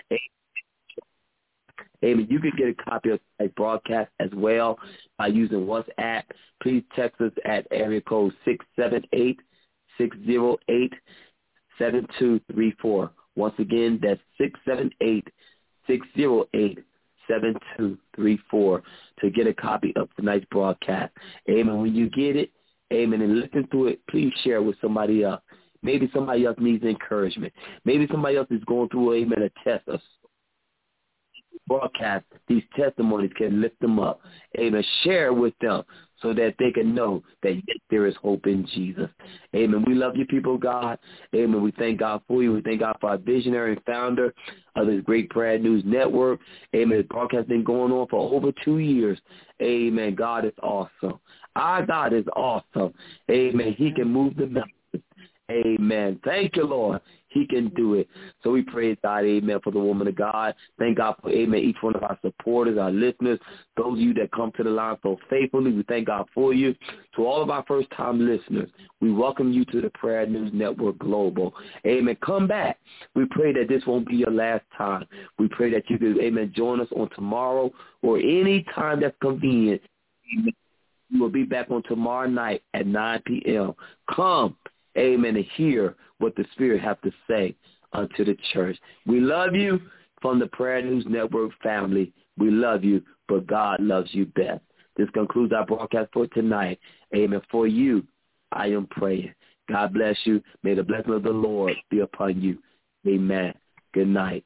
Speaker 9: Amen. You can get a copy of a broadcast as well by using WhatsApp. Please text us at area code six seven eight, six zero eight, seven two three four. Once again, that's six seven eight, six zero eight, seven two three four to get a copy of tonight's broadcast. Amen. When you get it, amen, and listen to it, please share it with somebody else. Maybe somebody else needs encouragement. Maybe somebody else is going through, amen, a test. A broadcast, these testimonies can lift them up. Amen. Share with them so that they can know that yes, there is hope in Jesus. Amen. We love you, people of God. Amen. We thank God for you. We thank God for our visionary and founder of this great Prayer News Network. Amen. The broadcast has been going on for over two years. Amen. God is awesome. Our God is awesome. Amen. He can move the mountains. Amen. Thank you, Lord. He can do it. So we praise God, amen, for the woman of God. Thank God for, amen, each one of our supporters, our listeners, those of you that come to the line so faithfully. We thank God for you. To all of our first-time listeners, we welcome you to the Prayer News Network Global. Amen. Come back. We pray that this won't be your last time. We pray that you can, amen, join us on tomorrow or any time that's convenient. Amen. We will be back on tomorrow night at nine p.m. Come. Amen. To hear what the Spirit has to say unto the church. We love you from the Prayer News Network family. We love you, but God loves you best. This concludes our broadcast for tonight. Amen. For you, I am praying. God bless you. May the blessing of the Lord be upon you. Amen. Good night.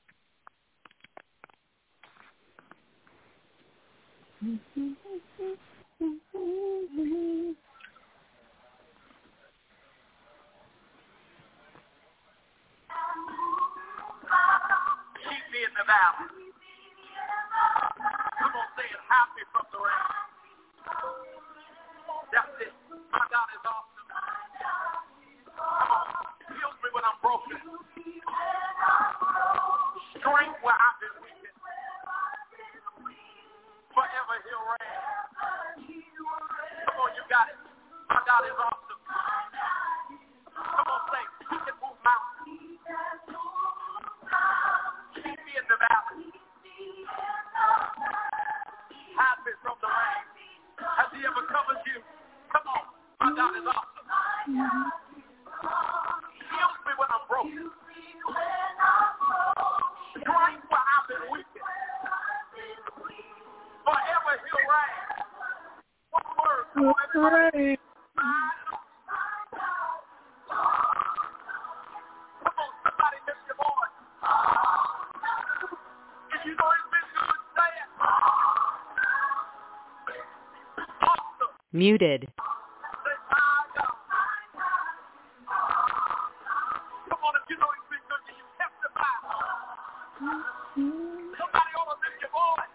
Speaker 10: Keep me in the valley. Come on, say it. Hide me from the rain. That's it. My God is awesome. Come on. Heals me when I'm broken. Strength where I've been weakened. Forever he'll reign. Come on, you got it. My God is awesome. Come on, say, he can move mountains. Keep me in the valley. Hide me from the rain. Has he ever covered you? Come on. My God is awesome. Heals me when I'm broken. Strength where I've been weakened. Forever he'll reign. One word. Come on, everybody. Come on, somebody lift your voice. If you know it's been good, say it. Awesome.
Speaker 1: Muted.
Speaker 10: Say, my God. Come on, if you know it's been good, can you testify? Somebody ought to lift your voice.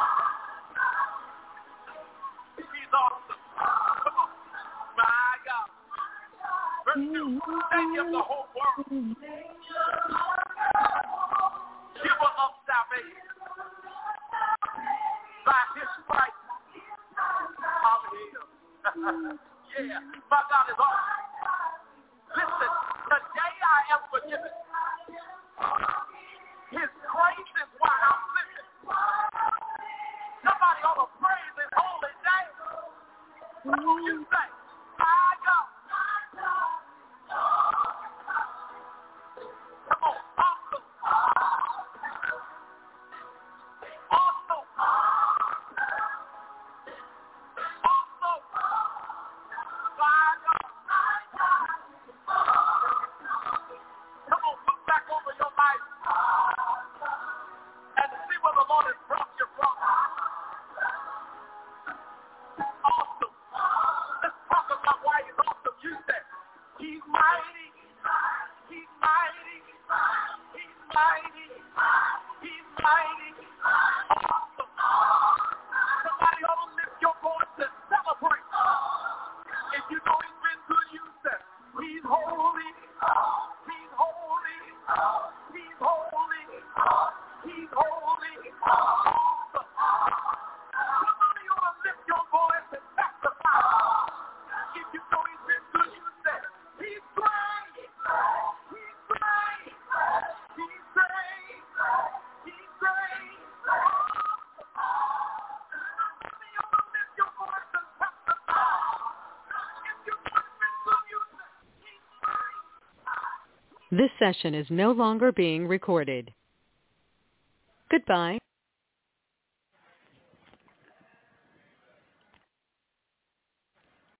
Speaker 10: He's awesome. Come on. My God. Verse two. Thank you of the whole world. Giver of salvation. By his stripes, I'm healed. Yeah, my God is awesome. Listen, today I am forgiven. His grace is why I'm living. Somebody ought to praise his holy name. What do you say? My God. Come on, awesome. Awesome. Awesome. My God. Come on, look back over your life and see where the Lord has brought you from. Awesome. Let's talk about why he's awesome. You said, he's mighty. He's mighty. He's mighty. He's mighty. Awesome. Somebody ought to lift your voice and celebrate. If you know he's been good, you said, he's holy. He's holy. He's holy. He's holy. Awesome. Somebody ought to lift your voice and testify. If you know he's been good, you said, he's great. He's great. He's great. He's great. Somebody ought to lift your voice and testify. If you know he's been good, you said, he's great.
Speaker 1: This session is no longer being recorded. Goodbye.